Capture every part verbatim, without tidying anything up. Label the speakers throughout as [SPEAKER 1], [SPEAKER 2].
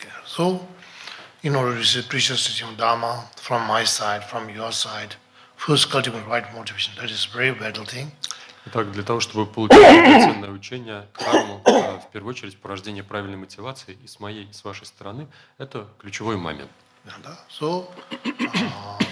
[SPEAKER 1] Okay. So, in order to receive precious teaching of Dharma from my side, from your side, first cultivate right motivation. That is a very vital thing.
[SPEAKER 2] Итак, для того, чтобы получить полноценное учение карму, э, в первую очередь порождение правильной мотивации и с моей, и с вашей стороны, это ключевой момент.
[SPEAKER 1] So, uh,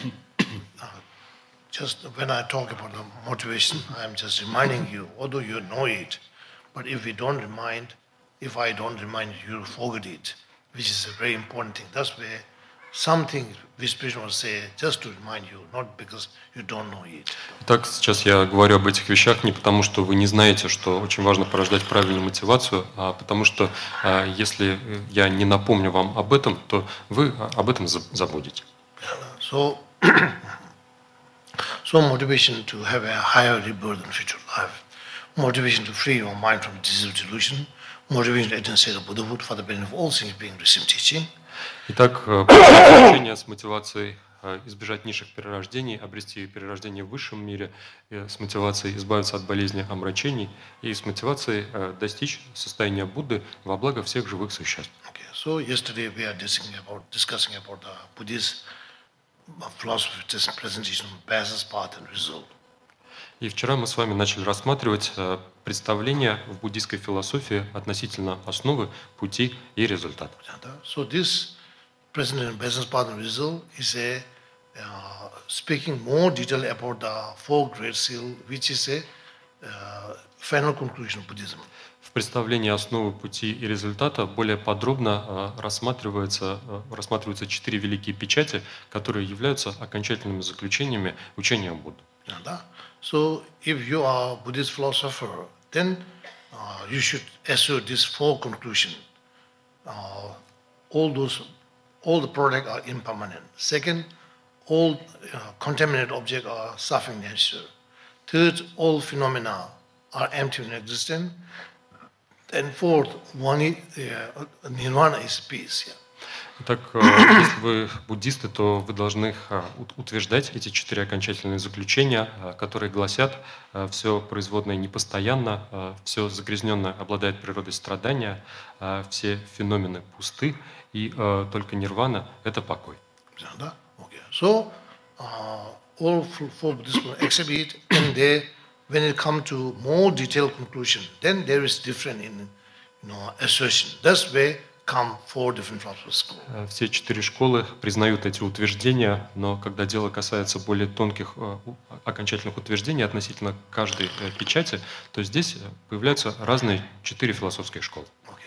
[SPEAKER 1] just when I talk about the motivation, I am just reminding you, although you know it, but if we don't remind, if I don't remind you, you'll forget it, which is a very important thing. That's where something Vishnu will say just to remind you, not because you don't know it.
[SPEAKER 2] Итак, сейчас я говорю об этих вещах не потому, что вы не знаете, что очень важно порождать правильную мотивацию, а потому что э, если я не напомню вам об этом, то вы об этом забудете.
[SPEAKER 1] So, so motivation to have a higher rebirth in future life, motivation to free your mind from disease delusion, motivation to attain state of Buddhahood for the benefit of all things being received teaching.
[SPEAKER 2] Итак, учение с мотивацией избежать низших перерождений, обрести перерождение в высшем мире, с мотивацией избавиться от болезни омрачений и с мотивацией достичь состояния Будды во благо всех живых существ.
[SPEAKER 1] Okay. So yesterday we are discussing about, discussing about the Buddhist philosophy presentation of Basis, Path and Result.
[SPEAKER 2] И вчера мы с вами начали рассматривать представление в буддийской философии относительно основы, пути и результата.
[SPEAKER 1] So this presentation of Basis, Path and Result is a uh, speaking more detail about the Four Great Seal, which is a uh, final conclusion of Buddhism.
[SPEAKER 2] В представлении основы пути и результата более подробно рассматривается, рассматриваются четыре великие печати, которые являются окончательными заключениями учения Будды.
[SPEAKER 1] So, if you are a Buddhist philosopher, then uh, you should assure this four conclusion. Uh, all those, all the products are impermanent. Second, all uh, contaminated objects are suffering nature. Third, all phenomena are empty and existent. And fourth, one is, uh, nirvana is peace. Yeah.
[SPEAKER 2] Итак, если вы буддисты, то вы должны утверждать эти четыре окончательные заключения, которые гласят: все производное непостоянно, все загрязненное обладает природой страдания, все феномены пусты, и только нирвана – это покой.
[SPEAKER 1] Okay. So, uh, all four Buddhists accept it, and they, when it comes to more detailed conclusion, then there is different in, you know, assertion. That's where
[SPEAKER 2] Все четыре школы признают эти утверждения, но когда дело касается более тонких окончательных утверждений относительно каждой печати, то здесь появляются разные четыре философские школы.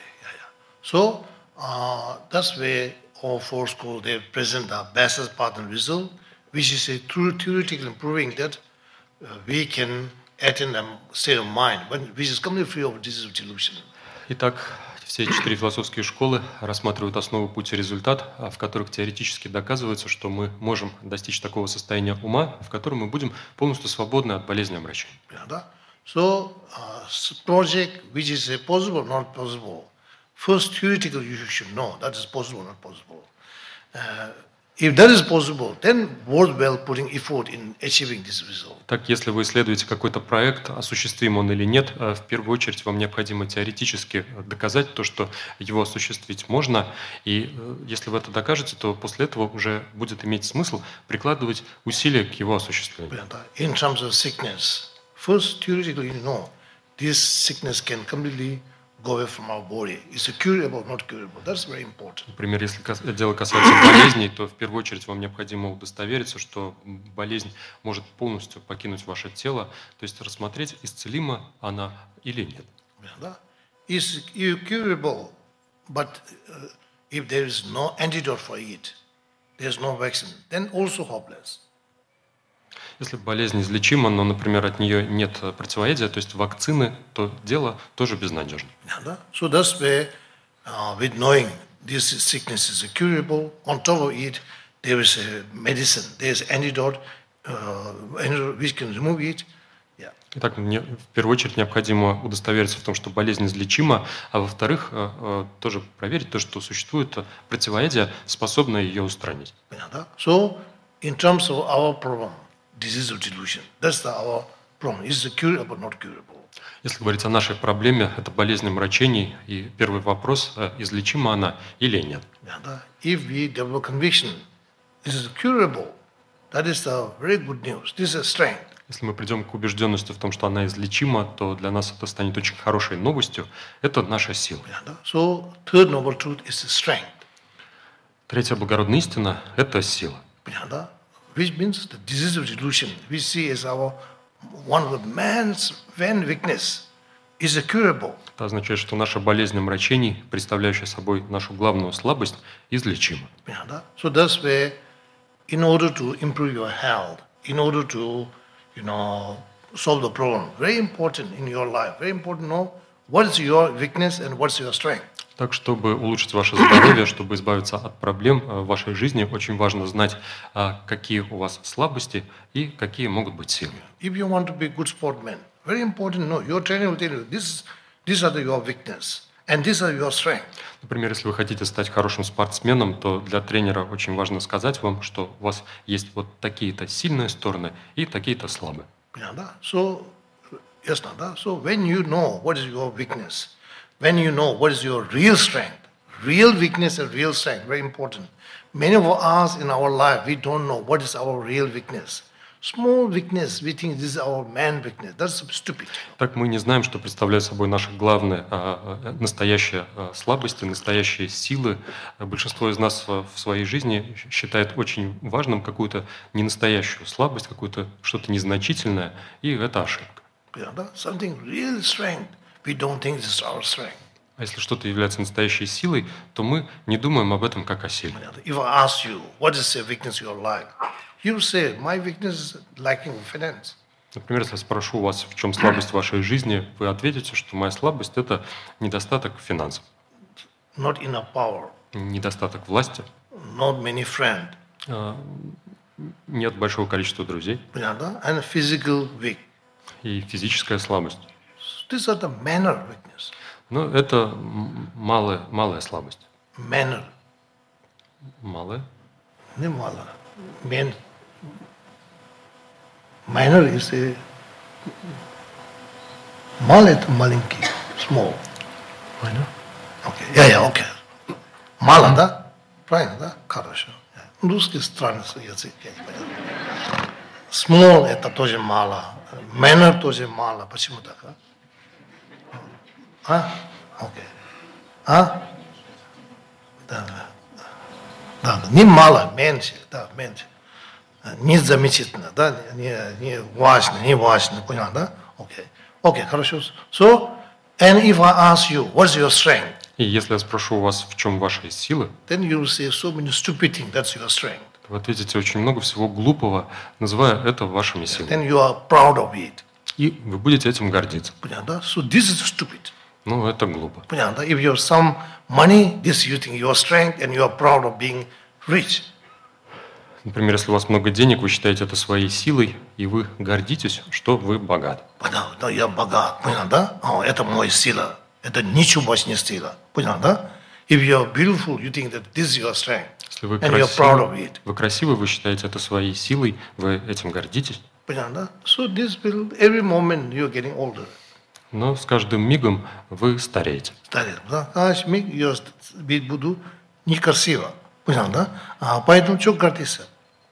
[SPEAKER 1] So, uh, that's where all four schools they present the basis, path and result, which is a true theoretical proving that uh, we can attain a state of mind, which is completely free of disease of delusion.
[SPEAKER 2] Итак, все четыре философские школы рассматривают основу пути результат, в которых теоретически доказывается, что мы можем достичь такого состояния ума, в котором мы будем полностью свободны от болезни омрачения.
[SPEAKER 1] So, uh, project which is possible, not possible. First, theoretically, you should know that is possible, not possible. Uh, If that is possible, then worthwhile putting effort in achieving this result.
[SPEAKER 2] Так, если вы исследуете какой-то проект, осуществим он или нет, в первую очередь вам необходимо теоретически доказать то, что его осуществить можно, и если вы это докажете, то после этого уже будет иметь смысл прикладывать усилия к его осуществлению.
[SPEAKER 1] In terms of sickness, first theoretically you know this sickness can completely go away from our body. It's curable, not curable. That's very important.
[SPEAKER 2] Например, если дело касается болезней, то в первую очередь вам необходимо удостовериться, что болезнь может полностью покинуть ваше тело, то есть рассмотреть, исцелима она или нет.
[SPEAKER 1] It's curable, but uh, if there is no antidote for it, there is no vaccine, then also hopeless.
[SPEAKER 2] Если болезнь излечима, но, например, от нее нет противоядия, то есть вакцины, то дело тоже безнадежно.
[SPEAKER 1] So that's where, uh, with knowing this sickness is curable, on top of it, there is a medicine, there is antidote, uh, which can remove it. Yeah.
[SPEAKER 2] Итак, мне в первую очередь необходимо удостовериться в том, что болезнь излечима, а во-вторых, тоже проверить то, что существует противоядие, способное ее устранить.
[SPEAKER 1] So, in terms of our problem, disease of delusion. That's the, our problem. Is it curable, not curable?
[SPEAKER 2] Если говорить о нашей проблеме, это болезнь омрачений, и первый вопрос, э, излечима она или нет.
[SPEAKER 1] Yeah, the- If we develop conviction, this is curable. That is the very good news. This is strength.
[SPEAKER 2] Если мы придем к убежденности в том, что она излечима, то для нас это станет очень хорошей новостью. Это наша сила.
[SPEAKER 1] Yeah, the- So third noble truth is the strength.
[SPEAKER 2] Третья благородная истина – это сила.
[SPEAKER 1] Yeah, the- Which means the disease of delusion we see as our one of man's vain weakness is a curable.
[SPEAKER 2] Это означает, что наша болезнь омрачений, представляющая собой нашу главную слабость, излечима.
[SPEAKER 1] Yeah, the- So that's where, in order to improve your health, in order to, you know, solve the problem, very important in your life, very important to know what is your weakness and what's your strength.
[SPEAKER 2] Так, чтобы улучшить ваше здоровье, чтобы избавиться от проблем э, в вашей жизни, очень важно знать, а, какие у вас слабости и какие могут быть силы.
[SPEAKER 1] If you want to be a good sportman, very important to know your trainer will tell you this, these are the, your weakness and these are your strength.
[SPEAKER 2] Например, если вы хотите стать хорошим спортсменом, то для тренера очень важно сказать вам, что у вас есть вот такие-то сильные стороны и такие-то слабые.
[SPEAKER 1] Yeah, da? So, yes, no, da? So when you know what is your weakness, when you know what is your real strength, real weakness and real strength, very important. Many of us in our life, we don't know what is our real weakness. Small weakness, we think this is our man weakness. That's stupid.
[SPEAKER 2] Так мы не знаем, что представляют собой наши главные а, а, настоящие а, слабости, настоящие силы. Большинство из нас а, в своей жизни считает очень важным какую-то ненастоящую слабость, какую-то что-то незначительное, и это ошибка.
[SPEAKER 1] Yeah, da? Something real strength, we don't think this is our strength.
[SPEAKER 2] А если что-то является настоящей силой, то мы не думаем об этом как о силе.
[SPEAKER 1] Yeah, da? If I ask you, what is the weakness in your life? You say, my weakness is lacking of finance.
[SPEAKER 2] Например, если я спрошу вас, в чем слабость в вашей жизни, вы ответите, что моя слабость – это недостаток финансов,
[SPEAKER 1] Not enough power,
[SPEAKER 2] недостаток власти,
[SPEAKER 1] not many friends.
[SPEAKER 2] а, нет большого количества друзей
[SPEAKER 1] Yeah, da? And physical weak.
[SPEAKER 2] и физическая слабость.
[SPEAKER 1] These are the manner weakness.
[SPEAKER 2] Но это м, малая, малая слабость.
[SPEAKER 1] Manner.
[SPEAKER 2] Малая.
[SPEAKER 1] Не мало. Man. Minor is a мал это маленький, small. Okay. Yeah, yeah, okay. Мало, да? Правильно, да? Хорошо. Yeah. Русский странный язык, я не понимаю. Small это тоже мало. Manner тоже мало. Почему так? А? А? Окей. А? Да, да. Да, да, не мало, меньше, да, меньше. Незамечательно, да, не, не важно, не важно, понял, да? Окей, окей, хорошо. So, and if I ask you, what's your strength?
[SPEAKER 2] И если я спрошу у вас, в чем ваши силы,
[SPEAKER 1] Then you will say so many stupid things, that's your strength.
[SPEAKER 2] вы ответите очень много всего глупого, называя это вашими силами.
[SPEAKER 1] Then you are proud of it.
[SPEAKER 2] И вы будете этим гордиться.
[SPEAKER 1] Понял, да? So this is stupid.
[SPEAKER 2] Ну, это глупо.
[SPEAKER 1] Понял, да? If you have some money, this you think your strength and you are proud of being rich.
[SPEAKER 2] Например, если у вас много денег, вы считаете это своей силой, и вы гордитесь, что вы богаты.
[SPEAKER 1] Понял, да, я богат, понял, да? О, это моя сила. Это ничего больше не сила. Понял, да? If you are beautiful, you think that this is your strength.
[SPEAKER 2] Если вы
[SPEAKER 1] And you are proud of
[SPEAKER 2] красивы,
[SPEAKER 1] it.
[SPEAKER 2] вы красивы, вы считаете это своей силой, вы этим гордитесь.
[SPEAKER 1] Понял, да? So this will, every moment you are getting older.
[SPEAKER 2] Но с каждым мигом вы стареете.
[SPEAKER 1] Стареет, да? Каждый миг я быть буду некрасиво. Понял, да? А, поэтому что гордиться?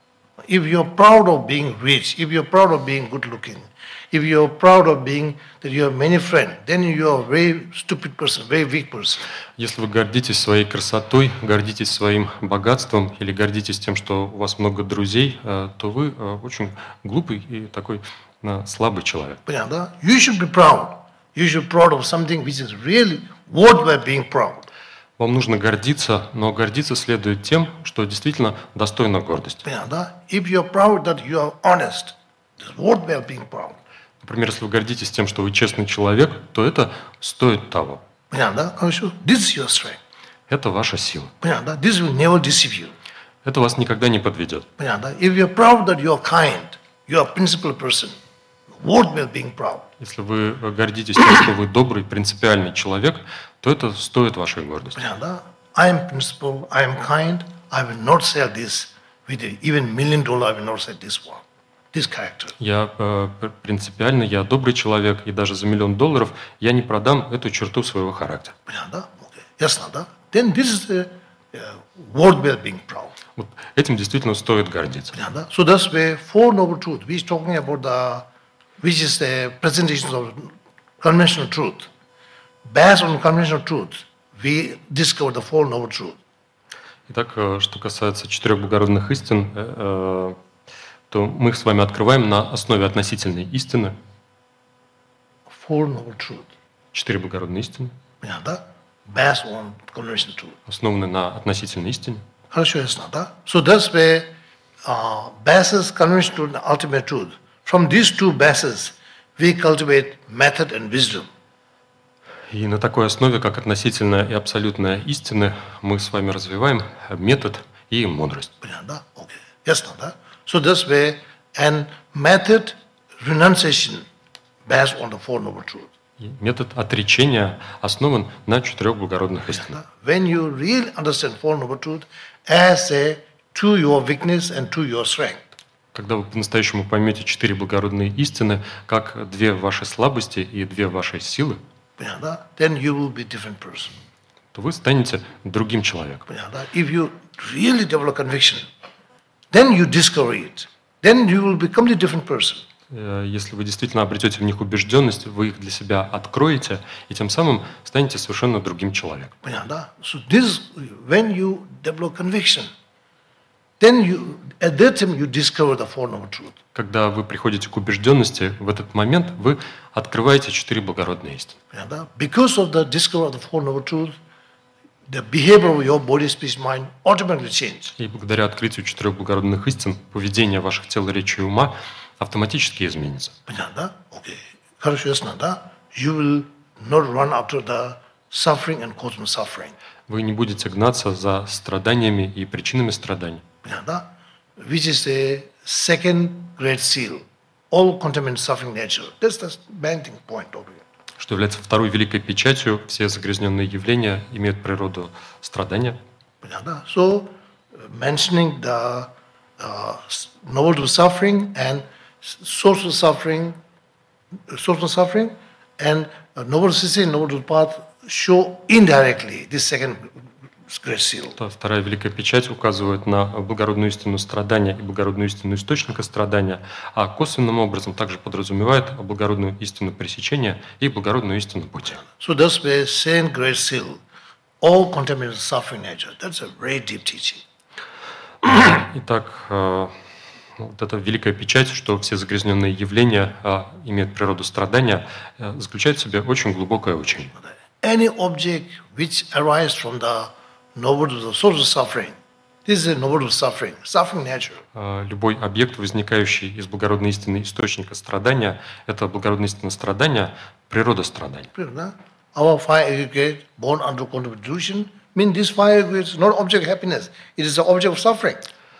[SPEAKER 1] If you are proud of being rich, if you are proud of being good looking, if you are proud of being that you have many friends, then you are a very stupid person, very weak person.
[SPEAKER 2] Если вы гордитесь своей красотой, гордитесь своим богатством или гордитесь тем, что у вас много друзей, э, то вы э, очень глупый и такой э, слабый человек.
[SPEAKER 1] Понял, да? You should be proud. You should be proud of something which is really worthwhile being proud.
[SPEAKER 2] Вам нужно гордиться, но гордиться следует тем, что действительно достойно гордости.
[SPEAKER 1] Понял, да? If you are proud that you are honest, it's worthwhile being proud.
[SPEAKER 2] Например, если вы гордитесь тем, что вы честный человек, то это стоит того.
[SPEAKER 1] Понял, да? Хорошо? This is your strength.
[SPEAKER 2] Это ваша сила.
[SPEAKER 1] Понял, да? This will never deceive you.
[SPEAKER 2] Это вас никогда не подведет.
[SPEAKER 1] Понял, да? If you are proud that you are kind, you are a principled person, worthwhile being proud.
[SPEAKER 2] Если вы гордитесь тем, что вы добрый, принципиальный человек, то это стоит вашей гордости.
[SPEAKER 1] Понял, да? I am principled, I am kind, I will not sell this with a, even million dollar, I will not sell this one. this character.
[SPEAKER 2] Я э, пр- принципиально, я добрый человек, и даже за миллион долларов я не продам эту черту своего характера.
[SPEAKER 1] Понятно? Okay. Ясно, да? Then this is the uh, worthwhile being proud.
[SPEAKER 2] Вот этим действительно стоит гордиться.
[SPEAKER 1] Понятно? So that's where Four Noble Truths, we is talking about the, which is the presentation of conventional truth. Based on conventional truth, we discover the Four Noble Truths.
[SPEAKER 2] Итак, э, что касается четырех благородных истин, э, э, то мы их с вами открываем на основе относительной истины.
[SPEAKER 1] Four Noble Truths.
[SPEAKER 2] Четыре благородные истины,
[SPEAKER 1] Понятно? Based on conventional truth.
[SPEAKER 2] основаны на относительной истине.
[SPEAKER 1] Хорошо, ясно, да? So that's where uh, basis, conventional truth, and ultimate truth. From these two bases, we cultivate method and wisdom.
[SPEAKER 2] И на такой основе, как относительная и абсолютная истины, мы с вами развиваем метод и мудрость.
[SPEAKER 1] Понятно? Okay. Ясно, да? So that's where, and method renunciation based on the Four Noble Truths.
[SPEAKER 2] И метод отречения основан на четырех благородных истинах.
[SPEAKER 1] When you really understand Four Noble Truths as a to your weakness and to your strength.
[SPEAKER 2] Когда вы по-настоящему поймете четыре благородные истины, как две ваши слабости и две ваши силы,
[SPEAKER 1] Понятно? Then you will be a different person.
[SPEAKER 2] то вы станете другим человеком.
[SPEAKER 1] Понятно? If you really develop conviction, then you discover it. Then you will be a completely different person.
[SPEAKER 2] Э, Если вы действительно обретете в них убежденность, вы их для себя откроете, и тем самым станете совершенно другим человеком.
[SPEAKER 1] Понятно? So this, when you develop conviction, then you, at that time you discover the Four Noble Truths.
[SPEAKER 2] Когда вы приходите к убежденности, в этот момент вы открываете четыре благородные истины.
[SPEAKER 1] Понятно? Because of the discovery of the Four Noble Truths, the behavior of your body, speech, mind automatically change.
[SPEAKER 2] И благодаря открытию четырех благородных истин, поведение ваших тел, речи и ума автоматически изменится.
[SPEAKER 1] Понятно? Okay. Хорошо, ясно, да? You will not run after the suffering and causing suffering.
[SPEAKER 2] Вы не будете гнаться за страданиями и причинами страданий.
[SPEAKER 1] Понятно? Which is the second great seal. All contaminant suffering nature. That's the binding point over here.
[SPEAKER 2] Что является второй великой печатью, все загрязненные явления имеют природу страдания.
[SPEAKER 1] Понятно? So, uh, mentioning the uh, s- noble to suffering and s- source of suffering, source of suffering, and uh, noble to ceasing, noble to path show indirectly this second great seal.
[SPEAKER 2] Та вторая великая печать указывает на благородную истину страдания и благородную истину источника страдания, а косвенным образом также подразумевает благородную истину пресечения и благородную истину пути.
[SPEAKER 1] So that's where second great seal, all contaminated suffering nature. That's a very deep teaching.
[SPEAKER 2] Итак, э, вот эта великая печать, что все загрязненные явления э, имеют природу страдания, э, заключает в себе очень глубокое учение.
[SPEAKER 1] Any object which arises from the noble to the source of suffering, this is a noble to suffering, suffering nature.
[SPEAKER 2] Э, Любой объект, возникающий из благородной истины источника страдания, это благородная истина страдания, природа страдания.
[SPEAKER 1] Huh? Our five aggregate born under contribution mean this five aggregate is not object of happiness, it is the object of suffering.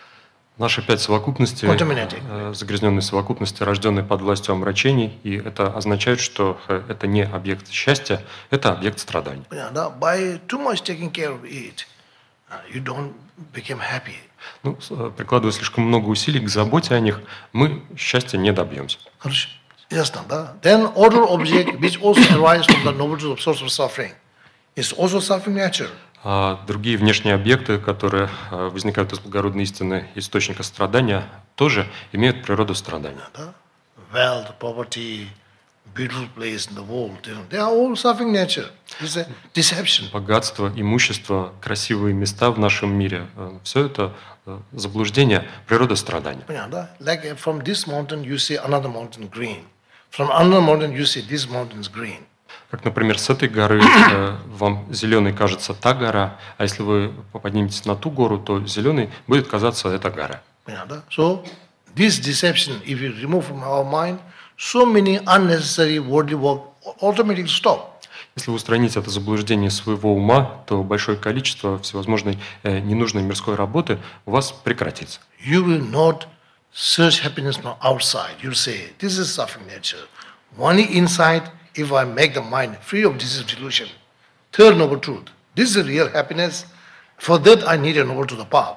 [SPEAKER 2] Наши пять совокупностей,
[SPEAKER 1] Contaminated.
[SPEAKER 2] э, загрязненные совокупности, рожденные под властью омрачений, и это означает, что э, это не объект счастья, это объект страданий.
[SPEAKER 1] Yeah, now, by too much taking care of it, uh, you don't become happy.
[SPEAKER 2] Ну, с- э, прикладывая слишком много усилий к заботе о них, мы счастья не добьемся.
[SPEAKER 1] Хорошо. Ясно, да? Then other object which also arises from the noble of source of suffering is also suffering nature.
[SPEAKER 2] А другие внешние объекты, которые э, возникают из благородной истины источника страдания, тоже имеют природу страдания.
[SPEAKER 1] Да? Wealth, poverty, beautiful place in the world, you know, they are all suffering nature. It's a deception.
[SPEAKER 2] Богатство, имущество, красивые места в нашем мире – все это э, заблуждение, природа страдания.
[SPEAKER 1] Yeah, да? Like uh, from this mountain you see another mountain green. From another mountain you see this mountain is green.
[SPEAKER 2] Как, например, с этой горы э, вам зеленой кажется та гора, а если вы подниметесь на ту гору, то зеленой будет казаться эта гора.
[SPEAKER 1] Yeah, да? So this deception, if you remove from our mind, so many unnecessary worldly work automatically stop.
[SPEAKER 2] Если вы устраните это заблуждение своего ума, то большое количество всевозможной э, ненужной мирской работы у вас прекратится.
[SPEAKER 1] You will not search happiness from outside. You'll say, this is suffering nature. Only inside, if I make the mind free of this delusion. Third noble truth. This is the real happiness. For that, I need a noble to the path.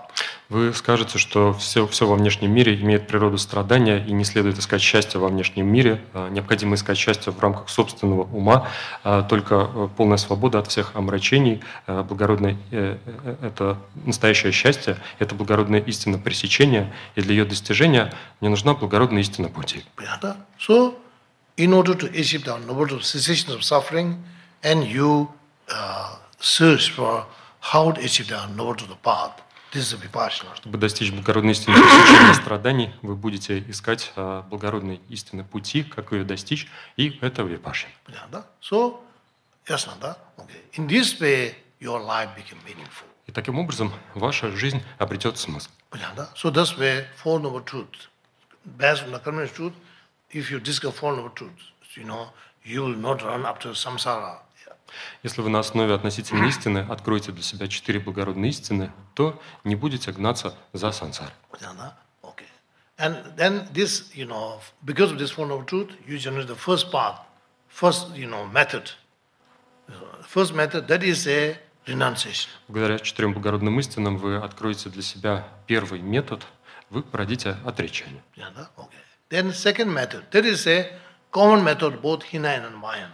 [SPEAKER 2] Вы скажете, что все, все во внешнем мире имеет природу страдания, и не следует искать счастье во внешнем мире. А, Необходимо искать счастье в рамках собственного ума. А, Только э, полная свобода от всех омрачений, э, благородное, э, э, это настоящее счастье, это благородная истина пресечения, и для ее достижения мне нужна благородная истина пути.
[SPEAKER 1] Priyanta. So, in order to achieve the noble cessation of suffering, and you uh, search for how to achieve the noble to the path. This is a vipassana.
[SPEAKER 2] Чтобы достичь благородной истины пресечения страданий, вы будете искать а, благородной истины пути, как ее достичь, и это випашана.
[SPEAKER 1] Priyanta. So, yes, Nanda. Okay. In this way, your life became meaningful.
[SPEAKER 2] И таким образом ваша жизнь обретет смысл.
[SPEAKER 1] Priyanta. So, this way, Four Noble Truths. Based on the conventional truth, if you discover Four Noble Truths, you know, you will not run after samsara.
[SPEAKER 2] Если вы на основе относительной истины откроете для себя четыре благородные истины, то не будете гнаться за сансарой.
[SPEAKER 1] Priyanta. Okay. And then this, you know, because of this Four Noble Truth, you generate the first path, first, you know, method. Uh, First method, that is a renunciation.
[SPEAKER 2] Благодаря четырем благородным истинам вы откроете для себя первый метод, вы породите отречение.
[SPEAKER 1] Priyanta. Okay. Then second method, that is a common method both Hinayana and Mahayana.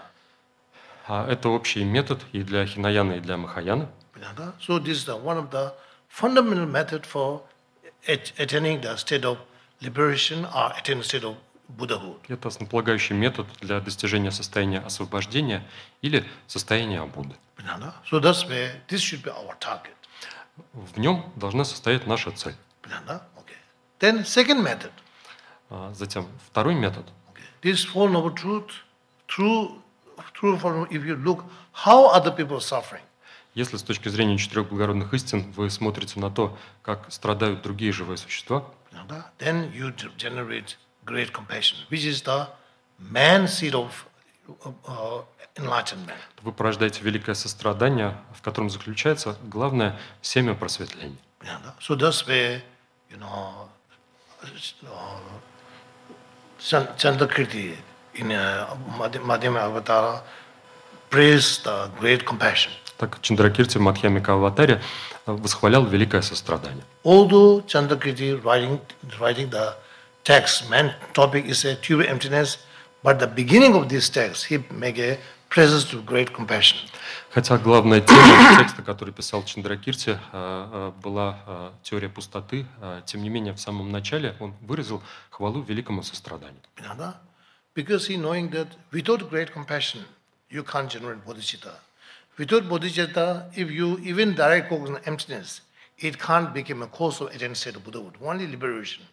[SPEAKER 2] А это общий метод и для Хинаяна, и для Махаяна.
[SPEAKER 1] Priyanta. So this is the, one of the fundamental method for at- attaining the state of liberation or attaining the state of Buddhahood.
[SPEAKER 2] Это основополагающий метод для достижения состояния освобождения или состояния Будды.
[SPEAKER 1] Priyanta. So that's where this should be our target.
[SPEAKER 2] В нем должна состоять наша цель.
[SPEAKER 1] Priyanta. Okay. Then second method.
[SPEAKER 2] А Затем второй метод.
[SPEAKER 1] Okay. This Four Noble Truth, through, through for, if you look how other people are suffering,
[SPEAKER 2] Если с точки зрения четырех благородных истин вы смотрите на то, как страдают другие живые существа,
[SPEAKER 1] Priyanta, then you g- generate great compassion, which is the man seed of uh, enlightenment.
[SPEAKER 2] то вы порождаете великое сострадание, в котором заключается главное семя просветления.
[SPEAKER 1] Priyanta. So that's where, you know, uh, Chan- Chandrakirti in uh, Madhy- Madhyama Avatara praised the great compassion.
[SPEAKER 2] Так Чандракирти в Мадхьямика Аватаре э, восхвалял великое сострадание.
[SPEAKER 1] Although Chandrakirti writing, writing the text, main topic is a tube emptiness, but the beginning of this text, he make a presence to great compassion.
[SPEAKER 2] Хотя главная тема текста, который писал Чандракирти, э, э, была э, теория пустоты, э, тем не менее в самом начале он выразил хвалу великому состраданию.
[SPEAKER 1] Priyanta. Because he knowing that without great compassion, you can't generate bodhicitta. Without bodhicitta, if you even direct focus on emptiness, it can't become a cause of attain state of Buddhahood, only liberation.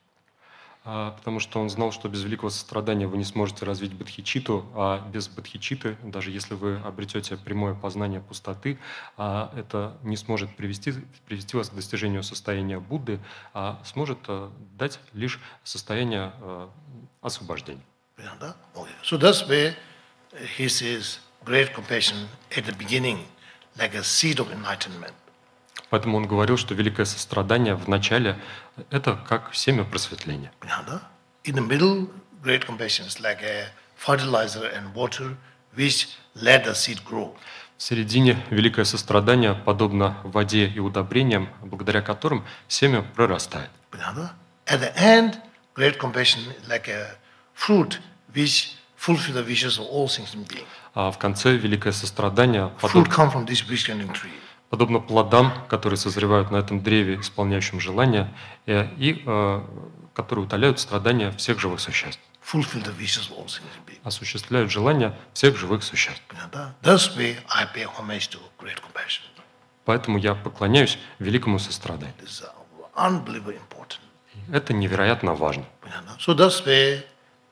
[SPEAKER 2] А, Потому что он знал, что без великого сострадания вы не сможете развить бодхичитту, а без бодхичитты, даже если вы обретете прямое познание пустоты, а, это не сможет привести, привести вас к достижению состояния Будды, а сможет а, дать лишь состояние а, освобождения.
[SPEAKER 1] Priyanta. Okay. So that's where he says great compassion at the beginning, like a seed of enlightenment.
[SPEAKER 2] Поэтому он говорил, что великое сострадание в начале – это как семя просветления.
[SPEAKER 1] Priyanta. In the middle, great compassion is like a fertilizer and water which let the seed grow.
[SPEAKER 2] В середине великое сострадание подобно воде и удобрениям, благодаря которым семя прорастает.
[SPEAKER 1] Priyanta. At the end, great compassion is like a fruit which fulfill the wishes of all sentient beings.
[SPEAKER 2] А в конце великое сострадание
[SPEAKER 1] Fruit
[SPEAKER 2] подобно,
[SPEAKER 1] come from this wish-granting tree.
[SPEAKER 2] подобно плодам, которые созревают на этом древе, исполняющем желания, э, и э, которые утоляют страдания всех живых существ,
[SPEAKER 1] Fulfill the wishes of all sentient beings.
[SPEAKER 2] осуществляют желания всех живых существ.
[SPEAKER 1] Priyanta. Thus way I pay homage to great compassion.
[SPEAKER 2] Поэтому я поклоняюсь великому состраданию.
[SPEAKER 1] This is uh, unbelievably important.
[SPEAKER 2] И это невероятно важно.
[SPEAKER 1] Priyanta. So thus way,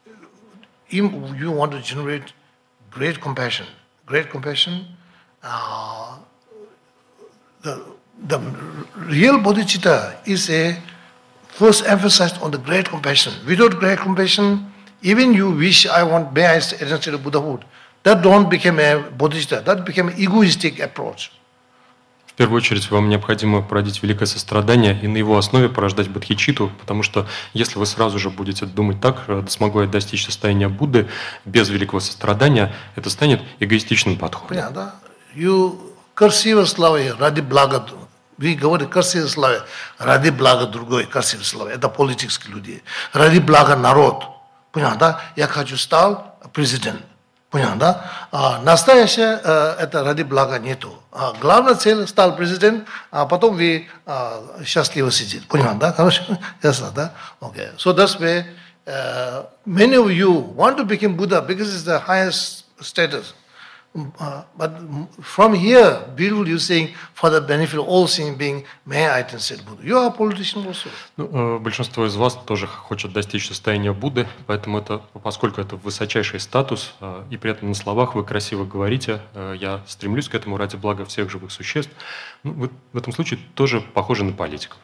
[SPEAKER 1] if you want to generate great compassion, great compassion, uh, the, the real bodhicitta is a first emphasized on the great compassion. Without great compassion, even you wish I want, may I attain state of Buddhahood, that don't become a bodhicitta, that become an egoistic approach.
[SPEAKER 2] В первую очередь вам необходимо породить великое сострадание и на его основе порождать бодхичитту, потому что если вы сразу же будете думать так, да смогу я достичь состояния Будды без великого сострадания, это станет эгоистичным подходом.
[SPEAKER 1] Priyanta, you curse your slave, Radhi Blagat We говорим красивые слова. Ради блага другой красивые слова. Это политические люди. Ради блага народ. Понял, да? Я хочу стал президент. Понял, да? А настоящее э, это ради блага нету. А главная цель стал президент, а потом вы а, счастливо сидите. Понял, да? Хорошо? Ясно, да? Okay. So that's why uh, many of you want to become Buddha because it's the highest status. Uh, but from here, beautiful you saying, for the benefit of all singing being, may I attain said Buddha. You are a politician also.
[SPEAKER 2] Ну, э, большинство из вас тоже хочет достичь состояния Будды, поэтому это, поскольку это высочайший статус, э, и при этом на словах вы красиво говорите, э, я стремлюсь к этому ради блага всех живых существ, ну, вы в этом случае тоже похожи на политиков.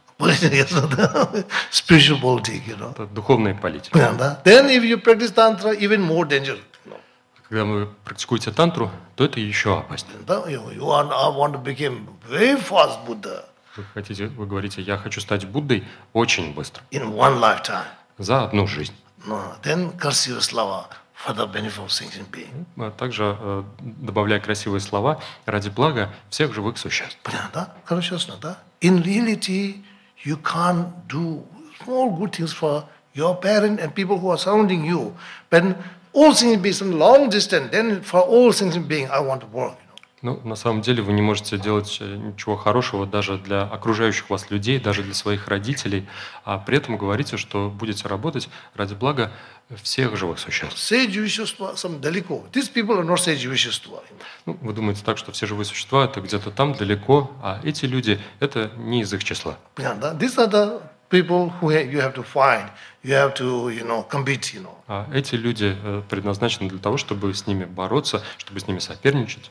[SPEAKER 1] Spiritual politics, you know.
[SPEAKER 2] Это духовная политика.
[SPEAKER 1] Then if you practice tantra, even more dangerous.
[SPEAKER 2] Когда вы практикуете тантру, то это еще опаснее.
[SPEAKER 1] You want, I want to become very fast Buddha.
[SPEAKER 2] Вы хотите, вы говорите, я хочу стать Буддой очень быстро.
[SPEAKER 1] In one lifetime.
[SPEAKER 2] За одну жизнь.
[SPEAKER 1] No, then красивые слова for the benefit of sentient being.
[SPEAKER 2] А также э, добавляя красивые слова ради блага всех живых существ.
[SPEAKER 1] Понятно? Хорошо, да? In reality, you can't do small good things for your parent and people who are surrounding you. But all sentient beings from long distance, then for all sentient beings, I want to work.
[SPEAKER 2] Ну, на самом деле вы не можете делать ничего хорошего даже для окружающих вас людей, даже для своих родителей, а при этом говорите, что будете работать ради блага всех живых существ.
[SPEAKER 1] далеко. These people are not существа.
[SPEAKER 2] Ну, вы думаете так, что все живые существа это где-то там далеко, а эти люди это не из их числа.
[SPEAKER 1] These are the people who you have to find, you have to, you know, compete, you know.
[SPEAKER 2] А эти люди предназначены для того, чтобы с ними бороться, чтобы с ними соперничать.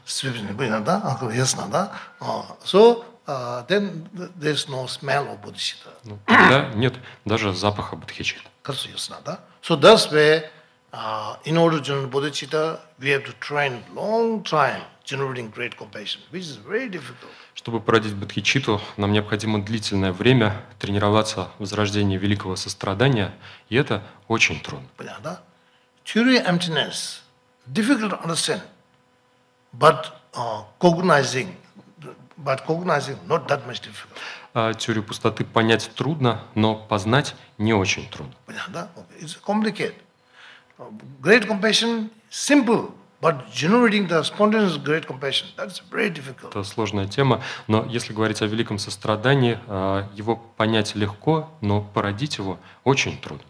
[SPEAKER 1] Ясно, да? So uh, then there's no smell of bodhicitta.
[SPEAKER 2] Ну, тогда нет даже запаха бодхичитты.
[SPEAKER 1] Ясно, да? So that's where, uh, in order to generate bodhicitta, we have to train long time generating great compassion, which is very difficult.
[SPEAKER 2] Чтобы породить бодхичитту, нам необходимо длительное время тренироваться в возрождении великого сострадания, и это очень трудно.
[SPEAKER 1] Theory emptiness, difficult to understand, but uh, cognizing, but cognizing not that much difficult.
[SPEAKER 2] А теорию пустоты понять трудно, но познать не очень трудно.
[SPEAKER 1] It's complicated. Great compassion, simple. But generating the spontaneous great compassion, that's very difficult.
[SPEAKER 2] Это сложная тема, но если говорить о великом сострадании, его понять легко, но породить его очень трудно.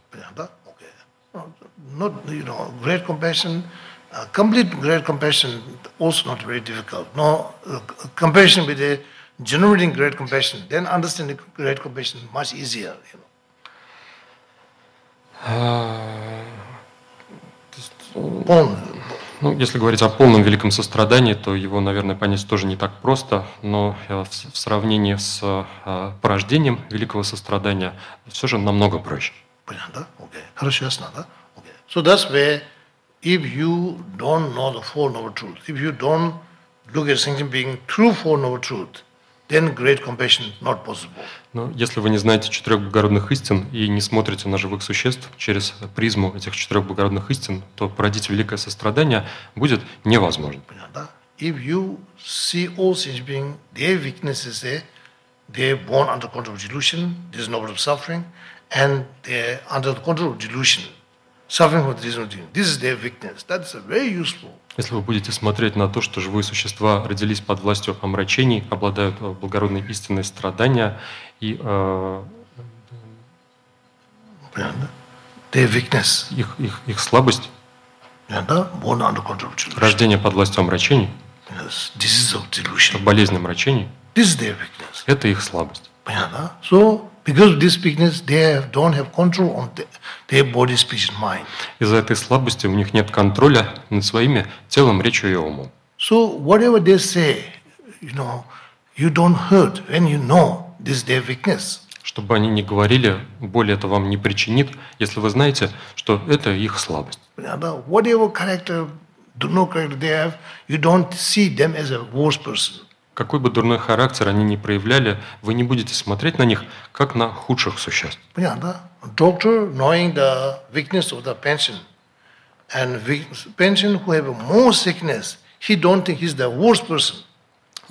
[SPEAKER 1] Not, you know, great compassion, uh, complete great compassion also not very difficult. No, uh, compassion with a generating great compassion, then understanding great compassion much easier. You know. Полный.
[SPEAKER 2] Ну, если говорить о полном великом сострадании, то его, наверное, понять тоже не так просто, но в сравнении с порождением великого сострадания все же намного проще.
[SPEAKER 1] Понятно? Окей. Хорошо, ясно, да? Окей. So that's where, if you don't know the Four Noble Truths, if you don't look at sentient being through Four Noble Truths, then great compassion is not possible.
[SPEAKER 2] Но если вы не знаете четырех благородных истин и не смотрите на живых существ через призму этих четырех благородных истин, то породить великое сострадание будет невозможно.
[SPEAKER 1] If you see all sentient beings, their weaknesses there, they're born under control of delusion, there's no of suffering, and they're under the control of delusion, suffering for the reason of delusion. This is their weakness. That's very useful.
[SPEAKER 2] Если вы будете смотреть на то, что живые существа родились под властью омрачений, обладают благородной истинной страдания и э, их, их, их слабость, рождение под властью омрачений, болезнь омрачений, это их слабость.
[SPEAKER 1] So, because of this weakness, they don't have control on their body, speech, and mind.
[SPEAKER 2] Из-за этой слабости у них нет контроля над своими телом, речью и умом.
[SPEAKER 1] So whatever they say, you know, you don't hurt when you know this is their weakness.
[SPEAKER 2] Чтобы они не говорили, боль это вам не причинит, если вы знаете, что это их слабость.
[SPEAKER 1] Whatever character, no character they have, you don't see them as a worse person.
[SPEAKER 2] Какой бы дурной характер они ни проявляли, вы не будете смотреть на них, как на худших существ.
[SPEAKER 1] Doctor, knowing the weakness of the patient, and patient who have more sickness, he don't think he's the worst person.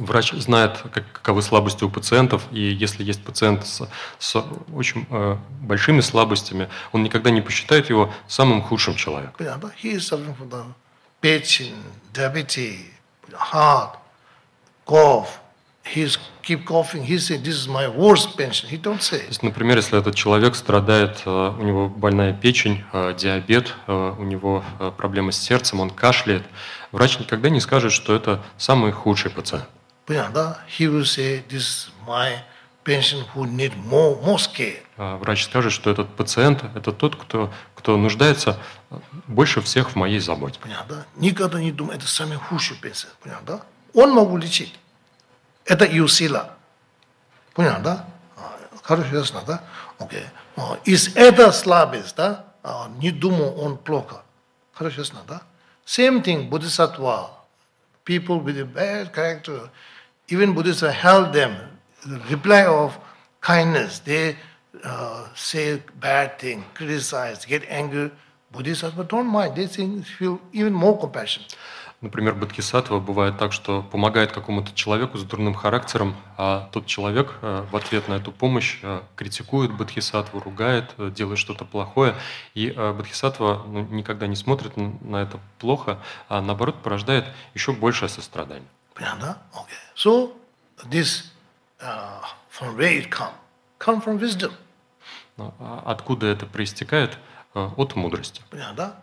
[SPEAKER 2] Врач знает, как, каковы слабости у пациентов, и если есть пациент с, с очень э, большими слабостями, он никогда не посчитает его самым худшим человеком.
[SPEAKER 1] Понятно? He is suffering from the patient, diabetes, heart, cough. He's keep coughing. He said, "This is my worst patient." He don't say.
[SPEAKER 2] То есть, например, если этот человек страдает, э, у него больная печень, э, диабет, э, у него э, проблемы с сердцем, он кашляет, врач никогда не скажет, что это самый худший пациент.
[SPEAKER 1] Понятно? He will say, "This is my patient who need more, most care."
[SPEAKER 2] А врач скажет, что этот пациент – это тот, кто, кто нуждается больше всех в моей заботе.
[SPEAKER 1] Понятно? Никогда не думай, это самый худший пациент. Понятно? Он могу лечить. Это его сила. Понятно, да? Хорошо, ясно, да? Окей. Из этой слабости, да, не думаю, он плохо. Хорошо, ясно, да? Same thing, Bodhisattva, people with a bad character, even Bodhisattva help them, the reply of kindness, they uh, say bad thing, criticize, get angry. Bodhisattva don't mind, they think, feel even more compassion.
[SPEAKER 2] Например, бодхисаттва бывает так, что помогает какому-то человеку с дурным характером, а тот человек э, в ответ на эту помощь э, критикует бодхисаттву, ругает, э, делает что-то плохое. И э, бодхисаттва ну, никогда не смотрит на, на это плохо, а наоборот порождает еще большее сострадание.
[SPEAKER 1] Понятно? Okay. So, this, uh, from where it come? Come from wisdom.
[SPEAKER 2] Но, а откуда это проистекает? Э, от мудрости.
[SPEAKER 1] Понятно?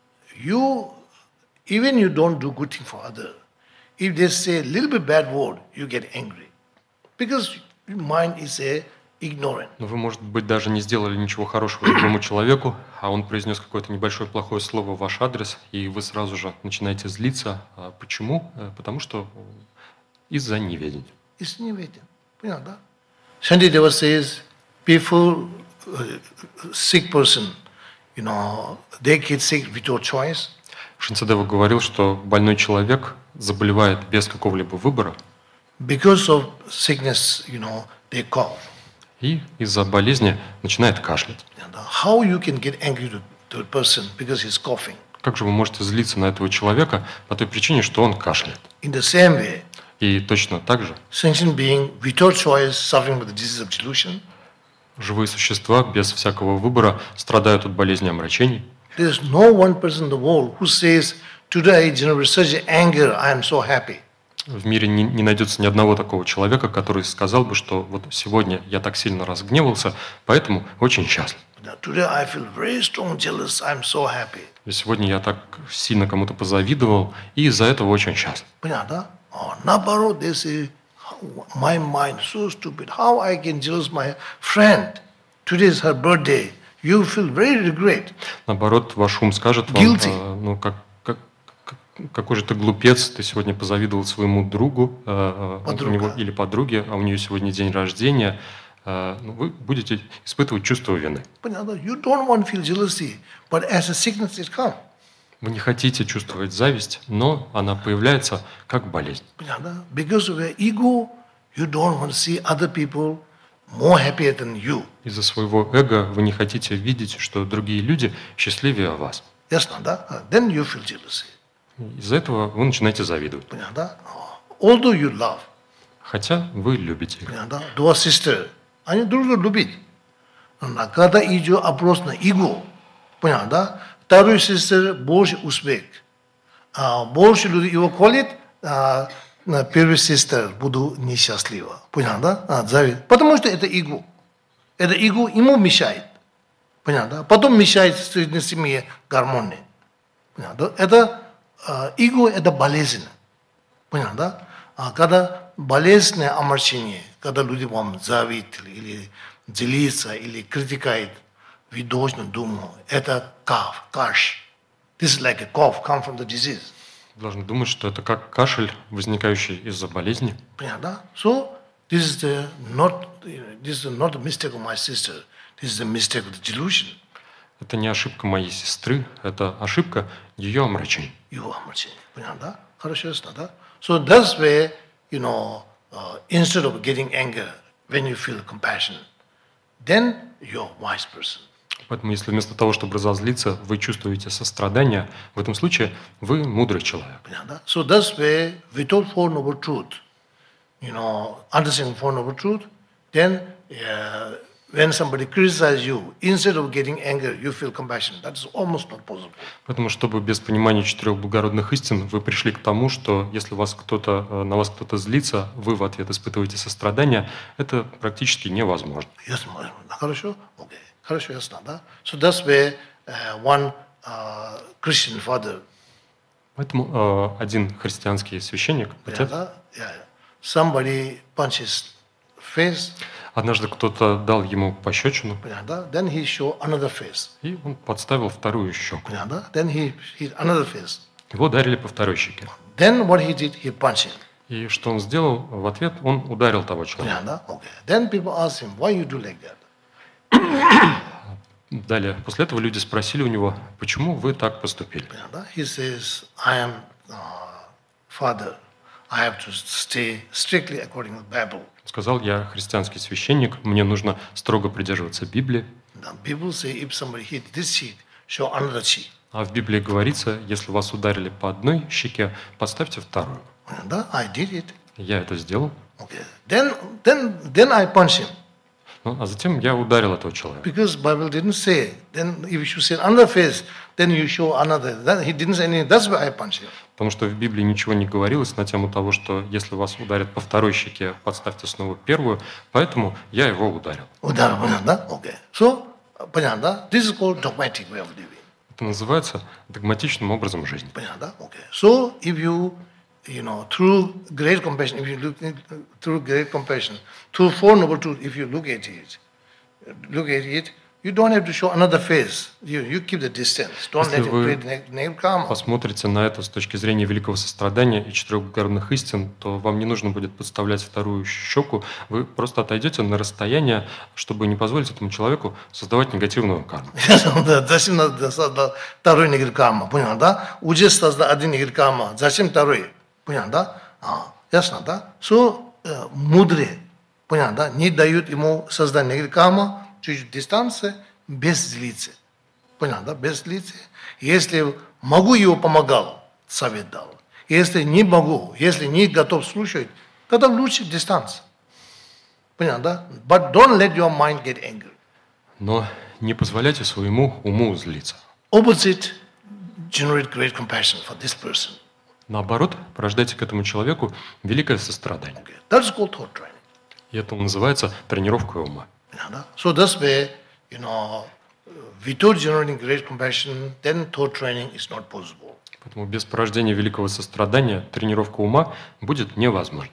[SPEAKER 1] You Even you don't do good thing for other, if they say a little bit bad word, you get angry, because your mind is a ignorant.
[SPEAKER 2] Но вы, может быть, даже не сделали ничего хорошего другому человеку, а он произнес какое-то небольшое плохое слово в ваш адрес, и вы сразу же начинаете злиться. А почему? Потому что из-за неведения.
[SPEAKER 1] It's неведение. Понятно? Shantideva says, people, uh, sick person, you know, they get sick without choice.
[SPEAKER 2] Шантидева говорил, что больной человек заболевает без какого-либо выбора.
[SPEAKER 1] Because of sickness, you know, they cough.
[SPEAKER 2] И из-за болезни начинает кашлять.
[SPEAKER 1] How you can get angry to, to a person because he's coughing?
[SPEAKER 2] Как же вы можете злиться на этого человека по той причине, что он кашляет?
[SPEAKER 1] In the same way,
[SPEAKER 2] и точно так же
[SPEAKER 1] sentient being without choice suffering with the disease of delusion.
[SPEAKER 2] Живые существа без всякого выбора страдают от болезни омрачений.
[SPEAKER 1] There is no one person in the world who says, "Today I generated such anger, I am so happy."
[SPEAKER 2] В мире не, не найдется ни одного такого человека, который сказал бы, что вот сегодня я так сильно разгневался, поэтому очень счастлив.
[SPEAKER 1] Today I feel very strong jealous, I am so happy.
[SPEAKER 2] И сегодня я так сильно кому-то позавидовал, и из-за этого очень счастлив.
[SPEAKER 1] Понятно? Наоборот, they say, my mind so stupid. How I can jealous my friend? Today is her birthday. You feel very regret.
[SPEAKER 2] Наоборот, ваш ум скажет вам,
[SPEAKER 1] Guilty.
[SPEAKER 2] ну как, как, какой же ты глупец, ты сегодня позавидовал своему другу э, у него, или подруге, а у нее сегодня день рождения. Э, ну, вы будете испытывать чувство вины.
[SPEAKER 1] Понятно? You don't want to feel jealousy, but as a sickness it comes.
[SPEAKER 2] Вы не хотите чувствовать зависть, но она появляется как болезнь.
[SPEAKER 1] Понятно? Because of your ego, you don't want to see other people more happier than you.
[SPEAKER 2] Из-за своего эго вы не хотите видеть, что другие люди счастливее вас.
[SPEAKER 1] Ясно, да? Then you feel jealousy.
[SPEAKER 2] Из-за этого вы начинаете завидовать.
[SPEAKER 1] Понятно? Although you love.
[SPEAKER 2] Хотя вы любите их.
[SPEAKER 1] Понятно? Два сестры, они друг друга любят. Но когда идет опрос на эго, понятно, да? Второй сестр больше успех. А больше люди его колят, а первый сестр буду несчастлива. Понятно, да? А, завид. Потому что это эго. Это эго ему мешает. Понятно, да? Потом мешает в средней семье гармонии. Понятно, да? Это а, эго, это болезнь. Понятно, да? А когда болезненное омрачение, когда люди вам завидуют или делятся, или критикуют, вы должны думать, это каф, каш. This is like a cough, come from the disease.
[SPEAKER 2] Должны думать, что это как кашель, возникающий из-за болезни.
[SPEAKER 1] Понятно? So, this is the not, this is not the mistake of my sister. This is the mistake of the delusion.
[SPEAKER 2] Это не ошибка моей сестры, это ошибка ее омрачений.
[SPEAKER 1] Его омрачение. Понятно? Хорошо, ясно, да? So that's where, you know, uh, instead of getting anger, when you feel compassion, then you're a wise person.
[SPEAKER 2] Поэтому, если вместо того, чтобы разозлиться, вы чувствуете сострадание, в этом случае вы мудрый человек.
[SPEAKER 1] So that's where, without Four Noble Truth, you know, understanding Four Noble Truth, then uh, when somebody criticizes you, instead of getting anger, you feel compassion. That's almost not possible.
[SPEAKER 2] Поэтому, чтобы без понимания четырех благородных истин вы пришли к тому, что если вас кто-то, э, на вас кто-то злится, вы в ответ испытываете сострадание, это практически невозможно.
[SPEAKER 1] Yes, хорошо? Okay. Хорошо, ясно, да? So that's where uh, one uh, Christian father,
[SPEAKER 2] Поэтому э, один христианский священник, отец,
[SPEAKER 1] yeah, yeah, somebody punches face,
[SPEAKER 2] однажды кто-то дал ему пощечину,
[SPEAKER 1] yeah, then he show another face,
[SPEAKER 2] и он подставил вторую щеку.
[SPEAKER 1] yeah, then he, he another face.
[SPEAKER 2] Его ударили по второй щеке.
[SPEAKER 1] Then what he did, he punched him.
[SPEAKER 2] И что он сделал в ответ? Он ударил того человека.
[SPEAKER 1] Yeah, okay. Then people ask him, why you do like that?
[SPEAKER 2] Далее, после этого люди спросили у него, почему вы так поступили?
[SPEAKER 1] Yeah, he says, I am uh, father. I have to stay strictly according to the Bible.
[SPEAKER 2] Он сказал, я христианский священник, мне нужно строго придерживаться Библии.
[SPEAKER 1] Now, people say, if somebody hit this cheek, show another cheek.
[SPEAKER 2] А в Библии говорится, если вас ударили по одной щеке, подставьте вторую.
[SPEAKER 1] And I did it.
[SPEAKER 2] Я это сделал.
[SPEAKER 1] Okay. Then, then, then I punched him.
[SPEAKER 2] Ну, а затем я ударил этого человека.
[SPEAKER 1] Because Bible didn't say. Then if you say another face, then you show another. Then he didn't say anything. That's why I punched him.
[SPEAKER 2] Потому что в Библии ничего не говорилось на тему того, что если вас ударят по второй щеке, подставьте снова первую. Поэтому я его ударил.
[SPEAKER 1] Удар, понятно? Okay. So, понятно? This is called dogmatic way of living.
[SPEAKER 2] Это называется догматичным образом жизни.
[SPEAKER 1] Понятно? Okay. So, if you, you know, through great compassion, if you look through great compassion, through Four Noble Truths, if you look at it, look at it, you don't have to show another face. You, you keep the distance. Don't
[SPEAKER 2] Если
[SPEAKER 1] let it
[SPEAKER 2] вы
[SPEAKER 1] create negative karma.
[SPEAKER 2] посмотрите на это с точки зрения великого сострадания и четырех благородных истин, то вам не нужно будет подставлять вторую щеку. Вы просто отойдете на расстояние, чтобы не позволить этому человеку создавать негативную карму.
[SPEAKER 1] Зачем надо создать второй негатив карма? Понятно, да? Уже создал один негатив карма. Зачем второй? Понятно, да? А, ясно, да? So, uh, мудрые, понятно, да? Не дают ему создать негатив карма, чуть-чуть дистанция, без злицы. Понятно, да? Без злицы. Если могу, его помогал, совет дал. Если не могу, если не готов слушать, тогда лучше дистанция. Понятно, да? But don't let your mind get angry.
[SPEAKER 2] Но не позволяйте своему уму злиться.
[SPEAKER 1] Opposite generate great compassion for this person.
[SPEAKER 2] Наоборот, порождайте к этому человеку великое сострадание.
[SPEAKER 1] Okay. That's called thought training.
[SPEAKER 2] И это называется тренировкой ума.
[SPEAKER 1] So this way, you know, without generating great compassion, then thought training is not possible.
[SPEAKER 2] Поэтому без порождения великого сострадания тренировка ума будет невозможна.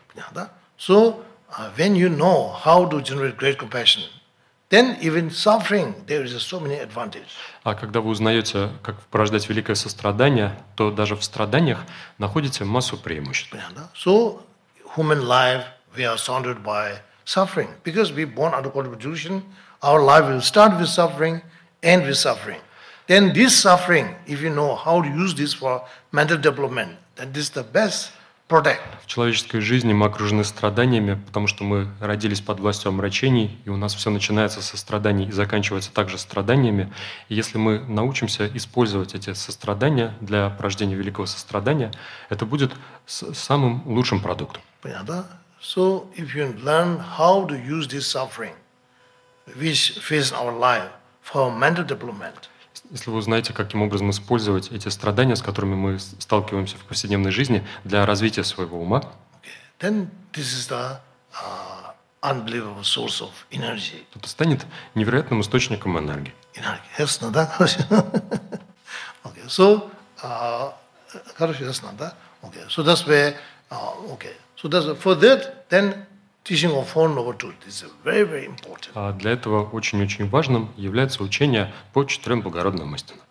[SPEAKER 1] So uh, when you know how to generate great compassion, then even suffering, there is so many advantages.
[SPEAKER 2] А когда вы узнаете, как порождать великое сострадание, то даже в страданиях находите массу преимуществ.
[SPEAKER 1] So human life, we are surrounded by suffering. Because we born out of contribution, our life will start with suffering, end with suffering. Then this suffering, if you know how to use this for mental development, then this is the best product.
[SPEAKER 2] В человеческой жизни мы окружены страданиями, потому что мы родились под властью омрачений, и у нас все начинается со страданий и заканчивается также страданиями. И если мы научимся использовать эти сострадания для порождения великого сострадания, это будет самым лучшим продуктом.
[SPEAKER 1] So if you learn how to use this suffering, which face our life for mental development,
[SPEAKER 2] если вы узнаете, каким образом использовать эти страдания, с которыми мы сталкиваемся в повседневной жизни, для развития своего ума,
[SPEAKER 1] then this is the uh, unbelievable source of energy.
[SPEAKER 2] то это станет невероятным источником энергии.
[SPEAKER 1] Yes, no, да? Okay, so, uh, хорошо, ясно, да? Okay, so that's where, uh, okay, so that's for that, then teaching of Four Noble Truths is very, very important.
[SPEAKER 2] А для этого очень-очень важным является учение по четырем благородным истинам.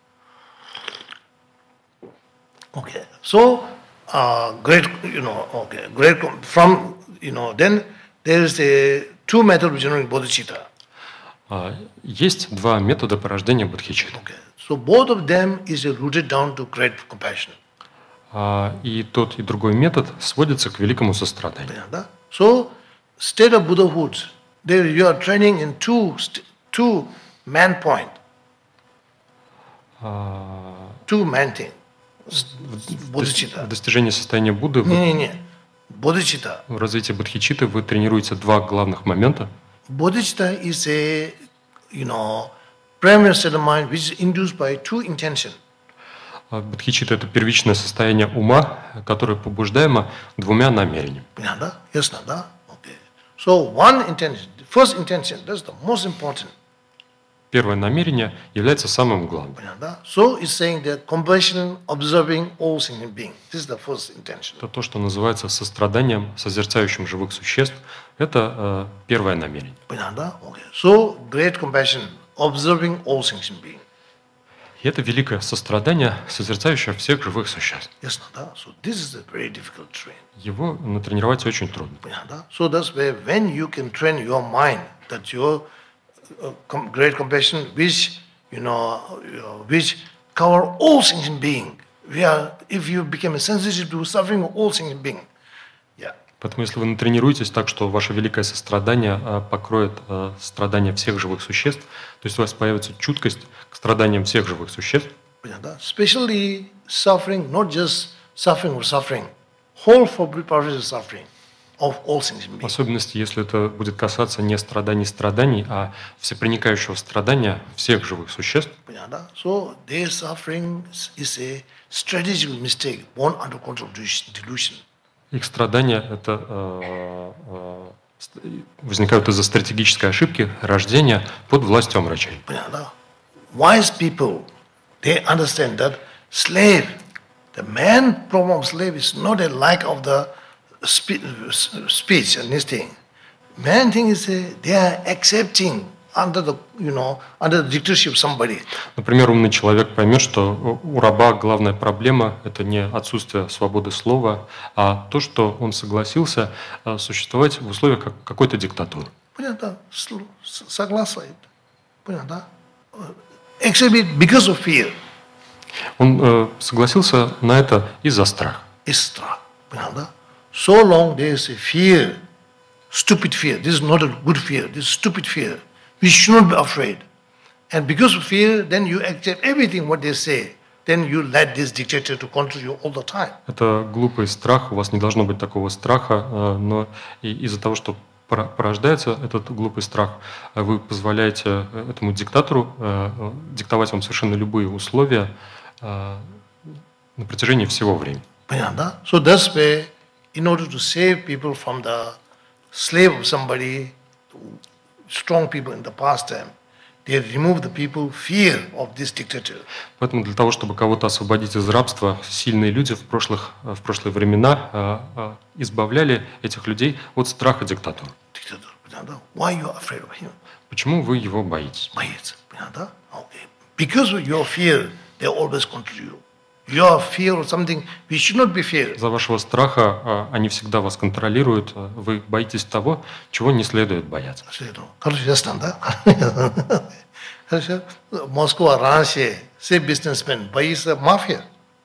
[SPEAKER 1] Okay, so uh, great, you know, okay, great from, you know, then there is a two methods of generating bodhicitta.
[SPEAKER 2] А, есть два метода порождения бодхичитты.
[SPEAKER 1] Okay, so both of them is rooted down to great compassion.
[SPEAKER 2] А, и тот и другой метод сводится к великому состраданию.
[SPEAKER 1] Yeah, so state of Buddhahood, there you are training in two two man point,
[SPEAKER 2] А,
[SPEAKER 1] two man thing.
[SPEAKER 2] в,
[SPEAKER 1] Бодхичитта.
[SPEAKER 2] в достижении состояния Будды
[SPEAKER 1] Не, не, не. Bodhicitta.
[SPEAKER 2] В развитии бодхичитты вы тренируете два главных момента.
[SPEAKER 1] Bodhicitta is a, you know, primary state of mind which is induced by two intention.
[SPEAKER 2] А Бодхичитта — это первичное состояние ума, которое побуждаемо двумя намерениями.
[SPEAKER 1] Понятно? Ясно, да? Okay. So one intention, the first intention, that's the most important.
[SPEAKER 2] Первое намерение является самым главным.
[SPEAKER 1] Понятно? So it's saying that compassion, observing all sentient beings. This is the first intention.
[SPEAKER 2] Это то, что называется состраданием, созерцающим живых существ. Это э, первое намерение.
[SPEAKER 1] Понятно? Okay. So great compassion, observing all sentient beings.
[SPEAKER 2] И это великое сострадание, созерцающее всех живых существ.
[SPEAKER 1] Ясно, да? So this is a very difficult train.
[SPEAKER 2] Его натренировать очень трудно.
[SPEAKER 1] Понятно? So that's where when you can train your mind that your uh, com- great compassion, which you know, uh, which cover all sentient being. We are, if you become sensitive to suffering of all sentient being, yeah.
[SPEAKER 2] Поэтому если вы натренируетесь так, что ваше великое сострадание э, покроет э, страдания всех живых существ, то есть у вас появится чуткость к страданиям всех живых существ,
[SPEAKER 1] Понятно? Especially suffering, not just suffering or suffering, whole purpose suffering of all sentient
[SPEAKER 2] в
[SPEAKER 1] beings.
[SPEAKER 2] особенности, если это будет касаться не страданий страданий, а всепроникающего страдания всех живых существ,
[SPEAKER 1] Понятно? So their suffering is a strategic mistake born under control of delusion.
[SPEAKER 2] их страдания это, э, э, ст- возникают из-за стратегической ошибки рождения под властью омрачений.
[SPEAKER 1] Понятно? Wise people, they understand that slave, the main problem of slave is not a lack of the spe- speech and this thing. Main thing is uh, they are accepting under the, you know, under the dictatorship of somebody.
[SPEAKER 2] Например, умный человек поймет, что у раба главная проблема – это не отсутствие свободы слова, а то, что он согласился э, существовать в условиях как- какой-то диктатуры.
[SPEAKER 1] Понятно? Сл- с- Согласен. Понятно? Accept it because of fear.
[SPEAKER 2] Он э, согласился на это из-за страха.
[SPEAKER 1] Is strong. Понятно? So long there is a fear, stupid fear. This is not a good fear. This is stupid fear. We should not be afraid. And because of fear, then you accept everything what they say. Then you let this dictator to control you all the time.
[SPEAKER 2] Это глупый страх, у вас не должно быть такого страха, э, но и- из-за того, что пора- порождается этот глупый страх, э, вы позволяете э, этому диктатору э, э, диктовать вам совершенно любые условия э, на протяжении всего времени.
[SPEAKER 1] Понятно? So that's why, in order to save people from the slave of somebody, strong people in the past time, they remove the people fear of this dictator.
[SPEAKER 2] Поэтому для того, чтобы кого-то освободить из рабства, сильные люди в, прошлых, э, в прошлые времена э, э, избавляли этих людей от страха диктатуры.
[SPEAKER 1] Dictator. Понятно? Why you are afraid of him?
[SPEAKER 2] Почему вы его боитесь?
[SPEAKER 1] Боится. Понятно? Okay. Because of your fear, they always control you. Your fear of something which should not be fear.
[SPEAKER 2] Из-за вашего страха э, они всегда вас контролируют, э, вы боитесь того, чего не следует бояться.
[SPEAKER 1] Короче, ясно, да? Хорошо. Москва раньше все бизнесмен боится мафия.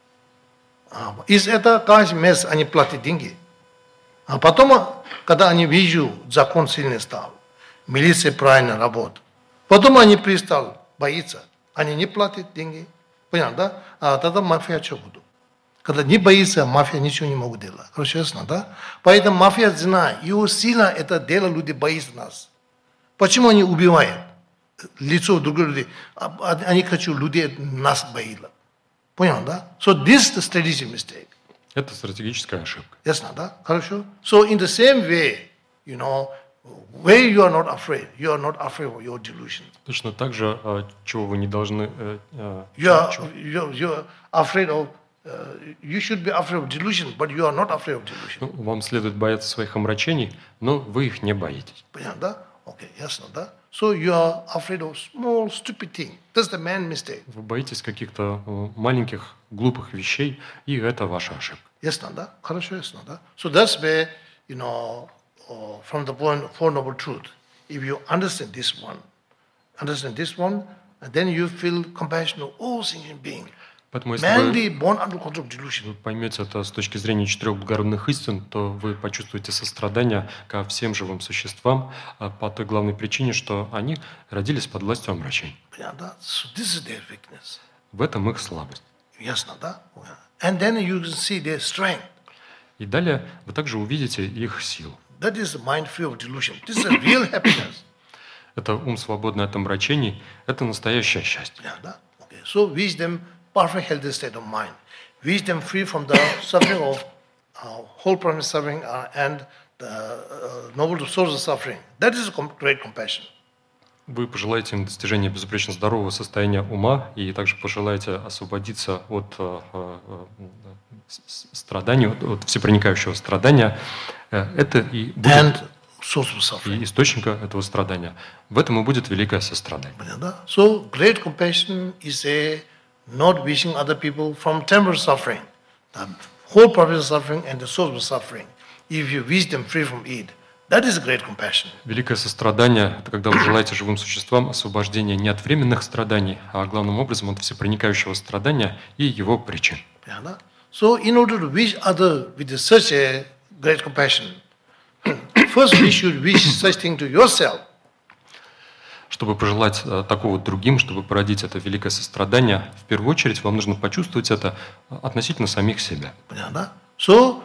[SPEAKER 1] А, Из этого каждый месяц они платят деньги. А потом, когда они видят, закон сильный стал, милиция правильно работает, потом они перестали бояться. Они не платят деньги. Понятно, да? А тогда мафия что будут? Когда не боится, мафия ничего не могут делать. Хорошо, ясно, да? Поэтому мафия знает, его сильно это дело, люди боятся нас. Почему они убивают лицо других людей? А- а- Они хочу людей нас боятся. Понял, да? So this is the strategic mistake.
[SPEAKER 2] Это стратегическая ошибка.
[SPEAKER 1] Ясно, да? Хорошо? So in the same way, you know, where you are not afraid, you are not afraid of your delusion.
[SPEAKER 2] Точно так же, э, чего вы не должны... э, э,
[SPEAKER 1] You are,
[SPEAKER 2] чего-
[SPEAKER 1] you you are afraid of, uh, you should be afraid of delusion, but you are not afraid of delusion.
[SPEAKER 2] ну, вам следует бояться своих омрачений, но вы их не боитесь.
[SPEAKER 1] Понятно, да? Okay, ясно, да? So you are afraid of small, stupid thing. That's the man mistake.
[SPEAKER 2] Вы боитесь каких-то э, маленьких, глупых вещей, и это ваша ошибка.
[SPEAKER 1] Ясно, да? Хорошо, ясно, да? So that's where, you know, uh, from the point of Four Noble Truth, if you understand this one, understand this one, and then you feel compassion of all sentient beings.
[SPEAKER 2] Поэтому если
[SPEAKER 1] Man
[SPEAKER 2] вы,
[SPEAKER 1] be born under control of delusion.
[SPEAKER 2] вы поймете это с точки зрения четырех благородных истин, то вы почувствуете сострадание ко всем живым существам а, по той главной причине, что они родились под властью омрачений.
[SPEAKER 1] Понятно, да? So this is their weakness.
[SPEAKER 2] В этом их слабость.
[SPEAKER 1] Ясно, да? And then you can see their strength.
[SPEAKER 2] И далее вы также увидите их силу.
[SPEAKER 1] That is mind free of delusion. This is a real happiness.
[SPEAKER 2] Это ум, свободный от омрачений, это настоящее счастье.
[SPEAKER 1] Yeah, that- okay. So wisdom, perfect healthy state of mind. Wisdom free from the suffering of uh, whole permanent suffering uh, and the uh, noble source of suffering. That is com- great compassion.
[SPEAKER 2] Вы пожелаете им достижения безупречно здорового состояния ума и также пожелаете освободиться от э, э, с- с- страданий, от, от всепроникающего страдания. Э, Это и будет
[SPEAKER 1] And source of suffering.
[SPEAKER 2] и источника этого страдания. В этом и будет великое сострадание.
[SPEAKER 1] Yeah, so great compassion is a not wishing other people from temporary suffering. The whole purpose of suffering and the source of suffering. If you wish them free from it, that is great compassion.
[SPEAKER 2] Великое сострадание – это когда вы желаете живым существам освобождения не от временных страданий, а главным образом от всепроникающего страдания и его причин.
[SPEAKER 1] Yeah, no? So in order to wish other with such a great compassion, first we should wish such thing to yourself.
[SPEAKER 2] Чтобы пожелать э, такого другим, чтобы породить это великое сострадание, в первую очередь вам нужно почувствовать это относительно самих себя.
[SPEAKER 1] Yeah, no? So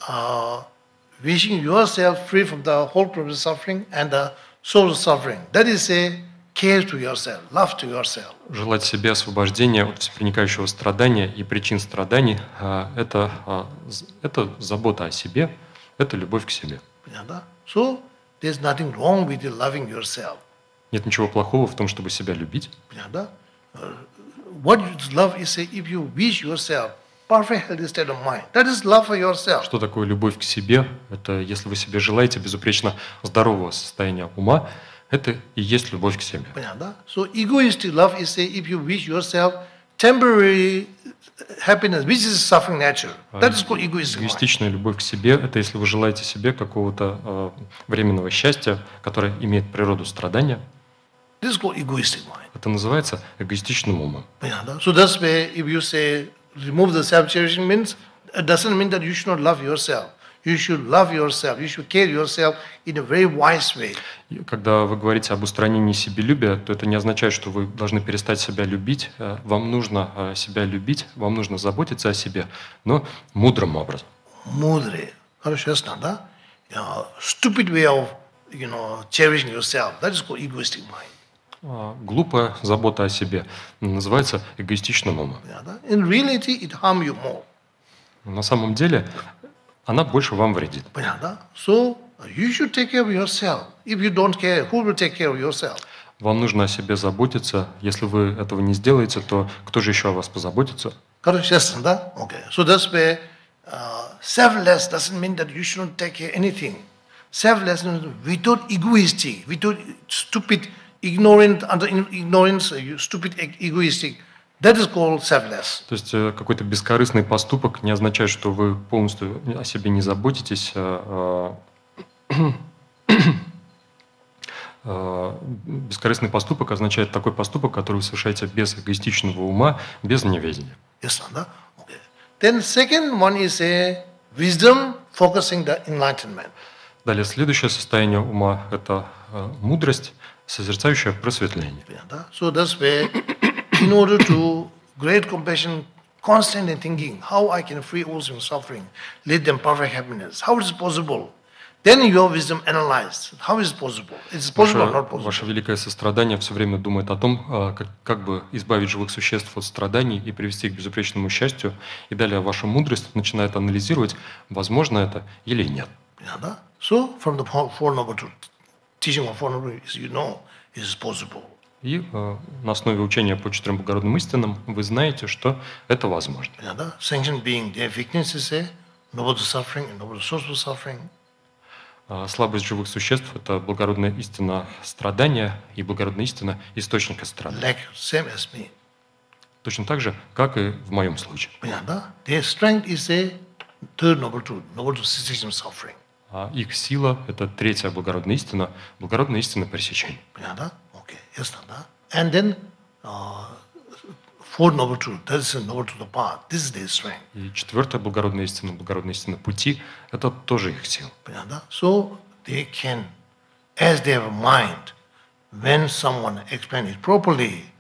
[SPEAKER 1] uh, wishing yourself free from the whole purpose of suffering and the source of suffering, that is a care to yourself, love to yourself.
[SPEAKER 2] Желать себе освобождения от всепроникающего страдания и причин страданий э, – это, э, з- это забота о себе, это любовь к себе.
[SPEAKER 1] Yeah, no? So there's nothing wrong with you loving yourself.
[SPEAKER 2] Нет ничего плохого в том, чтобы себя любить.
[SPEAKER 1] Yeah, no? Uh, what is love is a, if you wish yourself perfect healthy state of mind, that is love for yourself.
[SPEAKER 2] Что такое любовь к себе? Это если вы себе желаете безупречно здорового состояния ума, это и есть любовь к себе.
[SPEAKER 1] Yeah, no? So egoistic love is a, if you wish yourself temporary happiness, which is suffering nature. That is called egoistic mind.
[SPEAKER 2] Эгоистичная любовь к себе – это если вы желаете себе какого-то э, временного счастья, которое имеет природу страдания.
[SPEAKER 1] This is called egoistic mind.
[SPEAKER 2] Это называется эгоистичным умом.
[SPEAKER 1] Yeah, no? So that's why if you say remove the self-cherishing means, it doesn't mean that you should not love yourself. You should love yourself. You should care yourself in a very wise way.
[SPEAKER 2] И когда вы говорите об устранении себелюбия, то это не означает, что вы должны перестать себя любить. Э, Вам нужно э, себя любить, вам нужно заботиться о себе, но мудрым образом.
[SPEAKER 1] Mudre. Хорошо, да? Yeah, stupid way of, you know, cherishing yourself. That is called egoistic mind.
[SPEAKER 2] А глупая забота о себе называется эгоистичным умом.
[SPEAKER 1] Yeah, да? In reality, it harm you more.
[SPEAKER 2] На самом деле она больше вам вредит.
[SPEAKER 1] Yeah, да? So you should take care of yourself. If you don't care, who will take care of yourself?
[SPEAKER 2] Вам нужно о себе заботиться. Если вы этого не сделаете, то кто же еще о вас позаботится?
[SPEAKER 1] Хорошо, да? Okay. So that's where uh, selfless doesn't mean that you shouldn't take care of anything. Selfless means without egoistic, without stupid, ignorant, under ignorance, uh, you stupid, e- egoistic. That is called selfless.
[SPEAKER 2] То есть э, какой-то бескорыстный поступок не означает, что вы полностью о себе не заботитесь. а, а, а, Бескорыстный поступок означает такой поступок, который вы совершаете без эгоистичного ума, без неведения.
[SPEAKER 1] Yes, да? Okay. Then second one is a wisdom focusing the enlightenment.
[SPEAKER 2] Далее, следующее состояние ума – это э, мудрость, созерцающая просветление.
[SPEAKER 1] Yeah, да? So that's where, in order to great compassion, constantly thinking how I can free all from suffering, lead them perfect happiness. How is it possible? Then your wisdom analyzed. How is it possible? Is it possible or not
[SPEAKER 2] Ваше,
[SPEAKER 1] possible?
[SPEAKER 2] ваше великое сострадание все время думает о том, а, как, как бы избавить живых существ от страданий и привести их к безупречному счастью. И далее ваша мудрость начинает анализировать, возможно это или нет.
[SPEAKER 1] Yeah, да? So from the Four Four Noble Truth, teaching of Four Noble Truth, you know it is possible.
[SPEAKER 2] И э, на основе учения по четырем благородным истинам вы знаете, что это возможно.
[SPEAKER 1] Yeah, да? Sanction being their weakness is a noble to suffering and noble to source of suffering.
[SPEAKER 2] А слабость живых существ – это благородная истина страдания и благородная истина источника страдания.
[SPEAKER 1] Like same as me.
[SPEAKER 2] Точно так же, как и в моем случае.
[SPEAKER 1] Yeah, да? Their strength is a third noble truth, noble to cessation of suffering.
[SPEAKER 2] А их сила – это третья благородная истина, благородная истина пресечения.
[SPEAKER 1] Yeah, да? Okay, yes, да? And then uh, fourth noble truth, that is a noble to the path. This is their strength.
[SPEAKER 2] И четвертая благородная истина, благородная истина пути – это тоже их сила.
[SPEAKER 1] Yeah, да? So they can, as they have a mind, when someone explains it properly,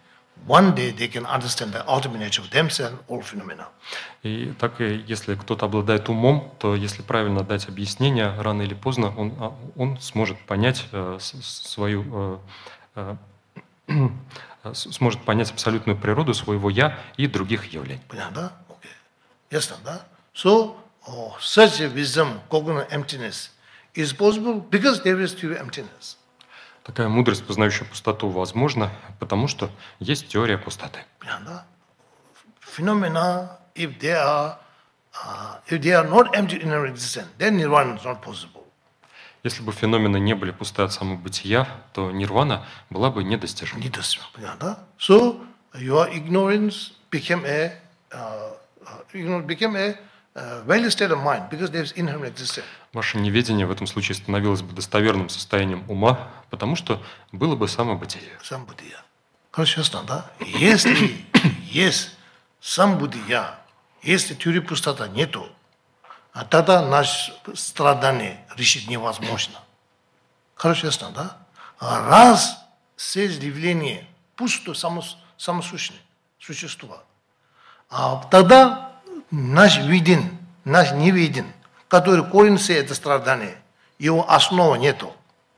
[SPEAKER 1] one day they can understand the ultimate nature of themselves, all phenomena.
[SPEAKER 2] И так, и если кто-то обладает умом, то если правильно дать объяснение, рано или поздно он, а, он сможет понять э, с- с- свою, э, э, с- сможет понять абсолютную природу своего «я» и других явлений.
[SPEAKER 1] Понятно? Okay. Yes, да? So, oh, such a wisdom, cognitive emptiness, is possible because there is pure emptiness.
[SPEAKER 2] Такая мудрость, познающая пустоту, возможна, потому что есть теория пустоты.
[SPEAKER 1] Понятно? Phenomena, if they are, uh, if they are not empty in our existence, then nirvana is not possible.
[SPEAKER 2] Если бы феномены не были пусты от самобытия, то нирвана была бы недостижима.
[SPEAKER 1] Недостижимо. Понятно? So, your ignorance became a, uh, uh, ignorance became a uh, valid state of mind because there is inherent existence.
[SPEAKER 2] Ваше неведение в этом случае становилось бы достоверным состоянием ума, потому что было бы самобытие.
[SPEAKER 1] Самбудия. Хорошо, ясно, да? Если есть самбудия, если теории пустота нету, а тогда наше страдание решить невозможно. Хорошо, ясно, да? А раз все явления пусто, само, самосущное существо, а тогда наш виден, наш не виден, который корень все это страдание, его основы нету.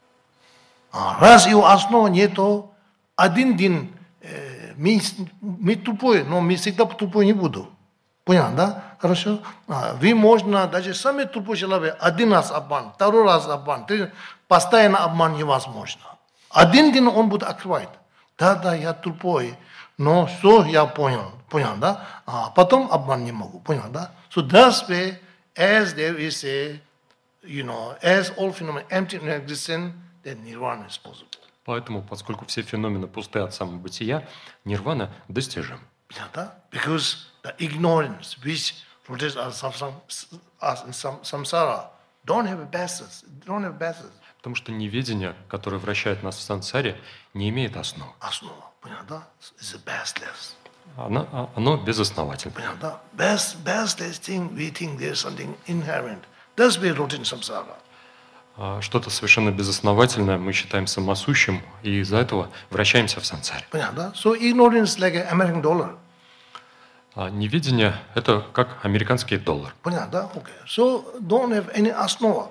[SPEAKER 1] А раз его основы нету, один день э, мы, мы тупой, но мы всегда тупой не буду. Понятно, да? Хорошо? А, вы можно, даже самый тупой человек, один раз обман, второй раз обман, третий, постоянно обман невозможно. Один день он будет открывать. Да, да, я тупой, но все я понял. Понял, да? А потом обман не могу. Понял, да? So that's way, as there is a, you know, as all phenomena empty in existence, then nirvana is possible.
[SPEAKER 2] Поэтому, поскольку все феномены пусты от самобытия, нирвана достижим.
[SPEAKER 1] Понятно? Because the ignorance which rotates us in samsara don't have a basis. Don't have a basis.
[SPEAKER 2] Потому что неведение, которое вращает нас в сансаре, не имеет основы.
[SPEAKER 1] Основа. Понятно? It's a baseless.
[SPEAKER 2] Оно, а- оно безосновательно.
[SPEAKER 1] Понятно? Best, baseless thing, we think there's something inherent. That's why rotate in samsara.
[SPEAKER 2] А Что-то совершенно безосновательное мы считаем самосущим, и из-за этого вращаемся в сансаре.
[SPEAKER 1] Понятно? So ignorance is like an American dollar.
[SPEAKER 2] А неведение – это как американский доллар.
[SPEAKER 1] Понятно? Okay. So don't have any основа.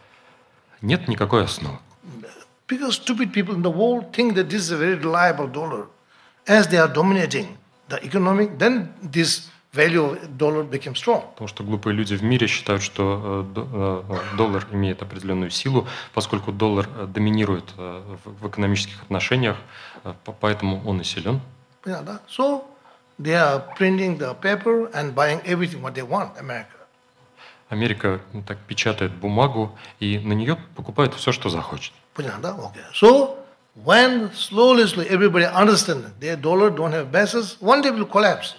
[SPEAKER 2] Нет никакой основы.
[SPEAKER 1] Because stupid people in the world think that this is a very reliable dollar. As they are dominating the economic, then this value of dollar becomes strong.
[SPEAKER 2] Потому что глупые люди в мире считают, что э, до- э, доллар имеет определенную силу, поскольку доллар э, доминирует э, в в экономических отношениях, э, по- поэтому он и силен.
[SPEAKER 1] Понятно? So they are printing the paper and buying everything what they want, America.
[SPEAKER 2] Америка ну, так печатает бумагу и на нее покупает все, что захочет.
[SPEAKER 1] Понятно? Okay. So when slowly, slowly everybody understands that their dollar don't have basis, one day will collapse.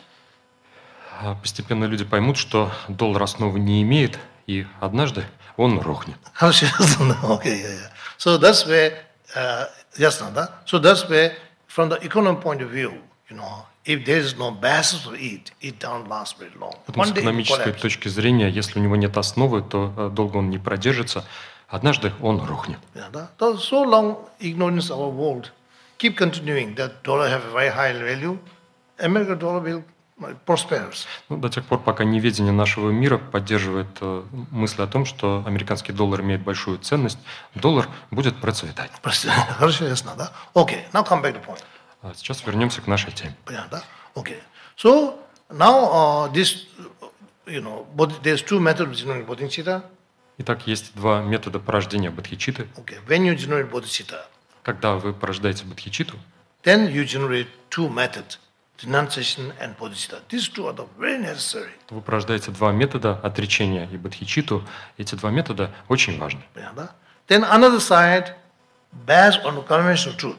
[SPEAKER 2] А Постепенно люди поймут, что доллар основы не имеет, и однажды он рухнет.
[SPEAKER 1] Хорошо, okay, yeah, yeah. So that's where, uh, yes, no, да? So that's where, from the economic point of view, you know, if there is no basis for it, it don't last very long.
[SPEAKER 2] Поэтому с
[SPEAKER 1] One day it will
[SPEAKER 2] экономической
[SPEAKER 1] collapse.
[SPEAKER 2] точки зрения, если у него нет основы, то э, долго он не продержится, однажды он рухнет.
[SPEAKER 1] Yeah, да? So so long ignorance of our world keep continuing that dollar have a very high value, American dollar will uh, prospers.
[SPEAKER 2] Ну, до тех пор, пока неведение нашего мира поддерживает э, мысль о том, что американский доллар имеет большую ценность, доллар будет процветать.
[SPEAKER 1] Хорошо, ясно, да? Okay, now come back to point.
[SPEAKER 2] А сейчас вернемся к нашей теме.
[SPEAKER 1] Понятно, да? Okay. So now uh, this, uh, you know, bod- there's two methods of generating bodhicitta.
[SPEAKER 2] Итак, есть два метода порождения бодхичитты.
[SPEAKER 1] Okay, when you generate bodhicitta,
[SPEAKER 2] Когда вы порождаете бодхичитту,
[SPEAKER 1] then you generate two methods, renunciation and bodhicitta. These two are the very necessary.
[SPEAKER 2] то вы порождаете два метода отречения и бодхичитту. Эти два метода очень важны.
[SPEAKER 1] Понятно? Then another side, based on conventional truth.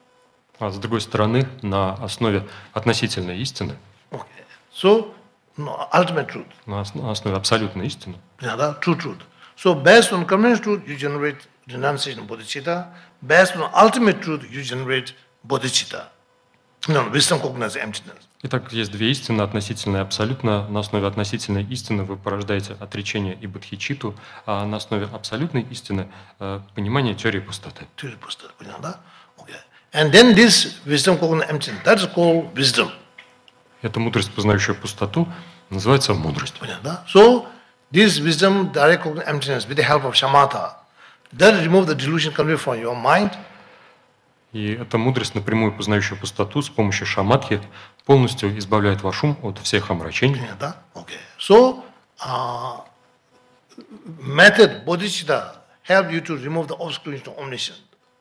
[SPEAKER 2] А с другой стороны, на основе относительной истины,
[SPEAKER 1] Okay. So, no, ultimate truth.
[SPEAKER 2] на ос- на основе абсолютной истины,
[SPEAKER 1] Понятно? True truth. So based on conventional truth, you generate renunciation and bodhicitta. Based on ultimate truth, you generate bodhicitta. No, no, wisdom, cognizance, emptiness.
[SPEAKER 2] Итак, есть две истины, относительная и абсолютно. На основе относительной истины вы порождаете отречение и бодхичитту, а на основе абсолютной истины э, понимание теории пустоты.
[SPEAKER 1] Theory pustaka, понятно? Okay. And then this wisdom called emptiness, that is called wisdom.
[SPEAKER 2] Эта мудрость, познающая пустоту, называется мудрость.
[SPEAKER 1] So this wisdom, direct called emptiness, with the help of shamatha, that remove the delusion convey from your mind.
[SPEAKER 2] И эта мудрость, напрямую познающая пустоту, с помощью шаматхи полностью избавляет ваш ум от всех омрачений.
[SPEAKER 1] Okay. So, uh, method bodhicitta help you to remove the obscuration to omniscience.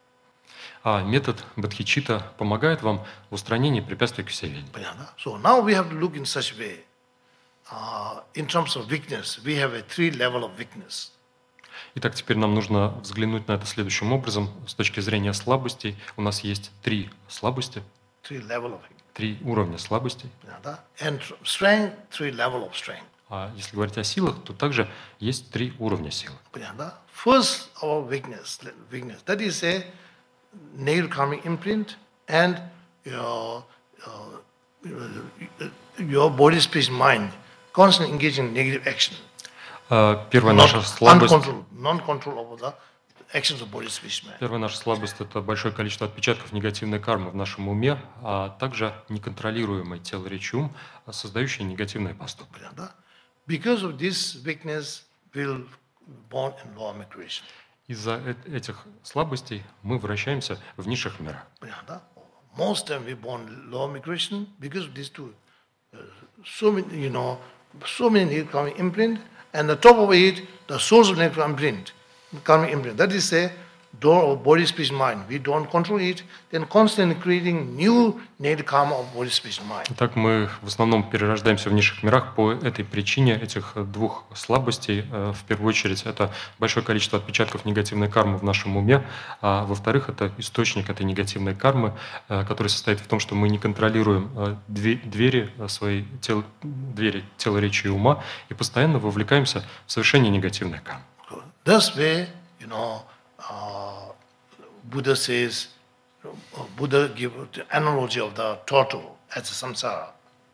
[SPEAKER 2] А метод бодхичитта помогает вам в устранении препятствий к всеведению.
[SPEAKER 1] So now we have to look in such way. Uh, in terms of weakness, we have a three level of weakness.
[SPEAKER 2] Итак, теперь нам нужно взглянуть на это следующим образом. С точки зрения слабостей у нас есть три слабости,
[SPEAKER 1] Three level of
[SPEAKER 2] три уровня слабостей.
[SPEAKER 1] and strength, three level of strength.
[SPEAKER 2] А если говорить о силах, то также есть три уровня силы.
[SPEAKER 1] First, our weakness, weakness. That is a negative karmic imprint and your uh, your body, speech, mind constantly engaging in negative action.
[SPEAKER 2] А, Первая наша слабость.
[SPEAKER 1] Non-control, non-control over the actions of body, speech, mind.
[SPEAKER 2] Первая наша слабость – это большое количество отпечатков негативной кармы в нашем уме, а также неконтролируемый тело, речь и ум, создающие негативные поступки.
[SPEAKER 1] Because of this weakness, we'll born in lower migration.
[SPEAKER 2] Из-за э- этих слабостей мы вращаемся в низших мирах.
[SPEAKER 1] Most time we born lower migration because of these two. Uh, so many, you know, so many negative karmic imprint, and the top of it, the source of negative imprint, karmic imprint. That is a door of body, speech, mind. We don't control it, then constantly creating new negative karma of body, speech, mind.
[SPEAKER 2] Итак, мы в основном перерождаемся в низших мирах по этой причине этих двух слабостей. Э, В первую очередь, это большое количество отпечатков негативной кармы в нашем уме, а во-вторых, это источник этой негативной кармы, э, который состоит в том, что мы не контролируем э, две- двери э, своей тел- двери тела, речи и ума и постоянно вовлекаемся в совершение негативной кармы.
[SPEAKER 1] This way, you know, uh, Buddha says, uh, Buddha give the analogy of the turtle as a samsara.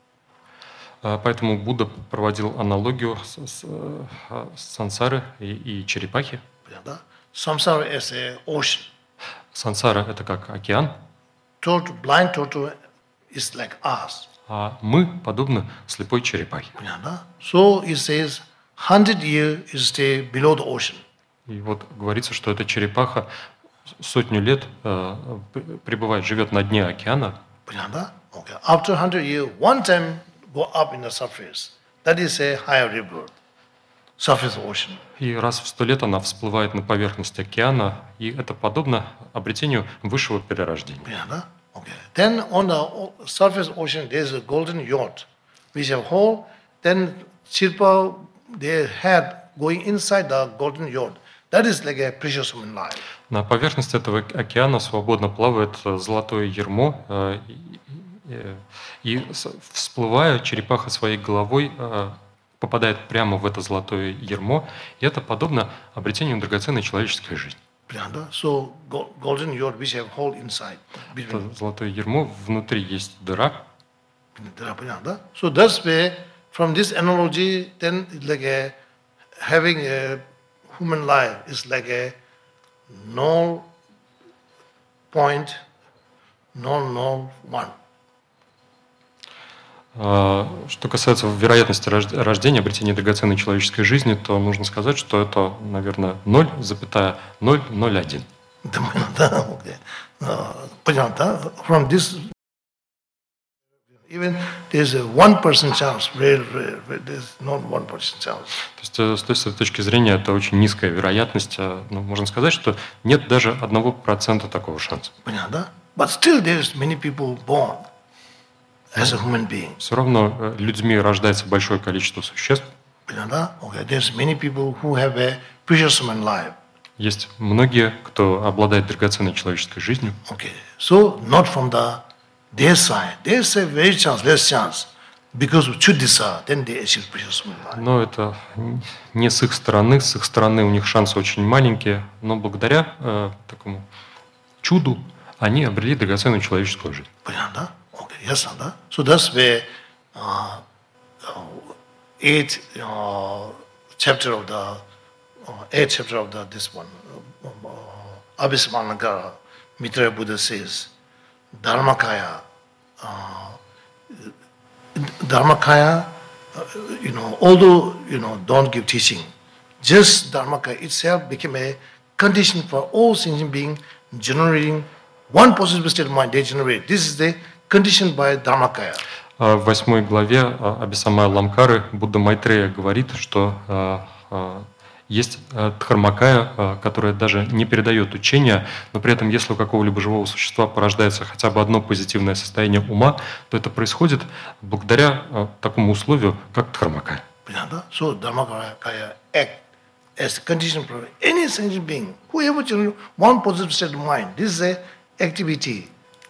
[SPEAKER 2] А, Поэтому Будда проводил аналогию с, с, э, с сансары и, и черепахи.
[SPEAKER 1] Samsara is a ocean.
[SPEAKER 2] Сансара – это как океан,
[SPEAKER 1] Turtle, blind turtle is like us.
[SPEAKER 2] а мы подобны слепой черепахе.
[SPEAKER 1] So it says, hundred years is stay below the ocean.
[SPEAKER 2] И вот говорится, что эта черепаха сотню лет э, п- пребывает, живет на дне океана,
[SPEAKER 1] Okay. After hundred years, one time go up in the surface. That is a higher river, surface ocean.
[SPEAKER 2] и раз в сто лет она всплывает на поверхность океана, и это подобно обретению высшего перерождения.
[SPEAKER 1] Okay. Then on the o- surface ocean, there is a golden yacht, which have hole. Then Shilpa, they had going inside the golden yacht. That is like a precious human life.
[SPEAKER 2] На поверхности этого океана свободно плавает э, золотое ярмо, э, и, и- и с- всплывая, черепаха своей головой э, попадает прямо в это золотое ярмо, и это подобно обретению драгоценной человеческой жизни.
[SPEAKER 1] So go- golden yacht, which have hole inside.
[SPEAKER 2] Это
[SPEAKER 1] Between.
[SPEAKER 2] золотое ярмо, внутри есть дыра.
[SPEAKER 1] So that's where, from this analogy, then it's like a having a human life is like a null point, null null one.
[SPEAKER 2] А, Что касается вероятности рожд- рождения, обретения драгоценной человеческой жизни, то нужно сказать, что это, наверное, ноль целых ноль ноль один.
[SPEAKER 1] Okay. Uh, понятно? From this, even there's a one percent chance. Rare, rare, rare. There's not one percent chance.
[SPEAKER 2] То есть э, с той с этой точки зрения это очень низкая вероятность. а, Ну, можно сказать, что нет даже одного процента такого шанса.
[SPEAKER 1] Понятно? But still, there's many people born as a human being.
[SPEAKER 2] Все равно э, людьми рождается большое количество существ.
[SPEAKER 1] Понятно? Okay. There's many people who have a precious human life.
[SPEAKER 2] Есть многие, кто обладает драгоценной человеческой жизнью.
[SPEAKER 1] Okay. So not from the their side. Their side very chance, less chance. Because of Chuddhisa, then they achieve precious human life.
[SPEAKER 2] Но это не с их стороны. С их стороны у них шансы очень маленькие. Но благодаря э, такому чуду они обрели драгоценную человеческую жизнь.
[SPEAKER 1] Понятно? Okay. Yes, Nanda. So that's where uh, uh, eighth uh, chapter of the uh, eighth chapter of the this one, uh, uh, Abhisamanagara, Mitra Buddha says, Dharmakaya, uh, Dharmakaya, uh, you know, although, you know, don't give teaching, just Dharmakaya itself became a condition for all sentient beings generating one positive state of mind they generate. This is the condition by Dharmakaya.
[SPEAKER 2] В восьмой главе Абхисамая Ламкары Будда Майтрея говорит, что есть дхармакая, которая даже не передает учения, но при этом, если у какого-либо живого существа порождается хотя бы одно позитивное состояние ума, то это происходит благодаря такому условию, как дхармакая.
[SPEAKER 1] So Dharmakaya act as a condition for any sentient being, whoever generates one positive state of mind. This is a activity.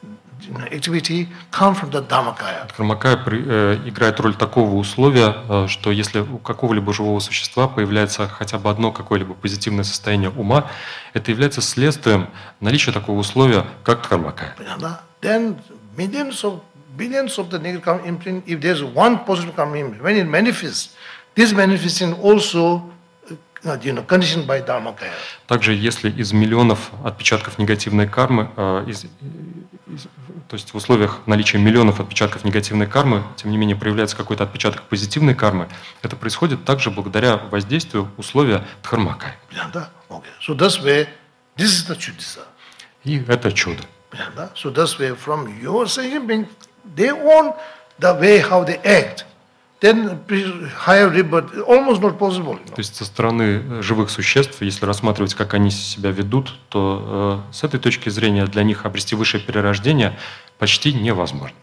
[SPEAKER 1] Activity come from the Dharmakaya.
[SPEAKER 2] Дхармакая э, играет роль такого условия, э, что если у какого-либо живого существа появляется хотя бы одно какое-либо позитивное состояние ума, это является следствием наличия такого условия, как дхармакая.
[SPEAKER 1] Then millions of billions of the negative karma imprint, if there's one positive karma imprint, when it manifests, this manifestation also you know, conditioned by Dharmakaya.
[SPEAKER 2] Также, если из миллионов отпечатков негативной кармы, э, из, из, то есть в условиях наличия миллионов отпечатков негативной кармы, тем не менее проявляется какой-то отпечаток позитивной кармы, это происходит также благодаря воздействию условия дхармакая.
[SPEAKER 1] Okay. So that's where this is the chudisa.
[SPEAKER 2] И это чудо.
[SPEAKER 1] So that's where from your sentient being, they own the way how they act. Then higher rebirth almost not possible.
[SPEAKER 2] То есть со стороны живых существ, если рассматривать, как они себя ведут, то э, с этой точки зрения для них обрести высшее перерождение почти невозможно.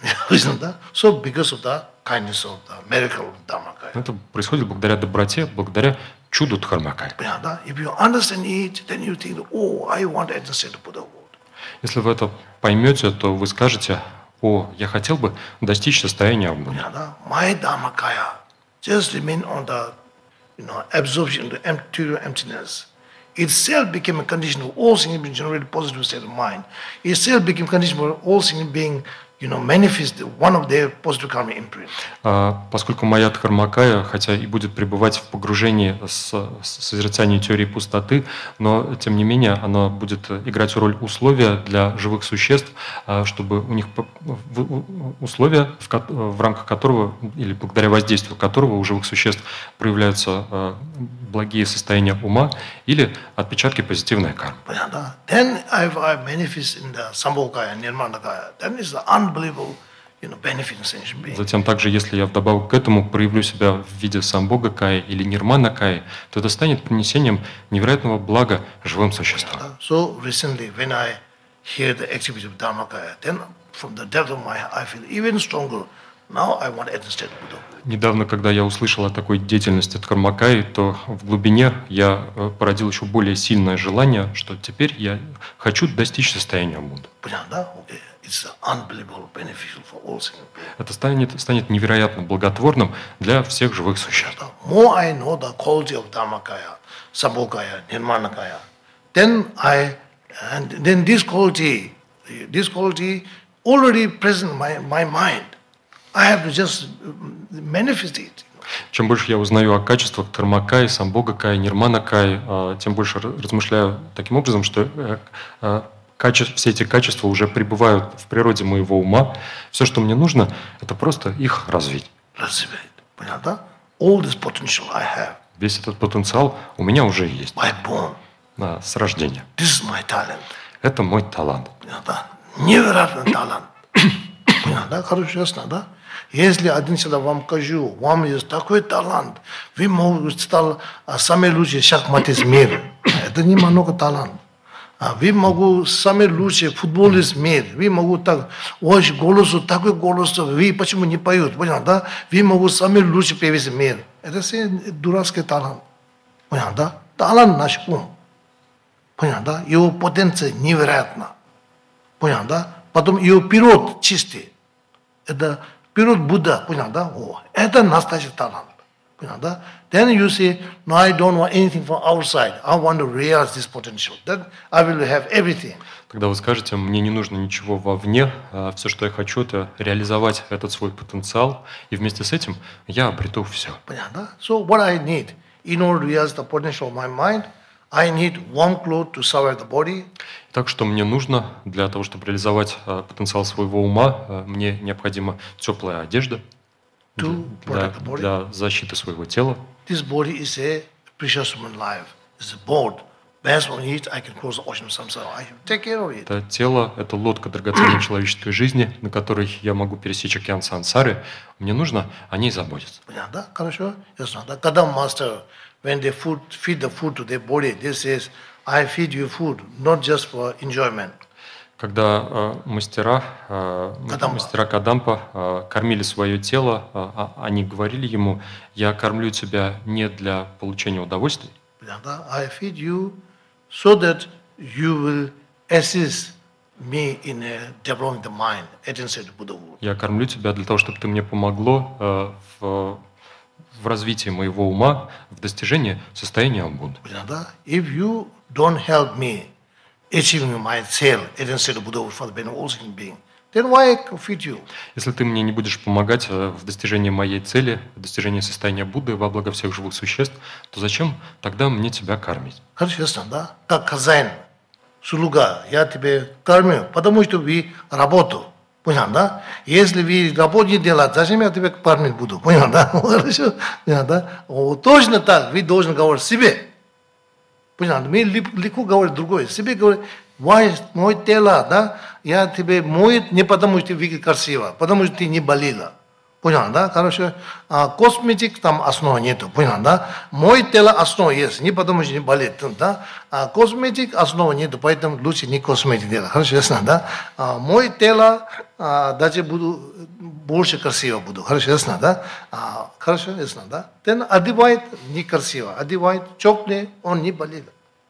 [SPEAKER 1] So because of the kindness of the miracle of Dharmakaya.
[SPEAKER 2] Это происходит благодаря доброте, благодаря чуду Дхармакая.
[SPEAKER 1] If you understand it, then you think, oh, I want to understand the Buddha word.
[SPEAKER 2] Если вы это поймете, то вы скажете: о, я хотел бы достичь состояния Будды.
[SPEAKER 1] My Dharmakaya just remain on the, you know, absorption, the empty emptiness. Itself became a condition of all singing being generated positive state of mind. Itself became a condition for all singing being, you know, manifest one of their positive karma imprint.
[SPEAKER 2] А, поскольку моя Дхармакая, хотя и будет пребывать в погружении с, с созерцанием теории пустоты, но тем не менее она будет играть роль условия для живых существ, чтобы у них условия, в, в рамках которого или благодаря воздействию которого у живых существ проявляются благие состояния ума или отпечатки позитивной кармы.
[SPEAKER 1] Then if I manifest in the Sambhogakaya, Nirmanakaya, then is the unbelievable, you know, benefit in sentient being.
[SPEAKER 2] Затем также, если я вдобавок к этому проявлю себя в виде Самбогакая или Нирманакая, то это станет принесением невероятного блага живым существам.
[SPEAKER 1] So recently, when I hear the activity of Dharmakaya, then from the depth of my heart, I feel even stronger. Now I want to understand Buddha.
[SPEAKER 2] Недавно, когда я услышал о такой деятельности Дхармакаи, то в глубине я породил еще более сильное желание, что теперь я хочу достичь состояния Будды. Это станет, станет невероятно благотворным для всех живых существ.
[SPEAKER 1] More I know the quality of Dharmakaya, Sambhogakaya, Nirmanakaya, then I, and then this quality, this quality already present in my, my mind. I have to just manifest it.
[SPEAKER 2] Чем больше я узнаю о качествах Дхармакаи, Самбогакаи, Нирманакаи, тем больше размышляю таким образом, что качество, все эти качества уже пребывают в природе моего ума. Все, что мне нужно, это просто их развить.
[SPEAKER 1] Развить. Понятно? All this potential I have.
[SPEAKER 2] Весь этот потенциал у меня уже есть.
[SPEAKER 1] By born.
[SPEAKER 2] Да, с рождения.
[SPEAKER 1] This is my talent.
[SPEAKER 2] Это мой талант.
[SPEAKER 1] Понятно? Невероятный талант. Понятно? Хорошо, ясно, да? Если один сюда вам скажу, вам есть такой талант, вы можете стать самый лучший шахматист мира. Это немного талант. Вы могу самый лучший футболист мира. Вы могу так, ваш голос, такой голос, вы почему не поют? Понятно, да? Вы могу самый лучший певец мира. Это все дурацкий талант. Понятно, да? Талант наш ум. Понятно, да? Его потенция невероятна. Понятно, да? Потом его природа чистый. Это природа Будда, понятно, да? О, это настоящий талант. Понятно, да? Then you say, no, I don't want anything from outside. I want to realize this potential. Then I will have everything.
[SPEAKER 2] Когда вы скажете, мне не нужно ничего вовне, все, что я хочу, это реализовать этот свой потенциал, и вместе с этим я обрету все.
[SPEAKER 1] Понятно, да? So what I need, in order to realize the potential of my mind, I need warm clothes to survive the body.
[SPEAKER 2] Так что мне нужно для того, чтобы реализовать э, потенциал своего ума, э, мне необходима теплая одежда для,
[SPEAKER 1] To
[SPEAKER 2] для,
[SPEAKER 1] protect the body.
[SPEAKER 2] для защиты своего тела.
[SPEAKER 1] This body is a precious human life. It's a boat. Based on it, I can cross the ocean samsara. I have to take care of it.
[SPEAKER 2] Это тело, это лодка драгоценной человеческой жизни, на которой я могу пересечь океан сансары. Мне нужно о ней заботиться.
[SPEAKER 1] Понятно? Хорошо? Ясно, да? Когда master, when they food, feed the food to their body, they says, I feed you food, not just for enjoyment.
[SPEAKER 2] Когда э, мастера, э,
[SPEAKER 1] Кадампа.
[SPEAKER 2] мастера Кадампа э, кормили свое тело, э, а- они говорили ему: «Я кормлю тебя не для получения удовольствий,
[SPEAKER 1] Понятно? I feed you so that you will assist me in uh, developing the mind, attention to Buddhahood.
[SPEAKER 2] я кормлю тебя для того, чтобы ты мне помогло э, в, в развитии моего ума, в достижении состояния Будды».
[SPEAKER 1] Понятно? If you don't help me achieving my self, attention to Buddhahood for the benefit of all sentient beings, then why I feed you?
[SPEAKER 2] Если ты мне не будешь помогать э, в достижении моей цели, в достижении состояния Будды во благо всех живых существ, то зачем тогда мне тебя кормить?
[SPEAKER 1] Хорошо, ясно, да? Как хозяин, слуга, я тебе кормлю, потому что вы работу. Понятно, да? Если вы работу не делаете, зачем я тебе кормить буду? Понятно, да? Хорошо? Понятно, да? О, точно так, вы должны говорить себе. Понятно? Мы легко говорим другое. Себе говорим, мой, мой тело, да? Я тебе моет не потому, что ты красиво, потому что ты не болела. Понятно, да? Хорошо. А косметик там основы нету. Понятно, да? Мой тело основа есть, не потому что не болит, да? А косметик основы нету, поэтому лучше не косметик делать. Хорошо, ясно, да? А мой тело а, даже буду больше красиво буду. Хорошо, ясно, да? А, хорошо, ясно, да? Then одевает некрасиво, одевает теплый, он не болел.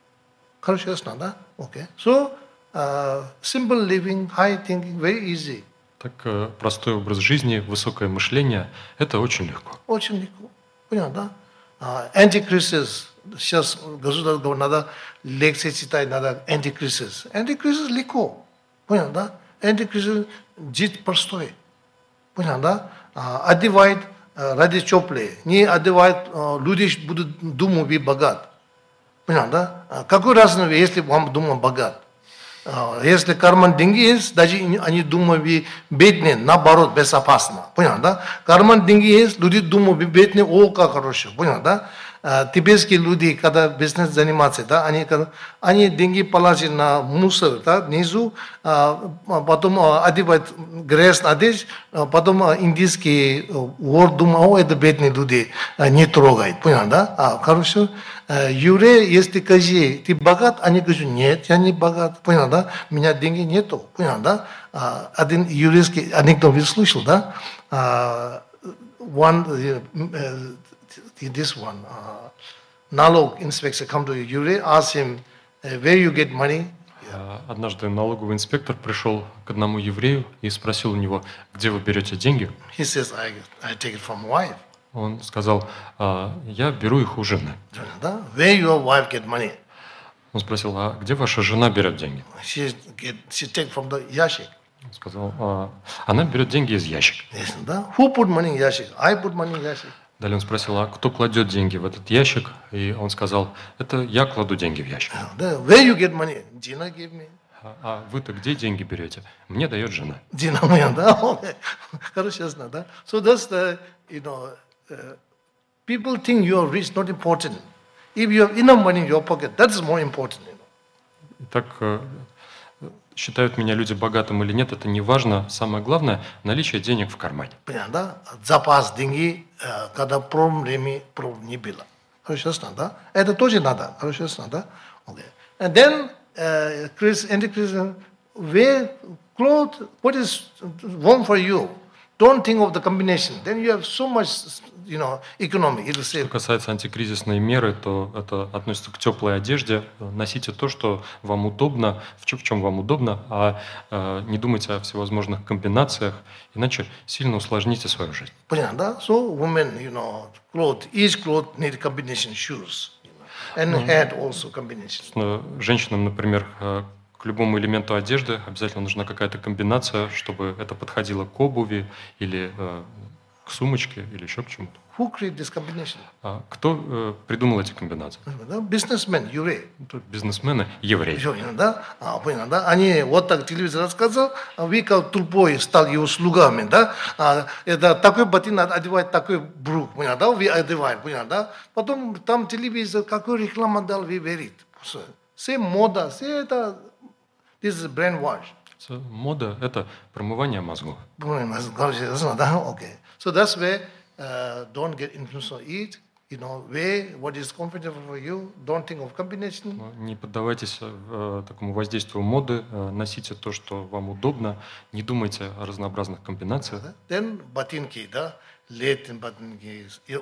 [SPEAKER 1] Хорошо, ясно, да? Okay. So, uh, simple living, high thinking, very easy.
[SPEAKER 2] Так э, простой образ жизни, высокое мышление – это очень легко.
[SPEAKER 1] Очень легко. Понятно, да? Антикризис. Сейчас государство говорит, надо лекции читать, надо антикризис. Антикризис легко. Понятно, да? Антикризис жить простой. Понятно, да? А, одевает а, ради теплые. Не одевает, а, люди будут думать, вы богат. Понятно, да? А, какой разница, если вам думать богат? А, если карман деньги есть, даже они думают, вы бедные, наоборот, безопасно. Понятно, да? Карман деньги есть, люди думают, вы бедные, о, как хорошо. Понятно, да? А, тибетские люди, когда бизнес занимаются, да, они, они деньги положили на мусор, да, внизу, а, потом а, одевают грязь одежду, а, потом а, индийские вор думают, о, это бедные люди, а, не трогают. Понятно, да? А, хорошо. А, евреи, если скажи, ты богат, они говорят, нет, я не богат. Понятно, да? У меня денег нету. Понятно, да? А, один еврейский анекдот вы слышал, да? А, one, uh, this one, uh, налог инспектор come to Yuri, ask him, uh, where you get money?
[SPEAKER 2] А, Однажды налоговый инспектор пришел к одному еврею и спросил у него: «Где вы берете деньги?»
[SPEAKER 1] He says, I, I take it from wife.
[SPEAKER 2] Он сказал: «А, «Я беру их у жены».
[SPEAKER 1] Да? Where your wife get money?
[SPEAKER 2] Он спросил: «А где ваша жена берет деньги?»
[SPEAKER 1] She get, she take from the yashik.
[SPEAKER 2] Он сказал: «А, «Она берет деньги из ящика».
[SPEAKER 1] Yes, да? Who put money in yashik? I put money in yashik.
[SPEAKER 2] Далее он спросил: «А кто кладет деньги в этот ящик?» И он сказал: «Это я кладу деньги в ящик».
[SPEAKER 1] Да? Where you get money? Gina gave me.
[SPEAKER 2] «А, а вы-то где деньги берете?» «Мне дает жена».
[SPEAKER 1] Gina моя, да? Okay. Хорошо, ясно, да? So that's the, you know, uh, people think you are rich, not important. If you have enough money in your pocket, that's more important. You know.
[SPEAKER 2] Итак, э, считают меня люди богатым или нет, это не важно. Самое главное – наличие денег в кармане.
[SPEAKER 1] Понятно, да? Запас деньги, э, когда проблемы, проблем не было. Хорошо, ясно, да? Это тоже надо. Хорошо, ясно, да? Okay. And then, uh, Chris, anti-Christian, wear clothes, what is warm for you? Don't think of the combination. Then you have so much, you know, economy. It will
[SPEAKER 2] Что
[SPEAKER 1] save.
[SPEAKER 2] касается антикризисной меры, то это относится к теплой одежде. Носите то, что вам удобно, в чем, в чем вам удобно, а э, не думайте о всевозможных комбинациях, иначе сильно усложните свою жизнь.
[SPEAKER 1] Понятно, да? So women, you know, clothes, each cloth need combination shoes. You know, and hat also combination.
[SPEAKER 2] Но женщинам, например, э, к любому элементу одежды обязательно нужна какая-то комбинация, чтобы это подходило к обуви или э, к сумочке или еще к чему-то.
[SPEAKER 1] Who created this combination?
[SPEAKER 2] А кто э, придумал эти комбинации?
[SPEAKER 1] Да, Businessmen, евреи.
[SPEAKER 2] Это бизнесмены, евреи.
[SPEAKER 1] Всё, да? А, понятно, да? Они вот так телевизор рассказал, а вы как тупой стал его слугами, да? А, это такой ботинок одевать, такой брук, понятно, да? Вы одеваете, понятно, да? Потом там телевизор, какой реклама дал, вы верите. Все мода, все это, this is brainwash.
[SPEAKER 2] Мода – это промывание мозгов.
[SPEAKER 1] Okay. So that's where uh, don't get influenced or eat. You know, weigh what is comfortable for you. Don't think of combination.
[SPEAKER 2] Не поддавайтесь э, такому воздействию моды. Э, носите то, что вам удобно. Не думайте о разнообразных комбинациях.
[SPEAKER 1] Then ботинки, да, летние ботинки,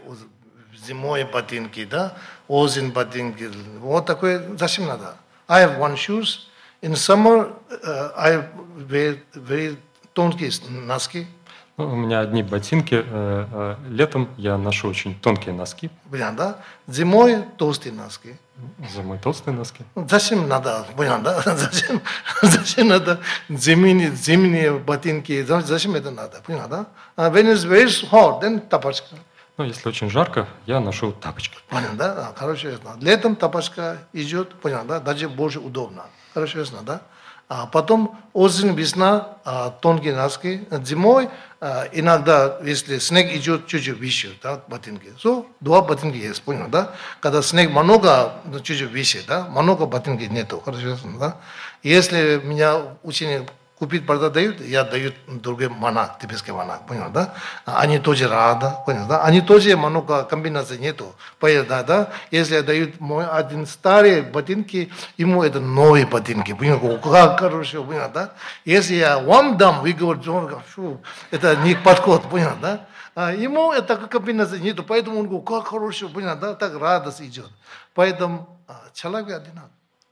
[SPEAKER 1] зимой ботинки, да, осень ботинки. Вот такое зачем надо? I have one shoes. In summer, uh, I wear very тонкие носки.
[SPEAKER 2] Ну, у меня одни ботинки. Э, э, летом я ношу очень тонкие носки.
[SPEAKER 1] Понятно, да? Зимой толстые носки.
[SPEAKER 2] Зимой толстые носки.
[SPEAKER 1] Зачем надо? Понятно, да? Зачем, зачем надо зимние, зимние ботинки? Зачем это надо? Понятно, да? When it's very hot, then тапочка.
[SPEAKER 2] Ну, если очень жарко, я ношу тапочки.
[SPEAKER 1] Понятно, да? Хорошо, ясно. Летом тапочка идет, понятно, да? Даже больше удобно. Хорошо, ясно, да? А потом осень, весна, а, тонкие носки. Зимой а, иногда, если снег идет чуть-чуть выше, да, ботинки. So, два ботинки есть, понял, да? Когда снег много, чуть-чуть выше, да? Много ботинки нету, хорошо, ясно, да? Если меня ученик купить, продают, я даю другой манак, тибетский манак, понял, да? Они тоже рады, понял, да? Они тоже много комбинаций нету, понял, да, да? Если дают мой один старый ботинки, ему это новые ботинки, понял, как хорошо, понял, да? Если я вам дам, вы говорите, фу, это не подход, понял, да? А ему это комбинации нету, поэтому он говорит, как хорошо, понял, да? Так радость идет. Поэтому человек одинаковый,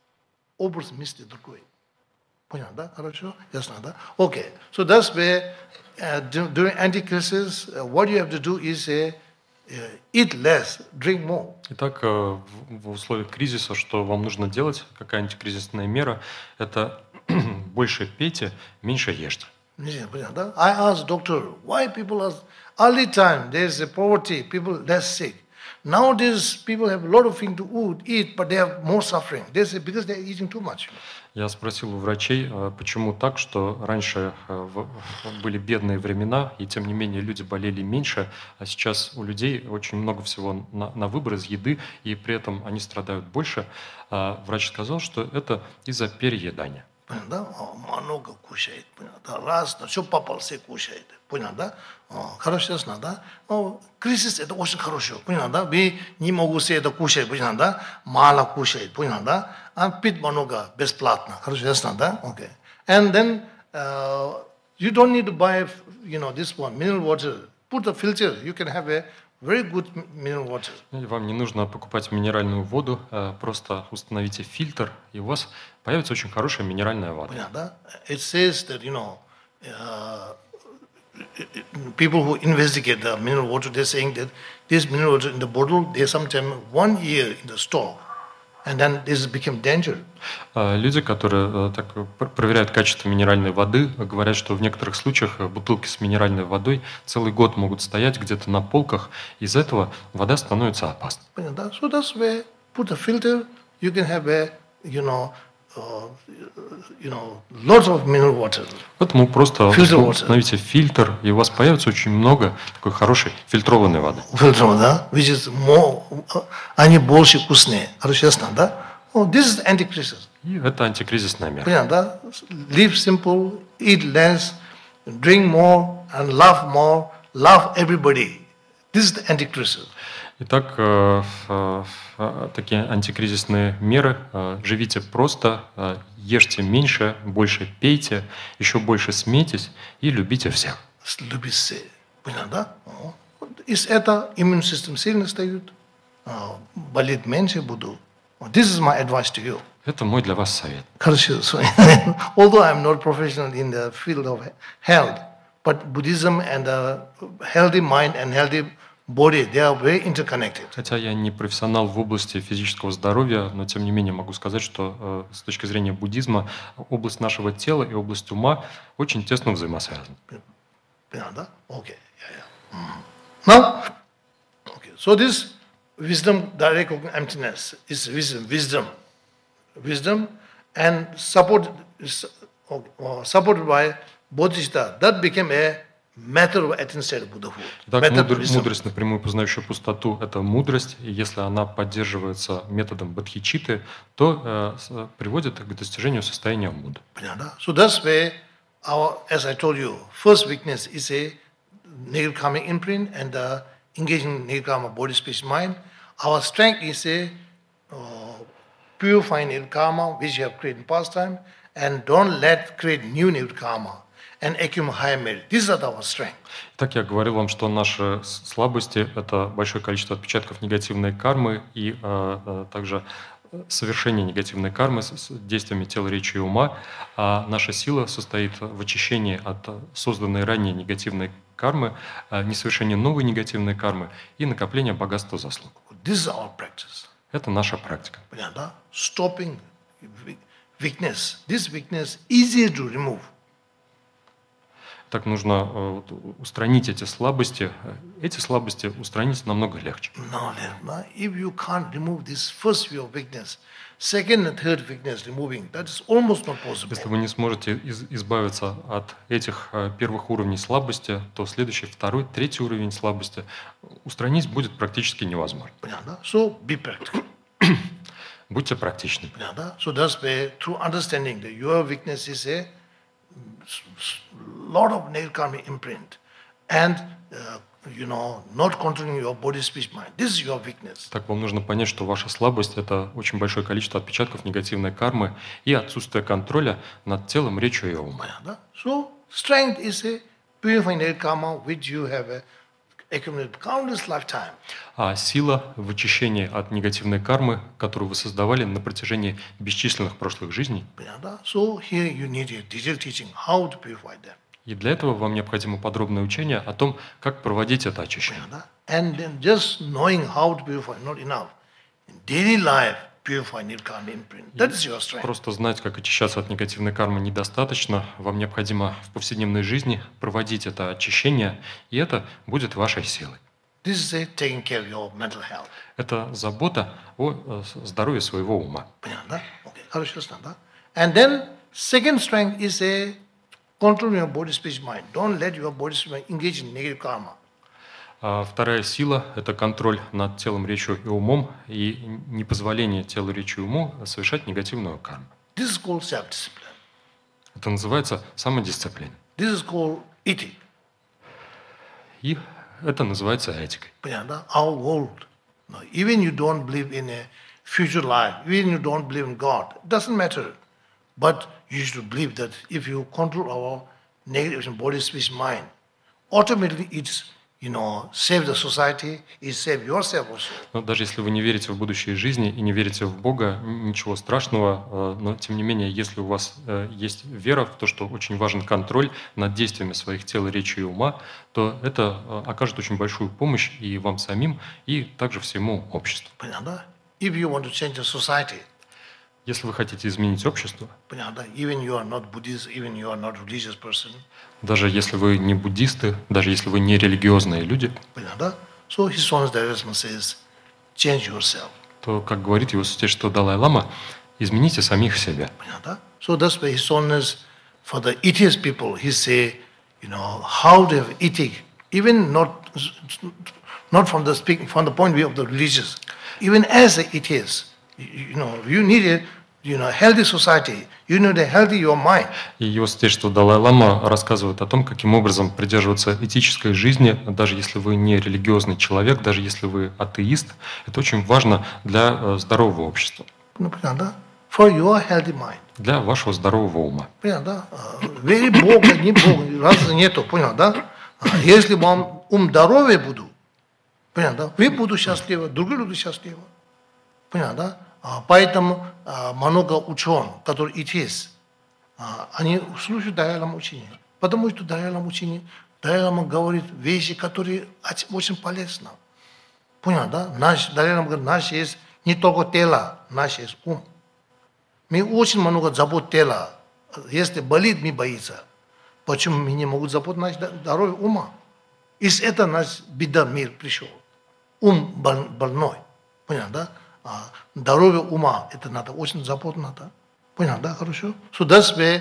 [SPEAKER 1] образ мысли другой. Понятно, да? Хорошо? Ясно, да? Okay. So that's where uh, during anti-crisis, uh, what you have to do is uh, uh, eat less, drink more.
[SPEAKER 2] Итак, в, в условиях кризиса, что вам нужно делать, какая антикризисная мера, это больше пейте, меньше ешьте.
[SPEAKER 1] Понятно, да? I asked doctor, why people are, early time, there's a poverty, people less sick. Nowadays, people have a lot of things to eat, but they have more suffering. They say because they are eating too much.
[SPEAKER 2] Я спросил у врачей, почему так, что раньше были бедные времена, и тем не менее люди болели меньше, а сейчас у людей очень много всего на, на выбор из еды, и при этом они страдают больше. А врач сказал, что это из-за переедания.
[SPEAKER 1] Понятно, да? Много кушает, понятно, раз, все попался кушает, понятно, да? Хорошо, ясно, да? Кризис это очень хорошо, понятно, да? Вы не могете это кушать, понятно, да? Мало кушает, понятно, да? А пить много, бесплатно, хорошо, ясно, да? Okay. And then uh, you don't need to buy, you know, this one, mineral water. Put a filter, you can have a very good mineral water.
[SPEAKER 2] Вам не нужно покупать минеральную воду, просто установите фильтр, и у вас появится очень хорошая минеральная вода.
[SPEAKER 1] Понятно, да? It says that, you know, uh, people who investigate the mineral water, they're saying that this mineral water in the bottle, they sometimes one year in the store, and then this became danger.
[SPEAKER 2] Люди, которые так проверяют качество минеральной воды, говорят, что в некоторых случаях бутылки с минеральной водой целый год могут стоять где-то на полках, из-за этого вода становится опасной.
[SPEAKER 1] Понятно, да? So that's where put a filter, you can have a, you know, Uh, you know, lots of mineral water.
[SPEAKER 2] Поэтому просто установите фильтр, и у вас появится очень много такой хорошей фильтрованной воды.
[SPEAKER 1] Фильтрованной, да? Which is more, они больше вкусные. Хорошо, ясно, да? Oh, this is anti-crisis.
[SPEAKER 2] И это антикризисная мера.
[SPEAKER 1] Понятно, да? Live simple, eat less, drink more, and love more, love everybody. This is the anti-crisis.
[SPEAKER 2] Итак, э, э, э, такие антикризисные меры. Э, живите просто, э, ешьте меньше, больше пейте, еще больше смейтесь и любите всех.
[SPEAKER 1] Любить всех. Понятно, да? Из этого иммунный систем сильно стоит, болит меньше буду. This is my advice to you.
[SPEAKER 2] Это мой для вас совет.
[SPEAKER 1] Хорошо. Although I'm not professional in the field of health, but Buddhism and the healthy mind and healthy body, they are very interconnected.
[SPEAKER 2] Хотя я не профессионал в области физического здоровья, но тем не менее могу сказать, что э, с точки зрения буддизма область нашего тела и область ума очень тесно взаимосвязаны.
[SPEAKER 1] Yeah, да? Okay. Yeah, yeah. Mm. Now, So this wisdom, direct emptiness, is wisdom, wisdom, wisdom, and support, uh, supported by bodhicitta. That became a method of attention Buddhahood.
[SPEAKER 2] Так,
[SPEAKER 1] Method
[SPEAKER 2] мудр-
[SPEAKER 1] wisdom.
[SPEAKER 2] мудрость, напрямую познающая пустоту, это мудрость, и если она поддерживается методом бодхичитты, то э, с- приводит к достижению состояния Будды.
[SPEAKER 1] So that's where our, as I told you, first weakness is a negative karmic imprint and the engaging negative karma body, speech, mind. Our strength is a uh, purifying negative karma which you have created in past time, and don't let create new negative karma and accumulate higher merit. These are our strength.
[SPEAKER 2] Так я говорил вам, что наши с- слабости – это большое количество отпечатков негативной кармы и э, э, также совершение негативной кармы с с действиями тела, речи и ума. А наша сила состоит в очищении от созданной ранее негативной кармы, э, несовершении новой негативной кармы и накопления богатства заслуг.
[SPEAKER 1] This is our practice.
[SPEAKER 2] Это наша практика.
[SPEAKER 1] Panyada, stopping we- weakness. This weakness easier to remove.
[SPEAKER 2] Так нужно э, вот у- устранить эти слабости. Эти слабости устранить намного легче.
[SPEAKER 1] No, no, if you can't remove this first view of weakness, second and third weakness removing, that is almost not possible.
[SPEAKER 2] Если вы не сможете из- избавиться от этих э, первых уровней слабости, то следующий, второй, третий уровень слабости устранить будет практически невозможно.
[SPEAKER 1] Panyada, so be practical.
[SPEAKER 2] Будьте практичны.
[SPEAKER 1] Panyada, so that's where through understanding that your weakness is a s- s- lot of negative karmic imprint and uh, you know not controlling your body, speech, mind. This is your weakness.
[SPEAKER 2] Так вам нужно понять, что ваша слабость – это очень большое количество отпечатков негативной кармы и отсутствие контроля над телом, речью и умом.
[SPEAKER 1] Panyada. So strength is a purifying negative karma which you have uh, accumulated countless lifetime.
[SPEAKER 2] А сила в очищении от негативной кармы, которую вы создавали на протяжении бесчисленных прошлых жизней.
[SPEAKER 1] Panyada. So here you need a detailed teaching how to purify them.
[SPEAKER 2] И для этого вам необходимо подробное учение о том, как проводить это очищение.
[SPEAKER 1] Panyada. And then just knowing how to purify not enough. In daily life, purify negative karma imprint. That is your strength.
[SPEAKER 2] Просто знать, как очищаться от негативной кармы, недостаточно. Вам необходимо в повседневной жизни проводить это очищение, и это будет вашей силой.
[SPEAKER 1] This is a taking care of your mental health.
[SPEAKER 2] Это забота о э, с- здоровье своего ума.
[SPEAKER 1] Panyada. Okay. Harishastanda. And then second strength is a control your body, speech, mind. Don't let your body, speech, mind engage in negative karma.
[SPEAKER 2] А вторая сила – это контроль над телом, речью и умом, и непозволение телу, речью и уму совершать негативную карму.
[SPEAKER 1] This is called self-discipline.
[SPEAKER 2] Это называется самодисциплина.
[SPEAKER 1] This is called ethic.
[SPEAKER 2] И это называется этикой.
[SPEAKER 1] Panyada. Our world. No, even you don't believe in a future life, even you don't believe in God, it doesn't matter. But you should believe that if you control our negative body, speech, mind, automatically it's, you know, save the society, it save yourself also.
[SPEAKER 2] Но даже если вы не верите в будущие жизни и не верите в Бога, н- ничего страшного, э, но тем не менее, если у вас э, есть вера в то, что очень важен контроль над действиями своих тел, речи и ума, то это э, окажет очень большую помощь и вам самим, и также всему обществу.
[SPEAKER 1] Panyada. If you want to change the society,
[SPEAKER 2] Если вы хотите изменить общество,
[SPEAKER 1] Panyada, even you are not Buddhist, even you are not religious person,
[SPEAKER 2] даже если вы не буддисты, даже если вы не религиозные люди,
[SPEAKER 1] Panyada, so His Holiness Dalai Lama says, change yourself.
[SPEAKER 2] то, как говорит его святейшество Далай-лама, измените самих себя.
[SPEAKER 1] Panyada. So that's why His Holiness, for the atheist people, he say, you know, how to have ethic, even not not from the speaking from the point of view of the religious, even as an atheist, you, you know, you need a you know healthy society, you need a healthy your mind.
[SPEAKER 2] И его святейшество Далай-лама рассказывает о том, каким образом придерживаться этической жизни, даже если вы не религиозный человек, даже если вы атеист. Это очень важно для э, здорового общества,
[SPEAKER 1] Panyada, for your healthy mind.
[SPEAKER 2] для вашего здорового ума.
[SPEAKER 1] Понятно, да? Вери Бога, не Бога, разницы нету, понял, да? А если вам ум здоровый буду, понятно, да? Вы будете счастливы, другие люди счастливы. Понятно, да? А поэтому а, много ученых, которые атеисты, а, они слушают Далай Лама учение. Потому что Далай Лама учение, Далай Лама говорит вещи, которые оч- очень полезны. Понял, да? Наш, Далай Лама говорит, наш есть не только тело, наш есть ум. Мы очень много забот тела. Если болит, мы боится. Почему мы не могут заботиться наше здоровье ума? Из этого наш беда мир пришел. ум бол- больной. Понятно, да? А здоровье ума, это надо очень заботно надо. Понятно, да? Хорошо? So that's why,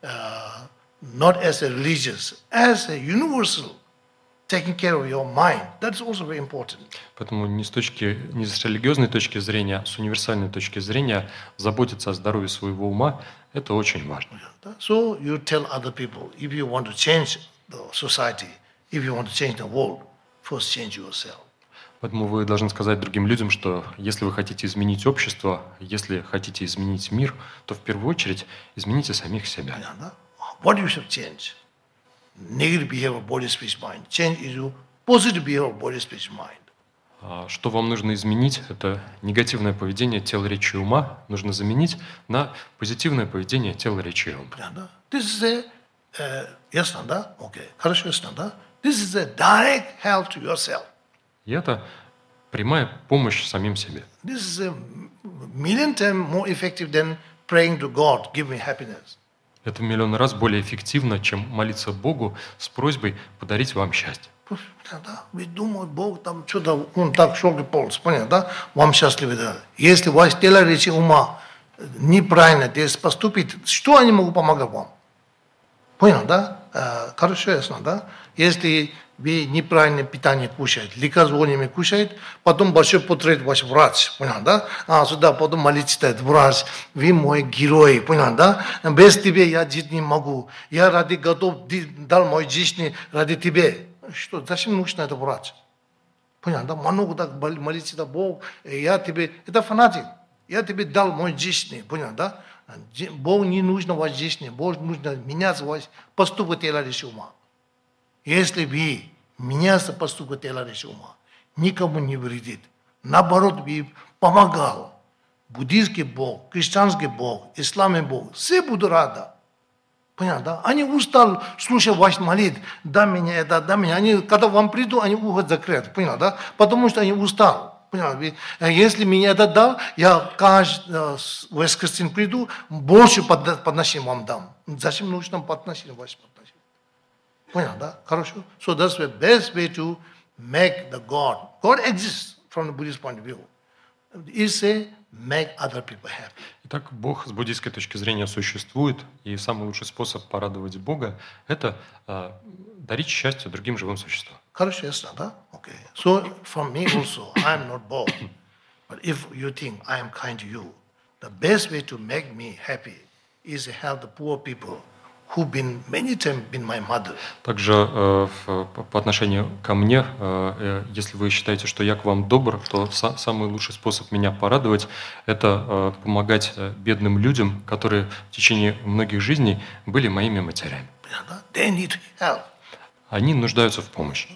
[SPEAKER 1] uh, not as a religious, as a universal, taking care of your mind, that's also very important.
[SPEAKER 2] Поэтому не с точки, не с религиозной точки зрения, а с универсальной точки зрения заботиться о здоровье своего ума – это очень важно.
[SPEAKER 1] So you tell other people, if you want to change the society, if you want to change the world, first change yourself.
[SPEAKER 2] Поэтому вы должны сказать другим людям, что если вы хотите изменить общество, если хотите изменить мир, то в первую очередь измените самих себя.
[SPEAKER 1] Понятно? What you should change? Negative behavior, body, speech, mind. Change into positive behavior, body, speech, mind.
[SPEAKER 2] А Что вам нужно изменить, это негативное поведение тела, речи и ума нужно заменить на позитивное поведение тела, речи и ума.
[SPEAKER 1] Понятно? This is a, uh, ясно, да? Okay. Хорошо, ясно, да? This is a direct help to yourself.
[SPEAKER 2] И это прямая помощь самим себе.
[SPEAKER 1] This is a million times more effective than praying to God, give me happiness.
[SPEAKER 2] Это в миллион раз более эффективно, чем молиться Богу с просьбой подарить вам счастье.
[SPEAKER 1] Да, ведь думают, Бог там что-то, он так шел и полз, понятно, да? Вам счастливы, да? Если ваше тело, речи, ума неправильно поступит, что они могут помогать вам? Понял, да? Э, Хорошо, ясно, да? Если вы неправильное питание кушаете, лекарствами кушаете, потом большой портрет ваш врач, понял, да? А сюда потом молитесь, врач, вы мой герой, понял, да? Без тебя я жить не могу, я ради готов дал мой жизнь ради тебя. Что, зачем нужно это врач? Понял, да? Много так молиться, да, Бог, я тебе, это фанатик, я тебе дал мой жизнь, понял, да? Бог не нужно ваш жизнь, Бог нужно менять ваш поступок тела, речи, ума. Если вы меняете поступок тела, речи, ума, никому не вредит. Наоборот, вы помогал. Буддийский Бог, христианский Бог, исламский Бог, все будут рады. Понятно, да? Они устали слушать ваш молитв, да меня это, да меня. Они, когда вам придут, они ухо закрыты, понятно, да? Потому что они устали. Понятно? Если меня это дал, я каждый воскресенье приду, больше подношений вам дам. Зачем нужно подношение ваше подношение? Понятно, да? Хорошо? So that's the best way to make the God. God exists from the Buddhist point of view. Is a make other people happy.
[SPEAKER 2] Итак, Бог с буддийской точки зрения существует, и самый лучший способ порадовать Бога – это э, дарить счастье другим живым существам.
[SPEAKER 1] Хорошо, ясно, да? Okay. So from me also, I am not Bob. But if you think I am kind to you, the best way to make me happy is to help the poor people who've been many times been my mother.
[SPEAKER 2] Также э, в, по отношению ко мне, э, э, если вы считаете, что я к вам добр, то са- самый лучший способ меня порадовать – это э, помогать э, бедным людям, которые в течение многих жизней были моими матерями.
[SPEAKER 1] They need help.
[SPEAKER 2] Они нуждаются в помощи.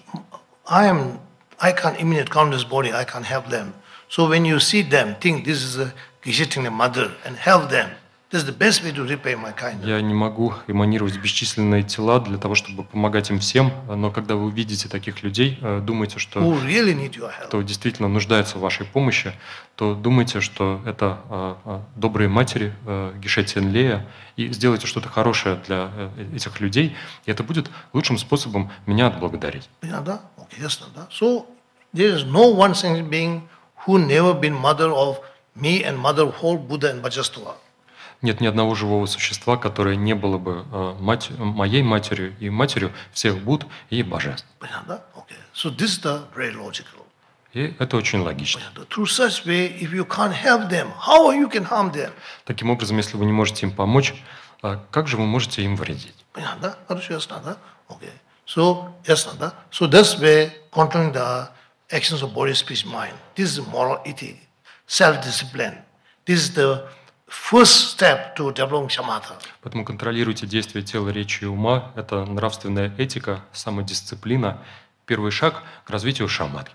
[SPEAKER 1] I am, I can't imitate countless body, I can't help them. So when you see them, think this is a visiting a mother and help them. This is the best way to repay my kindness.
[SPEAKER 2] Я не могу эманировать бесчисленные тела для того, чтобы помогать им всем, но когда вы увидите таких людей, э, думаете, что
[SPEAKER 1] Who really need your help.
[SPEAKER 2] кто действительно нуждается в вашей помощи, то думайте, что это э, э, добрые матери э, Геше Тенлея, и сделайте что-то хорошее для э, этих людей, и это будет лучшим способом меня отблагодарить.
[SPEAKER 1] Да? Okay, ясно, да? So there is no one sentient being who never been mother of me and mother of whole Buddha and Vajrasattva.
[SPEAKER 2] Нет ни одного живого существа, которое не было бы э, мать, моей матерью и матерью всех Будд и божеств.
[SPEAKER 1] Да? Okay. So this is the very logical.
[SPEAKER 2] И это очень логично.
[SPEAKER 1] Through such way, if you can't help them, how you can harm them?
[SPEAKER 2] Таким образом, если вы не можете им помочь, э, как же вы можете им вредить?
[SPEAKER 1] Да? Хорошо, ясно, да? Okay. So, ясно, да? So this way, controlling the actions of body, speech, mind. This is moral ethic, self-discipline. This is the first step to developing shamatha.
[SPEAKER 2] Поэтому контролируйте действия тела, речи и ума. Это нравственная этика, самодисциплина. Первый шаг к развитию шаматхи.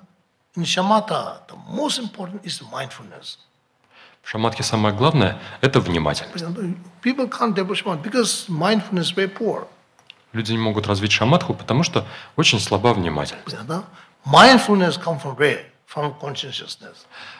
[SPEAKER 1] In shamatha, the most important is mindfulness.
[SPEAKER 2] В шаматхе самое главное – это внимательность.
[SPEAKER 1] People can't develop shamatha because mindfulness is very poor.
[SPEAKER 2] Люди не могут развить шаматху, потому что очень слаба внимательность.
[SPEAKER 1] Mindfulness comes from where? From consciousness.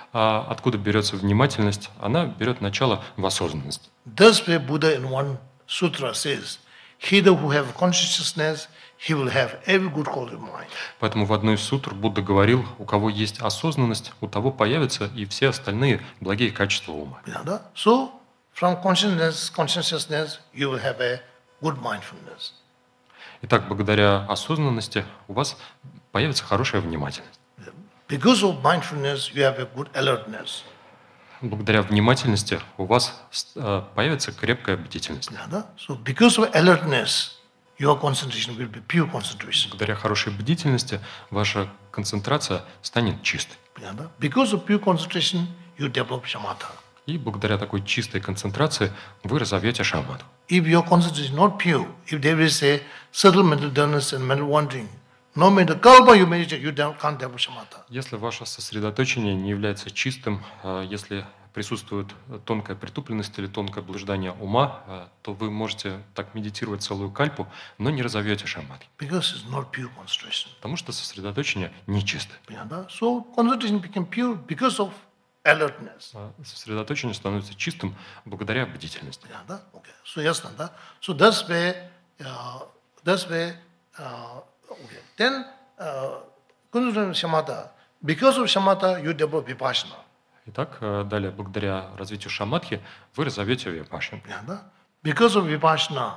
[SPEAKER 2] А откуда берется внимательность? Она берет начало в осознанности.
[SPEAKER 1] Thus, where Buddha in one sutra says, he who have consciousness, he will have every good quality of mind.
[SPEAKER 2] Поэтому в одной из сутр Будда говорил, у кого есть осознанность, у того появятся и все остальные благие качества ума.
[SPEAKER 1] Vinanda. So, from consciousness, consciousness, you will have a good mindfulness.
[SPEAKER 2] Итак, благодаря осознанности у вас появится хорошая внимательность.
[SPEAKER 1] Because of mindfulness, you have a good alertness.
[SPEAKER 2] Благодаря внимательности у вас э, появится крепкая бдительность.
[SPEAKER 1] Vinanda. So, because of alertness, your concentration will be pure concentration.
[SPEAKER 2] Благодаря хорошей бдительности ваша концентрация станет чистой.
[SPEAKER 1] Vinanda. Because of pure concentration, you develop shamatha.
[SPEAKER 2] И благодаря такой чистой концентрации вы разовьете шаматху.
[SPEAKER 1] If your concentration is not pure, if there is a subtle mental dullness and mental wandering, no matter kalpa you meditate, you don't- can't develop shamatha.
[SPEAKER 2] Если ваше сосредоточение не является чистым, э, если присутствует тонкая притупленность или тонкое блуждание ума, э, то вы можете так медитировать целую кальпу, но не разовьете шаматхи,
[SPEAKER 1] Because it's not pure concentration.
[SPEAKER 2] потому что сосредоточение нечистое.
[SPEAKER 1] Vinanda. So concentration became pure because of alertness.
[SPEAKER 2] А сосредоточение становится чистым благодаря бдительности.
[SPEAKER 1] Vinanda. Okay. So yes, Nanda. So that's where, uh, that's where, uh, okay. Then, uh, concentration shamatha. Because of shamatha, you develop vipassana.
[SPEAKER 2] Итак, э, далее, благодаря развитию шаматхи, вы разовьете випашану.
[SPEAKER 1] Vinanda. Because of vipassana,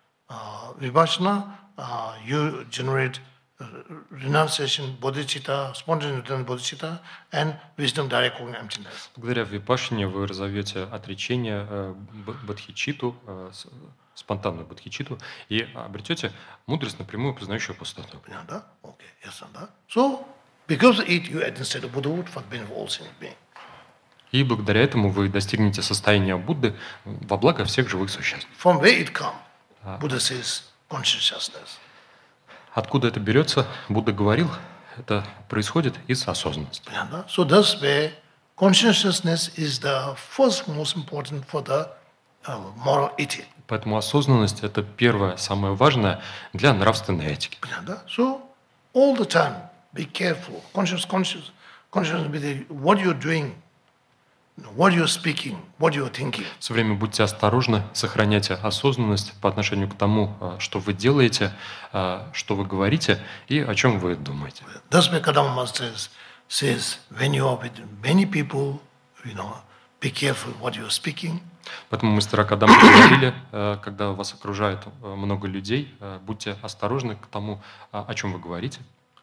[SPEAKER 1] uh, vipassana, uh, you generate uh, renunciation, bodhicitta, spontaneous return bodhicitta, and wisdom direct cognitive emptiness.
[SPEAKER 2] Благодаря випашане вы разовьете отречение, э, б- бодхичитту, э, с- спонтанную бодхичитту, и обретете мудрость напрямую познающую пустоту.
[SPEAKER 1] Vinanda. Okay. Yes, Nanda. So, because of it, you attain state of Buddhahood for the benefit of all sentient beings.
[SPEAKER 2] И благодаря этому вы достигнете состояния Будды во благо всех живых существ.
[SPEAKER 1] From where it come? Buddha says consciousness.
[SPEAKER 2] Откуда это берется? Будда говорил, это происходит из осознанности.
[SPEAKER 1] Vinanda. So that's where consciousness is the first most important for the uh, moral ethic.
[SPEAKER 2] Поэтому осознанность – это первое, самое важное для нравственной этики.
[SPEAKER 1] Vinanda. So all the time, be careful. Conscious, conscious, conscious with the- what you're doing, what you're speaking, what you're thinking.
[SPEAKER 2] Все время будьте осторожны, сохраняйте осознанность по отношению к тому, а, что вы делаете, а, что вы говорите и о чем вы думаете.
[SPEAKER 1] That's why Kadama Master says, says, when you are with many people, you know, be careful what you're speaking.
[SPEAKER 2] Поэтому мастера Кадамы говорили, а, когда вас окружает а, много людей, а, будьте осторожны к тому, а, о чем вы говорите.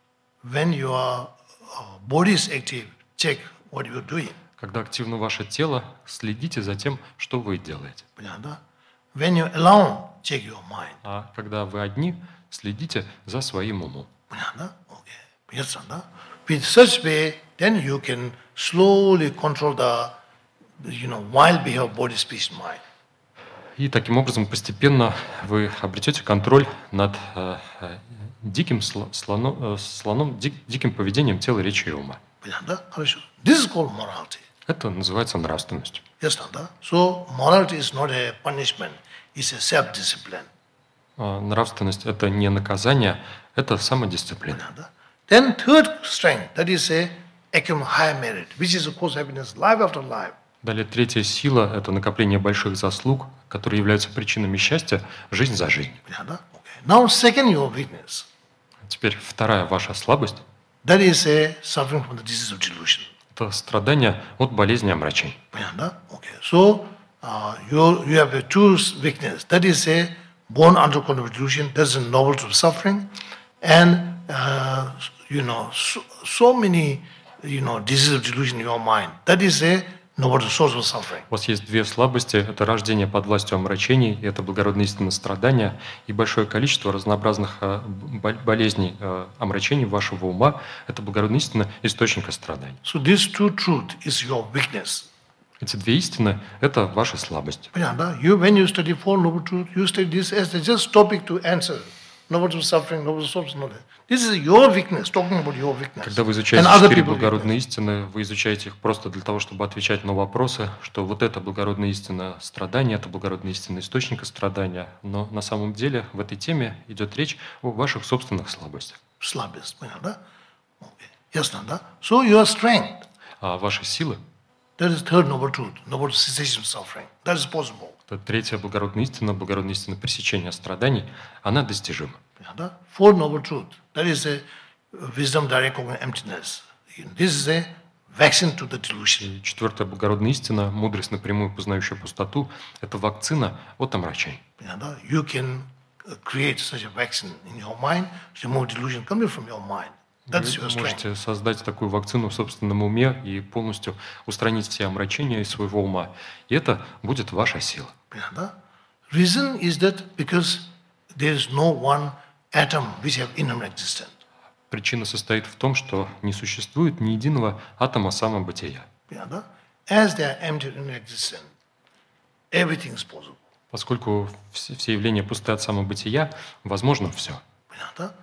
[SPEAKER 1] When your uh, body is active, check what you're doing.
[SPEAKER 2] Когда активно ваше тело, следите за тем, что вы делаете.
[SPEAKER 1] Vinanda. When you're alone, check your mind.
[SPEAKER 2] А когда вы одни, следите за своим умом.
[SPEAKER 1] Vinanda. Okay. Yes, Nanda. With such way, then you can slowly control the, you know, wild behavior of body, speech, and mind.
[SPEAKER 2] И таким образом постепенно вы обретете контроль над э, э, диким сло- слоно- э, слоном, дик- диким поведением тела, речи и ума.
[SPEAKER 1] Vinanda. Harashu. This is called morality.
[SPEAKER 2] Это называется нравственностью.
[SPEAKER 1] Yes, Nanda. So morality is not a punishment; it's a self-discipline.
[SPEAKER 2] А нравственность – это не наказание, это самодисциплина.
[SPEAKER 1] Vinanda. Then third strength, that is a accumulate higher merit, which is of course happiness life after life.
[SPEAKER 2] Далее третья сила – это накопление больших заслуг, которые являются причинами счастья жизнь за жизнь.
[SPEAKER 1] Vinanda. Okay. Now second your weakness,
[SPEAKER 2] Теперь вторая ваша слабость
[SPEAKER 1] that is a suffering from the disease of delusion.
[SPEAKER 2] – это страдание от болезни омрачений.
[SPEAKER 1] Vinanda. Okay. So uh, you you have a two weakness, that is a born under control of delusion, that's a novelty of suffering, and uh, you know so, so many you know diseases of delusion in your mind. That is a novelty source of suffering.
[SPEAKER 2] У вас есть две слабости – это рождение под властью омрачений, и это благородная истина страдания, и большое количество разнообразных э, бо- болезней, э, омрачений вашего ума – это благородная истина источника страданий.
[SPEAKER 1] So this two truth is your weakness.
[SPEAKER 2] Эти две истины – это ваша слабость.
[SPEAKER 1] Vinanda, you when you study Four Noble Truths, you study this as a just topic to answer. Novelty of suffering, novelty of source, knowledge. This is your weakness, talking about your weakness.
[SPEAKER 2] Когда вы
[SPEAKER 1] And
[SPEAKER 2] изучаете
[SPEAKER 1] other
[SPEAKER 2] четыре
[SPEAKER 1] people's
[SPEAKER 2] благородные
[SPEAKER 1] weakness.
[SPEAKER 2] истины, вы изучаете их просто для того, чтобы отвечать на вопросы, что вот это благородная истина страдания, это благородная истина источника страдания. Но на самом деле в этой теме идет речь о ваших собственных слабостях.
[SPEAKER 1] Slabis, Vinanda. Okay. Yes, Nanda. So your strength,
[SPEAKER 2] А ваши силы
[SPEAKER 1] That is third noble truth, noble cessation of suffering. That is possible.
[SPEAKER 2] Это третья благородная истина, благородная истина пресечения страданий, она достижима.
[SPEAKER 1] Yeah, fourth noble truth, that is a wisdom direct from emptiness. This is a vaccine to the delusion.
[SPEAKER 2] И четвертая благородная истина, мудрость напрямую познающая пустоту, это вакцина от омрачений.
[SPEAKER 1] Yeah, you can create such a vaccine in your mind, remove delusion coming from your mind. That's your
[SPEAKER 2] Вы
[SPEAKER 1] strength.
[SPEAKER 2] можете создать такую вакцину в собственном уме и полностью устранить все омрачения из своего ума. И это будет ваша сила.
[SPEAKER 1] Yeah, reason is that because there is no one atom which have inner existence.
[SPEAKER 2] Причина состоит в том, что не существует ни единого атома самобытия.
[SPEAKER 1] Yeah, as they are empty in existence, everything is possible.
[SPEAKER 2] Поскольку все, все явления пусты от самобытия, возможно все.
[SPEAKER 1] Yeah,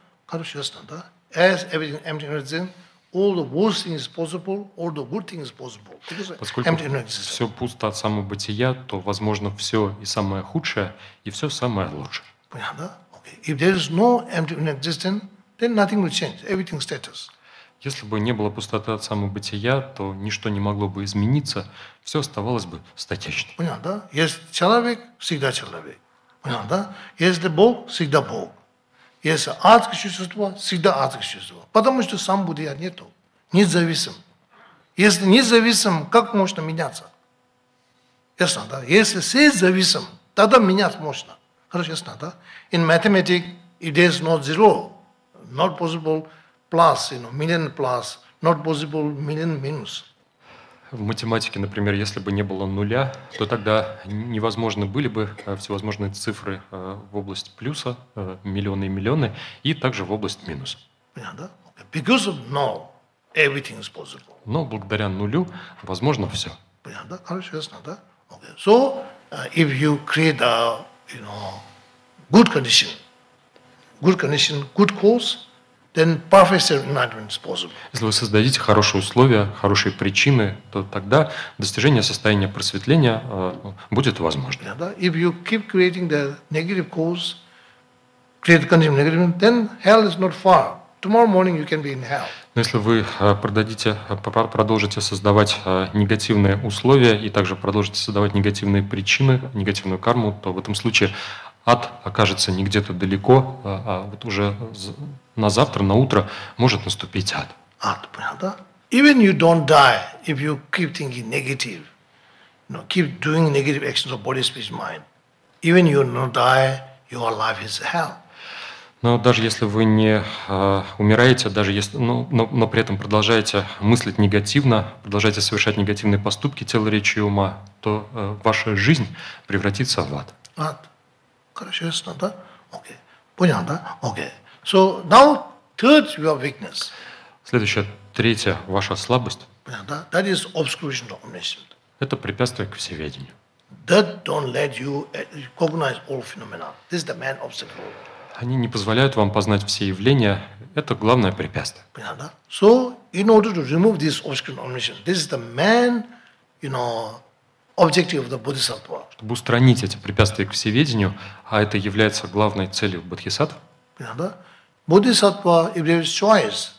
[SPEAKER 1] as everything empty in existence, all the worst thing is possible, all the good thing is possible.
[SPEAKER 2] Поскольку
[SPEAKER 1] Empty in existence.
[SPEAKER 2] все пусто от самобытия, то возможно все и самое худшее, и все самое лучшее.
[SPEAKER 1] Yeah, okay. If there is no empty in existence, then nothing will change. Everything status.
[SPEAKER 2] Если бы не было пустоты от самобытия, то ничто не могло бы измениться, все оставалось бы статичным.
[SPEAKER 1] Понятно? Есть человек, всегда человек. Понятно? Если Бог, всегда Бог. Если адское существо, всегда адское существо. Потому что сам Будда нету. Независим. Если независим, как можно меняться? Ясно, да? Если все зависим, тогда менять можно. Хорошо, ясно, да? In mathematics, if there is no zero, not possible plus, you know, million plus, not possible million minus.
[SPEAKER 2] В математике, например, если бы не было нуля, то тогда невозможны были бы всевозможные цифры в область плюса, миллионы и миллионы, и также в область минуса.
[SPEAKER 1] Because of no, everything is possible.
[SPEAKER 2] Но благодаря нулю возможно все.
[SPEAKER 1] So, uh, if you create a, you know, good condition, good condition, good cause, then perfect self-enlightenment is possible.
[SPEAKER 2] Если вы создадите хорошие условия, хорошие причины, то тогда достижение состояния просветления э, будет возможно.
[SPEAKER 1] If you keep creating the negative cause, create the condition negative, then hell is not far. Tomorrow morning you can be in hell.
[SPEAKER 2] Но если вы э, продадите, э, продолжите создавать э, негативные условия и также продолжите создавать негативные причины, негативную карму, то в этом случае ад окажется не где-то далеко, а вот уже на завтра, на утро может наступить ад.
[SPEAKER 1] Ад, понятно? Even you don't die if you keep thinking negative, you know, keep doing negative actions of body, speech, mind. Even you don't die, your life is hell.
[SPEAKER 2] Но даже если вы не э, умираете, даже если, ну, но, но при этом продолжаете мыслить негативно, продолжаете совершать негативные поступки тела, речи и ума, то э, ваша жизнь превратится в ад.
[SPEAKER 1] Ад. Хорошо, ясно, да? Окей. Понятно, окей. So now third your weakness.
[SPEAKER 2] Следующая, третья ваша слабость.
[SPEAKER 1] Понятно? That is obscuration of omniscience.
[SPEAKER 2] Это препятствие к всеведению.
[SPEAKER 1] That don't let you recognize all phenomena. This is the main obstacle.
[SPEAKER 2] Они не позволяют вам познать все явления. Это главное препятствие.
[SPEAKER 1] Понятно? So in order to remove this obscuration of omniscience, this is the main, you know, objective of the Bodhisattva.
[SPEAKER 2] Чтобы устранить эти препятствия к всеведению, а это является главной целью бодхисаттв,
[SPEAKER 1] Bodhisattva, if there is choice,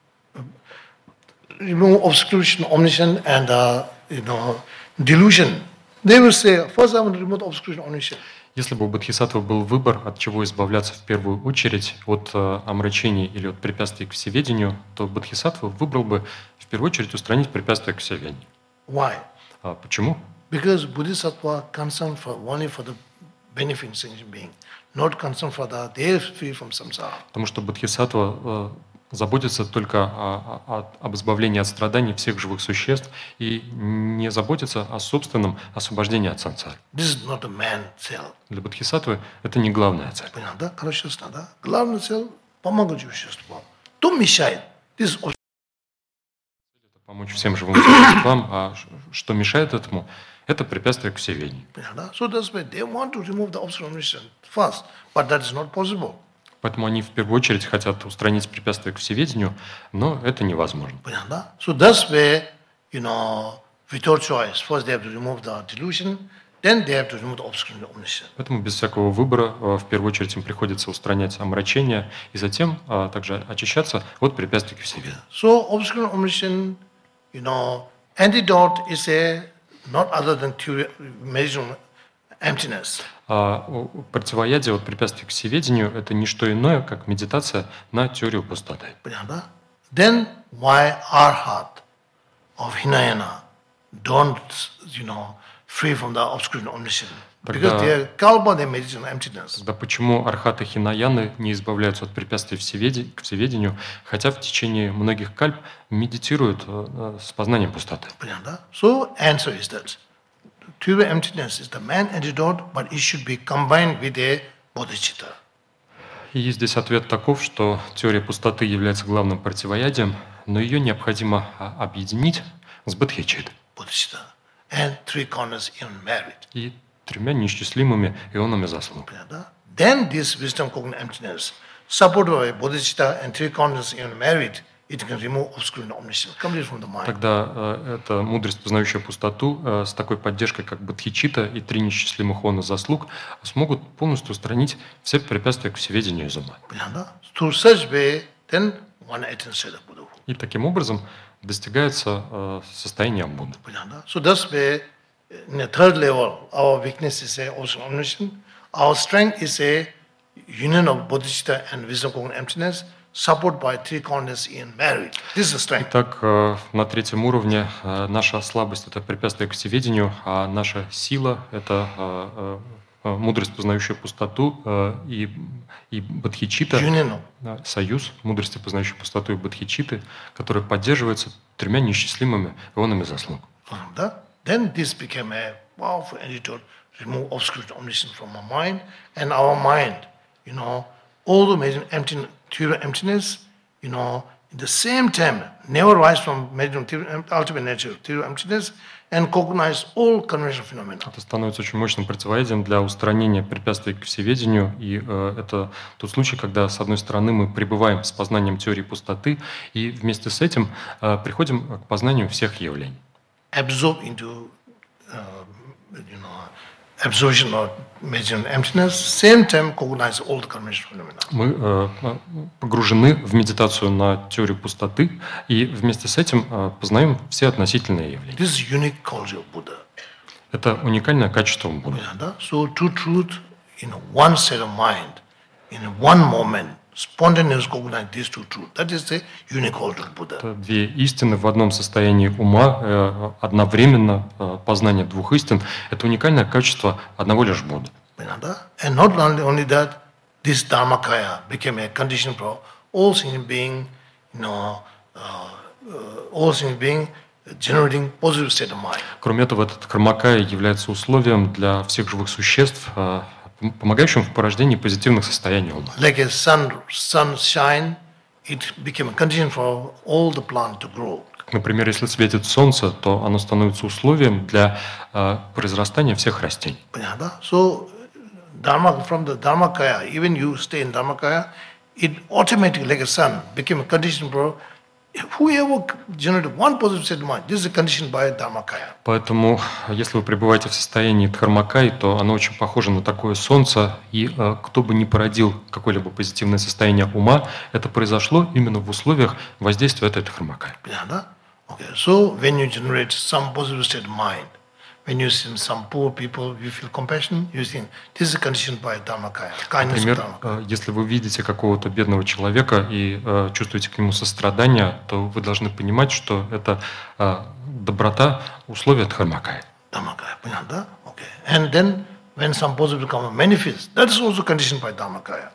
[SPEAKER 1] remove obscuration, omniscience, and uh, you know, delusion, they will say, first I want to remove obscuration, omniscience.
[SPEAKER 2] если бы у бодхисаттвы был выбор, от чего избавляться в первую очередь, от э, омрачений или от препятствий к всеведению, то бодхисаттва выбрал бы в первую очередь устранить препятствия к всеведению.
[SPEAKER 1] Why?
[SPEAKER 2] А почему?
[SPEAKER 1] Because Bodhisattva concerned for only for the benefit of sentient being, not concerned for the they are free from samsara.
[SPEAKER 2] Потому что бодхисаттва э, заботится только о, о, об избавлении от страданий всех живых существ и не заботится о собственном освобождении от сансары.
[SPEAKER 1] This is not the main cell.
[SPEAKER 2] Для бодхисаттвы это не главная цель.
[SPEAKER 1] Понятно? Хорошо, да? Главная цель – помогать существам. То мешает. This is
[SPEAKER 2] Помочь всем живым существам, а что мешает этому, это препятствие к всеведению.
[SPEAKER 1] So that's why they want to remove the obstacle first, but that is not possible.
[SPEAKER 2] Поэтому они в первую очередь хотят устранить препятствие к всеведению, но это невозможно.
[SPEAKER 1] So that's why, you know, without choice, first they have to remove the delusion, then they have to remove the obscuration of omniscience.
[SPEAKER 2] Поэтому без всякого выбора в первую очередь им приходится устранять омрачение и затем также очищаться от препятствий к всеведению.
[SPEAKER 1] So obscuration of omniscience, you know, antidote is a not other than theory, meditation emptiness.
[SPEAKER 2] А о- противоядие, вот препятствие к всеведению, это не что иное, как медитация на теорию пустоты.
[SPEAKER 1] Priyanda. Then why our heart of Hinayana don't, you know, free from the obscurity of omniscience? Because
[SPEAKER 2] Тогда-
[SPEAKER 1] they are called by the meditation emptiness.
[SPEAKER 2] Тогда почему архаты хинаяны не избавляются от препятствий всеведи- к всеведению, хотя в течение многих кальп медитируют э, э, с познанием пустоты?
[SPEAKER 1] Priyanda. So answer is that pure emptiness is the main antidote, but it should be combined with a bodhicitta.
[SPEAKER 2] И есть здесь ответ таков, что теория пустоты является главным противоядием, но ее необходимо а, объединить с бодхичиттой
[SPEAKER 1] Bodhicitta. And three corners in merit.
[SPEAKER 2] и тремя неисчислимыми ионами заслуг.
[SPEAKER 1] Priyanda. Then this wisdom cognitive emptiness, supported by bodhicitta and three corners in merit, it can remove obscurity and omniscience completely from the mind.
[SPEAKER 2] Тогда э, эта мудрость, познающая пустоту, э, с такой поддержкой, как бодхичитта и три неисчислимых она заслуг, смогут полностью устранить все препятствия к всеведению из ума.
[SPEAKER 1] Priyanda. Through such way, then one attains to the Buddha.
[SPEAKER 2] И таким образом достигается э, состояние Будды.
[SPEAKER 1] Priyanda. So thus way, in the third level, our weakness is a also omniscient. Our strength is a union of bodhicitta and wisdom cognitive emptiness, supported by three corners in merit. This is the strength.
[SPEAKER 2] Итак, э, на третьем уровне э, наша слабость – это препятствие к всеведению, а наша сила – это э, э, мудрость, познающая пустоту, э, и, и бодхичитта,
[SPEAKER 1] Union of
[SPEAKER 2] э, союз мудрости, познающей пустоту и бодхичитты, который поддерживается тремя неисчислимыми ионами заслуг.
[SPEAKER 1] Priyanda. Then this became a powerful antidote, remove obscurity omniscience from our mind, and our mind, you know, all the medium empty, pure emptiness, you know, at the same time, never rise from medium ultimate nature, pure emptiness, and cognize all conventional phenomena.
[SPEAKER 2] Это становится очень мощным противоядием для устранения препятствий к всеведению, и э, это тот случай, когда, с одной стороны, мы пребываем с познанием теории пустоты, и вместе с этим э, приходим к познанию всех явлений.
[SPEAKER 1] Absorb into, uh, you know, absorption of medium emptiness, same time cognize all the conventional phenomena.
[SPEAKER 2] Мы э, погружены в медитацию на теорию пустоты, и вместе с этим э, познаем все относительные явления.
[SPEAKER 1] This is unique quality of Buddha.
[SPEAKER 2] Это уникальное качество Будды.
[SPEAKER 1] Priyanda. So true truth in one state of mind, in one moment, spontaneous cognize these two truths. That is the unique quality of Buddha.
[SPEAKER 2] Это две истины в одном состоянии ума, э, одновременно э, познание двух истин. Это уникальное качество одного лишь Будды.
[SPEAKER 1] Priyanda. And not only, only that, this Dharmakaya became a condition for all sentient being, you know, uh, uh, all sentient being generating positive state of mind.
[SPEAKER 2] Кроме этого, этот кармакая является условием для всех живых существ, э, пом- помогающим в порождении позитивных состояний ума.
[SPEAKER 1] Like a sun, sunshine, it became a condition for all the plant to grow.
[SPEAKER 2] Например, если светит солнце, то оно становится условием для э, произрастания всех растений.
[SPEAKER 1] Priyanda. So, Dharma, from the Dharmakaya, even you stay in Dharmakaya, it automatically, like a sun, became a condition for whoever generated one positive state of mind. This is a condition by Dharmakaya.
[SPEAKER 2] Поэтому, если вы пребываете в состоянии дхармакай, то оно очень похоже на такое солнце, и э, кто бы ни породил какое-либо позитивное состояние ума, это произошло именно в условиях воздействия этой дхармакай.
[SPEAKER 1] Priyanda. Okay. So, when you generate some positive state of mind, when you see some poor people, you feel compassion, you think this is a condition by Dharmakaya, kindness of
[SPEAKER 2] Например,
[SPEAKER 1] Dharmakaya.
[SPEAKER 2] э, если вы видите какого-то бедного человека и э, чувствуете к нему сострадание, то вы должны понимать, что это э, доброта условия дхармакай.
[SPEAKER 1] Dharmakaya. Priyanda. Okay. And then, when some positive karma manifests, that is also conditioned by Dharmakaya.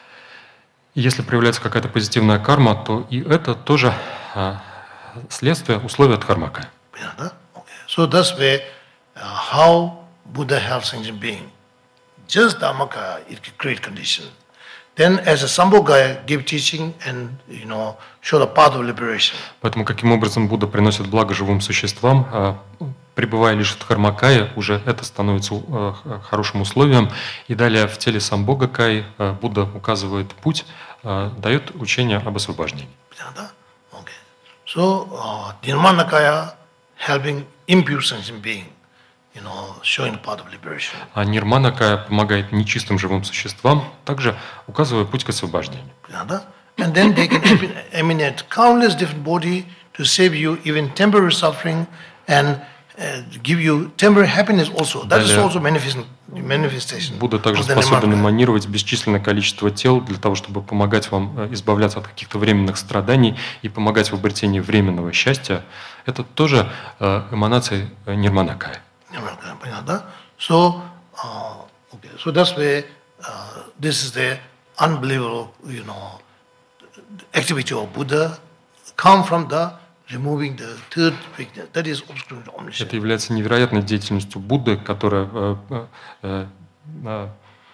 [SPEAKER 2] И если проявляется какая-то позитивная карма, то и это тоже э, следствие условия дхармакай.
[SPEAKER 1] Priyanda. Okay. So thus way, uh, how Buddha helps sentient being. Just Dharmakaya, it can create condition. Then as a Sambhogaya, give teaching and, you know, show the path of liberation.
[SPEAKER 2] Поэтому каким образом Будда приносит благо живым существам, э, пребывая лишь в дхармакае, уже это становится э, хорошим условием. И далее в теле Самбогакай э, Будда указывает путь, э, дает учение об освобождении.
[SPEAKER 1] Priyanda. Okay. So, uh, Nirmanakaya helping impure sentient being, you know, showing the path of liberation.
[SPEAKER 2] А Нирманакая помогает нечистым живым существам, также указывая путь к освобождению.
[SPEAKER 1] Priyanda. And then they can emanate countless different body to save you even temporary suffering and uh, give you temporary happiness also. That is
[SPEAKER 2] Далее
[SPEAKER 1] also manifestation. manifestation
[SPEAKER 2] Будда также
[SPEAKER 1] of the
[SPEAKER 2] способен
[SPEAKER 1] Nirvana.
[SPEAKER 2] эманировать бесчисленное количество тел для того, чтобы помогать вам э, избавляться от каких-то временных страданий и помогать в обретении временного счастья. Это тоже э, эманации э, Нирманакая.
[SPEAKER 1] Nirvana, понятно? So, uh, okay. So that's why uh, this is the unbelievable, you know, activity of Buddha come from the removing the third weakness, that is obscuring omniscience.
[SPEAKER 2] Это является невероятной деятельностью Будды, которая э, э, э,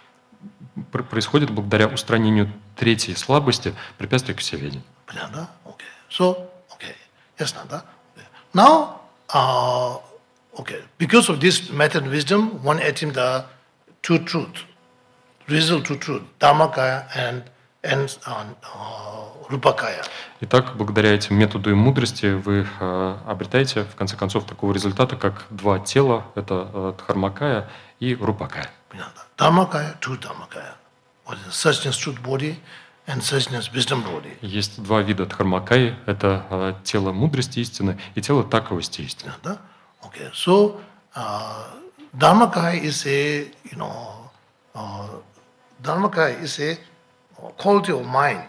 [SPEAKER 2] пр- происходит благодаря устранению третьей слабости, препятствия к всеведению.
[SPEAKER 1] Понятно? Okay. So, okay. Yes, Nanda. Okay. Now, uh, okay, because of this method wisdom, one attained the true truth, result to truth, Dharmakaya and and uh, Rupakaya.
[SPEAKER 2] Итак, благодаря этим методу и мудрости вы э, обретаете, в конце концов, такого результата, как два тела, это э, Дхармакая и Рупакая.
[SPEAKER 1] Dharmakaya, true Dharmakaya. What is suchness, truth body, and suchness, wisdom body.
[SPEAKER 2] Есть два вида Дхармакаи, это э, тело мудрости истины и тело таковости истины.
[SPEAKER 1] Yeah, okay, so uh, Dharmakaya is a, you know, uh, Dharmakaya is a quality of mind.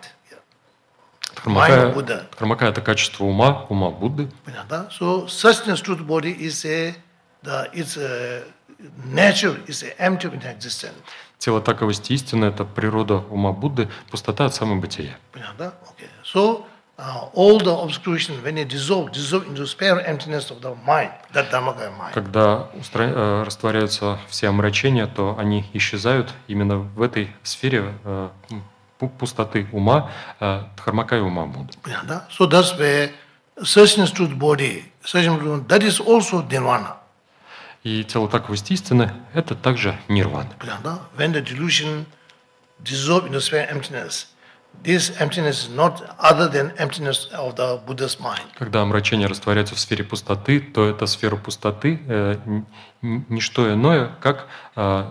[SPEAKER 2] Дхармакая,
[SPEAKER 1] Mind Buddha.
[SPEAKER 2] Дхармакая – это качество ума, ума Будды.
[SPEAKER 1] Понятно? So suchness, truth body is a, the, it's a nature, is a empty of existence.
[SPEAKER 2] Тело таковости истины – это природа ума Будды, пустота от самого бытия.
[SPEAKER 1] Понятно? Okay. So uh, all the obscuration, when it dissolve, dissolve into spare emptiness of the mind, that Dharmakaya mind.
[SPEAKER 2] Когда устра... э, растворяются все омрачения, то они исчезают именно в этой сфере э, пу- пустоты ума, э, Дхармакая ума Будды.
[SPEAKER 1] Понятно? So that's where suchness, truth body, suchness, truth, that is also nirvana.
[SPEAKER 2] И тело таковости истины – это также нирвана.
[SPEAKER 1] Понятно? When the delusion dissolve into spare emptiness, this emptiness is not other than emptiness of the Buddha's mind.
[SPEAKER 2] Когда омрачение растворяется в сфере пустоты, то эта сфера пустоты э, н- н- не что иное, как э,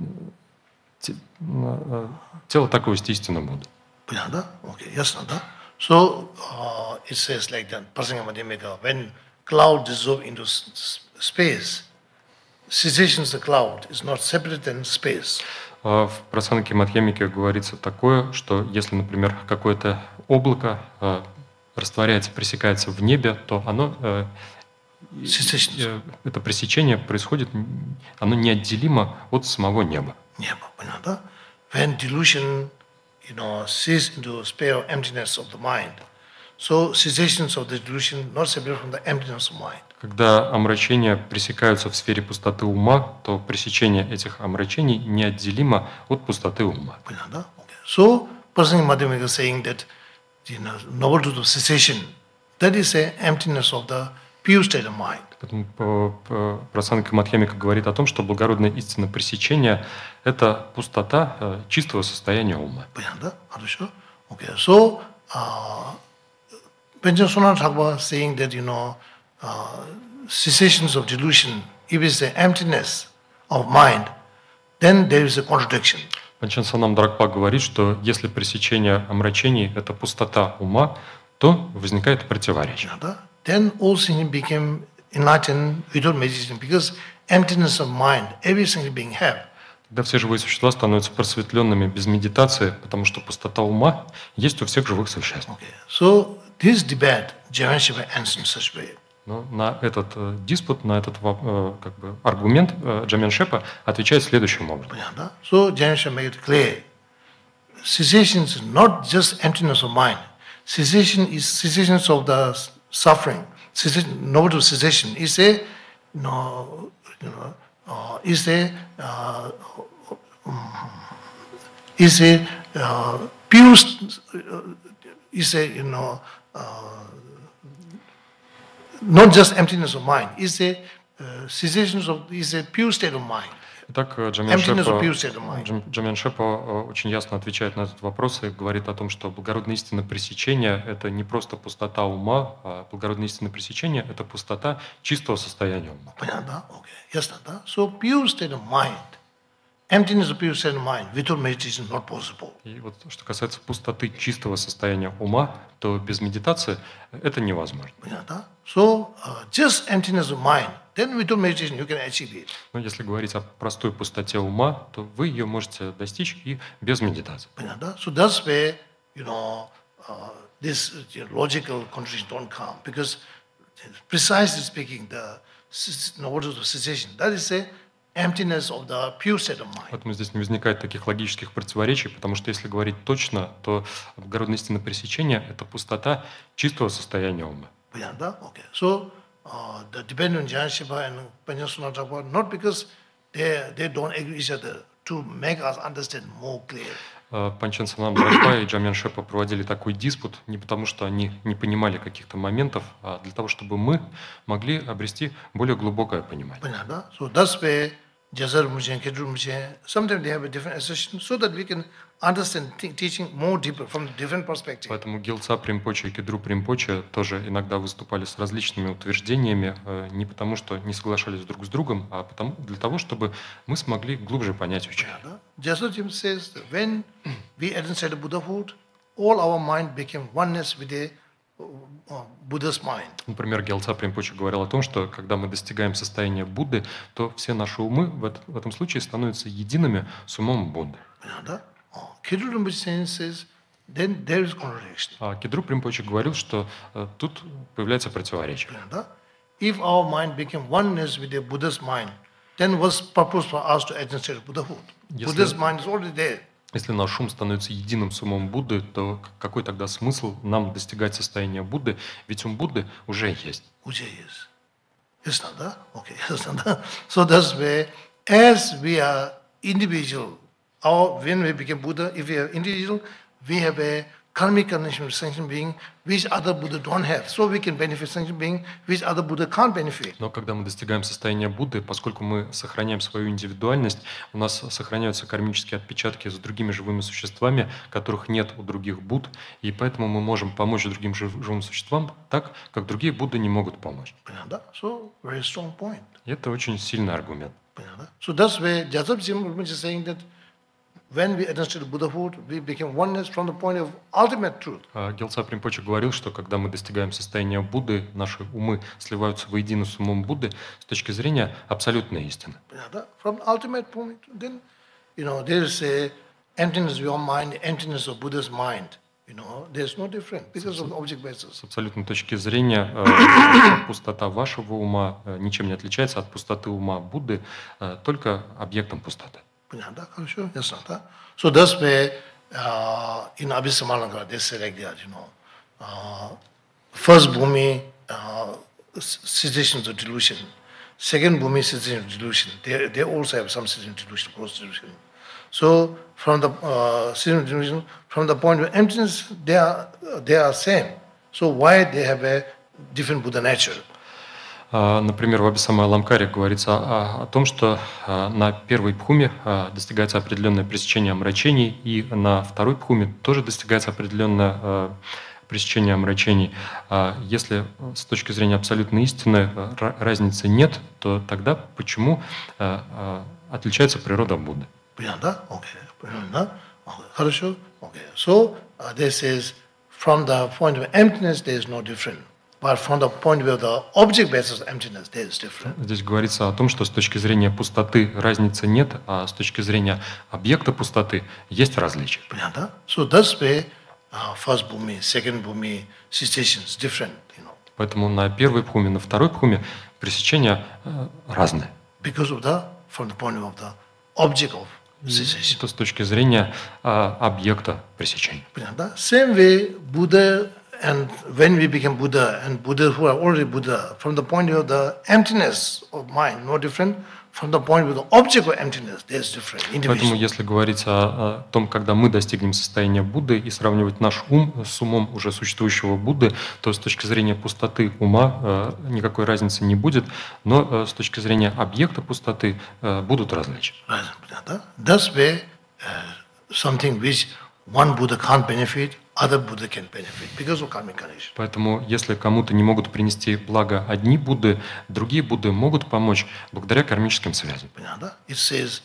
[SPEAKER 2] те- э, тело таковости истины Будды.
[SPEAKER 1] Понятно? Okay, yes, Nanda. So uh, it says like that, Prasanga Madhyamika, when cloud dissolve into s- s- space, cessation of the cloud is not separate than space.
[SPEAKER 2] А В Прасанге Мадхьямике говорится такое, что если, например, какое-то облако э, растворяется, пресекается в небе, то оно, э, и-
[SPEAKER 1] Cessation.
[SPEAKER 2] э, это пресечение происходит, н- оно неотделимо от самого неба.
[SPEAKER 1] Niyama, понятно? When delusion, you know, cease into spare emptiness of the mind, so cessations of the delusion not separate from the emptiness of mind.
[SPEAKER 2] Когда омрачения пресекаются в сфере пустоты ума, то пресечение этих омрачений неотделимо от пустоты ума.
[SPEAKER 1] Понятно? Okay. So, Prasanga Madhyamika is saying that, you know, noble truth of cessation, that is a emptiness of the pure state of mind.
[SPEAKER 2] Поэтому э, э, Прасанга Мадхьямика говорит о том, что благородная истина пресечения – это пустота э, чистого состояния ума.
[SPEAKER 1] Понятно? Хорошо? Okay. So, uh, Panchasona Thakur saying that, you know, uh, cessations of delusion, if it's the emptiness of mind, then there is a contradiction.
[SPEAKER 2] Панчан Санам Дракпа говорит, что если пресечение омрачений – это пустота ума, то возникает противоречие.
[SPEAKER 1] Понятно? Then all sin became enlightened without meditation, because emptiness of mind, every single being have.
[SPEAKER 2] Тогда все живые существа становятся просветленными без медитации, потому что пустота ума есть у всех живых существ.
[SPEAKER 1] Okay. So this debate, Jayanshiva answered in such way.
[SPEAKER 2] Но на этот э, диспут, на этот воп- э, как бы, аргумент э, Джамьян Шепа отвечает следующим образом.
[SPEAKER 1] Понятно? So Jayanshiva made it clear. Cessation is not just emptiness of mind. Cessation is cessation of the suffering. Cessation, noble cessation is a, no, you know, uh, is a, uh, is a uh, pure, st- uh, is a, you know, uh, not just emptiness of mind. Is a uh, cessation of, is a pure state of mind.
[SPEAKER 2] Итак, э, Джамьян
[SPEAKER 1] Emptiness
[SPEAKER 2] Шепа,
[SPEAKER 1] of pure state of mind.
[SPEAKER 2] Джам- Джамьян Шепа э, очень ясно отвечает на этот вопрос и говорит о том, что благородная истина пресечения – это не просто пустота ума, а благородная истина пресечения – это пустота чистого состояния ума.
[SPEAKER 1] Понятно? Okay. Yes, Nanda. So pure state of mind emptiness of pure state of mind without meditation is not possible.
[SPEAKER 2] И вот что касается пустоты чистого состояния ума, то без медитации это невозможно.
[SPEAKER 1] Понятно? So, uh, just emptiness of mind, then without meditation you can achieve it.
[SPEAKER 2] Но если говорить о простой пустоте ума, то вы ее можете достичь и без медитации.
[SPEAKER 1] Понятно? So that's where, you know, uh, this uh, logical contradiction don't come, because precisely speaking, the you know, what is the cessation? That is a emptiness of the pure state of mind.
[SPEAKER 2] Поэтому здесь не возникает таких логических противоречий, потому что если говорить точно, то обгородная истина пресечения – это пустота чистого состояния ума.
[SPEAKER 1] Понятно? Okay. So, uh, the dependent Jnana Shiva and Panchasuna talk about not because they they don't agree with each other, to make us understand more clear.
[SPEAKER 2] Панчен Самадхипа и Джамьян Шепа проводили такой диспут не потому, что они не понимали каких-то моментов, а для того, чтобы мы могли обрести более глубокое понимание.
[SPEAKER 1] Понятно? So that's where Jazar Mujhe and Kedru Mujhe, sometimes they have a different assertion, so that we can understand teaching more deeper from different perspectives.
[SPEAKER 2] Поэтому Гилца Примпоче и Кедру Примпоче тоже иногда выступали с различными утверждениями, не потому, что не соглашались друг с другом, а потому, для того, чтобы мы смогли глубже понять учение.
[SPEAKER 1] Jazar Jim says that when we administered Buddhahood, all our mind became oneness with the Buddha's mind.
[SPEAKER 2] Например, Гелца Примпоче говорил о том, что когда мы достигаем состояния Будды, то все наши умы в, это, в этом случае становятся едиными с умом Будды. А Кедру Примпоче говорил, что uh, тут появляется противоречие.
[SPEAKER 1] If our mind became oneness with the Buddha's mind, then what's purpose for us to administer Buddhahood? Buddha's mind is already there.
[SPEAKER 2] Если наш ум становится единым с умом Будды, то какой тогда смысл нам достигать состояния Будды? Ведь ум Будды уже есть.
[SPEAKER 1] Уже есть. Yes, Nanda? Okay, yes, Nanda. So that's where, as we are individual, our, when we become Buddha, if we are individual, we have a karmic connection with sentient being, which other Buddha don't have. So we can benefit sentient being, which other Buddha can't benefit.
[SPEAKER 2] Но когда мы достигаем состояния Будды, поскольку мы сохраняем свою индивидуальность, у нас сохраняются кармические отпечатки с другими живыми существами, которых нет у других Будд, и поэтому мы можем помочь другим жив- живым существам так, как другие Будды не могут помочь.
[SPEAKER 1] So, very strong point.
[SPEAKER 2] И это очень сильный аргумент.
[SPEAKER 1] So that's where Jazab Jim is saying that when we administered Buddhahood, we became oneness from the point of ultimate truth.
[SPEAKER 2] Гелца Примпоче говорил, что когда мы достигаем состояния Будды, наши умы сливаются воедино с умом Будды с точки зрения абсолютной истины.
[SPEAKER 1] From ultimate point, then, you know, there is a emptiness of your mind, emptiness of Buddha's mind. You know, there's no difference because of the object basis.
[SPEAKER 2] С абсолютной точки зрения э, пустота вашего ума э, ничем не отличается от пустоты ума Будды, э, только объектом пустоты.
[SPEAKER 1] So that's where uh, in Abhisamalanga they say like that, you know, uh, first bhumi, uh, cessation of delusion, second bhumi, cessation of delusion. They they also have some cessation of delusion, post delusion. So from the uh, cessation of delusion, from the point of emptiness, they are they are same. So why they have a different Buddha nature?
[SPEAKER 2] Например, в Абхисамаламкаре говорится о, о том, что на первой пхуме достигается определенное пресечение омрачений, и на второй пхуме тоже достигается определенное пресечение омрачений. Если с точки зрения абсолютной истины разницы нет, то тогда почему отличается природа Будды?
[SPEAKER 1] Понятно? Okay. Хорошо? Okay. So uh, this is from the point of emptiness there is no difference. But from the point of view of the object basis of emptiness, there is difference.
[SPEAKER 2] Здесь говорится о том, что с точки зрения пустоты разницы нет, а с точки зрения объекта пустоты есть различия.
[SPEAKER 1] Понятно? So that's why uh, first bhumi, second bhumi, cessation is different, you know.
[SPEAKER 2] Поэтому на первой пхуме, на второй пхуме пресечения э, разные.
[SPEAKER 1] Because of the, from the point of the object of cessation.
[SPEAKER 2] Это с точки зрения э, объекта пресечения.
[SPEAKER 1] Понятно? Same way, Buddha. And when we become Buddha, and Buddha who are already Buddha, from the point of the emptiness of mind, no different. From the point of the object of emptiness, there is different.
[SPEAKER 2] Поэтому, если говорить о, о том, когда мы достигнем состояния Будды и сравнивать наш ум с умом уже существующего Будды, то с точки зрения пустоты ума э, никакой разницы не будет, но э, с точки зрения объекта пустоты э, будут различия.
[SPEAKER 1] That's where uh, something which one Buddha can't benefit, other Buddha can benefit because of karmic connection.
[SPEAKER 2] Поэтому, если кому-то не могут принести благо одни Будды, другие Будды могут помочь благодаря кармическим связям.
[SPEAKER 1] It says,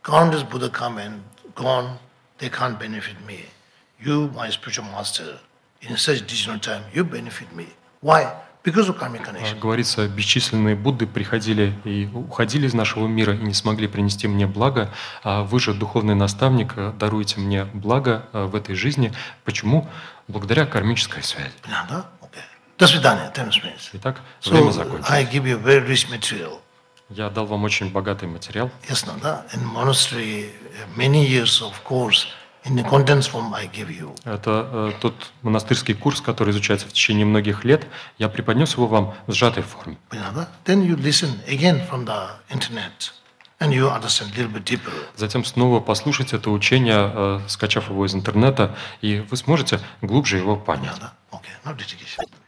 [SPEAKER 1] countless Buddha come and gone, they can't benefit me. You, my spiritual master, in such digital time, you benefit me. Why? Because of karmic
[SPEAKER 2] А,
[SPEAKER 1] connection.
[SPEAKER 2] Говорится, бесчисленные Будды приходили и уходили из нашего мира и не смогли принести мне благо, а вы же, духовный наставник, э, даруете мне благо э, в этой жизни. Почему? Благодаря кармической связи.
[SPEAKER 1] Vinanda? Okay. До свидания, ten minutes.
[SPEAKER 2] Итак, время
[SPEAKER 1] So
[SPEAKER 2] закончилось.
[SPEAKER 1] I give you very rich material.
[SPEAKER 2] Я дал вам очень богатый материал.
[SPEAKER 1] Yes, Nanda. In monastery, uh, many years of course, in the contents form I give you.
[SPEAKER 2] Это э, тот монастырский курс, который изучается в течение многих лет. Я преподнес его вам в сжатой форме.
[SPEAKER 1] Vinanda. Then you listen again from the internet, and you understand a little bit deeper.
[SPEAKER 2] Затем снова послушать это учение, э, скачав его из интернета, и вы сможете глубже его понять.
[SPEAKER 1] Vinanda. Okay, now dedication.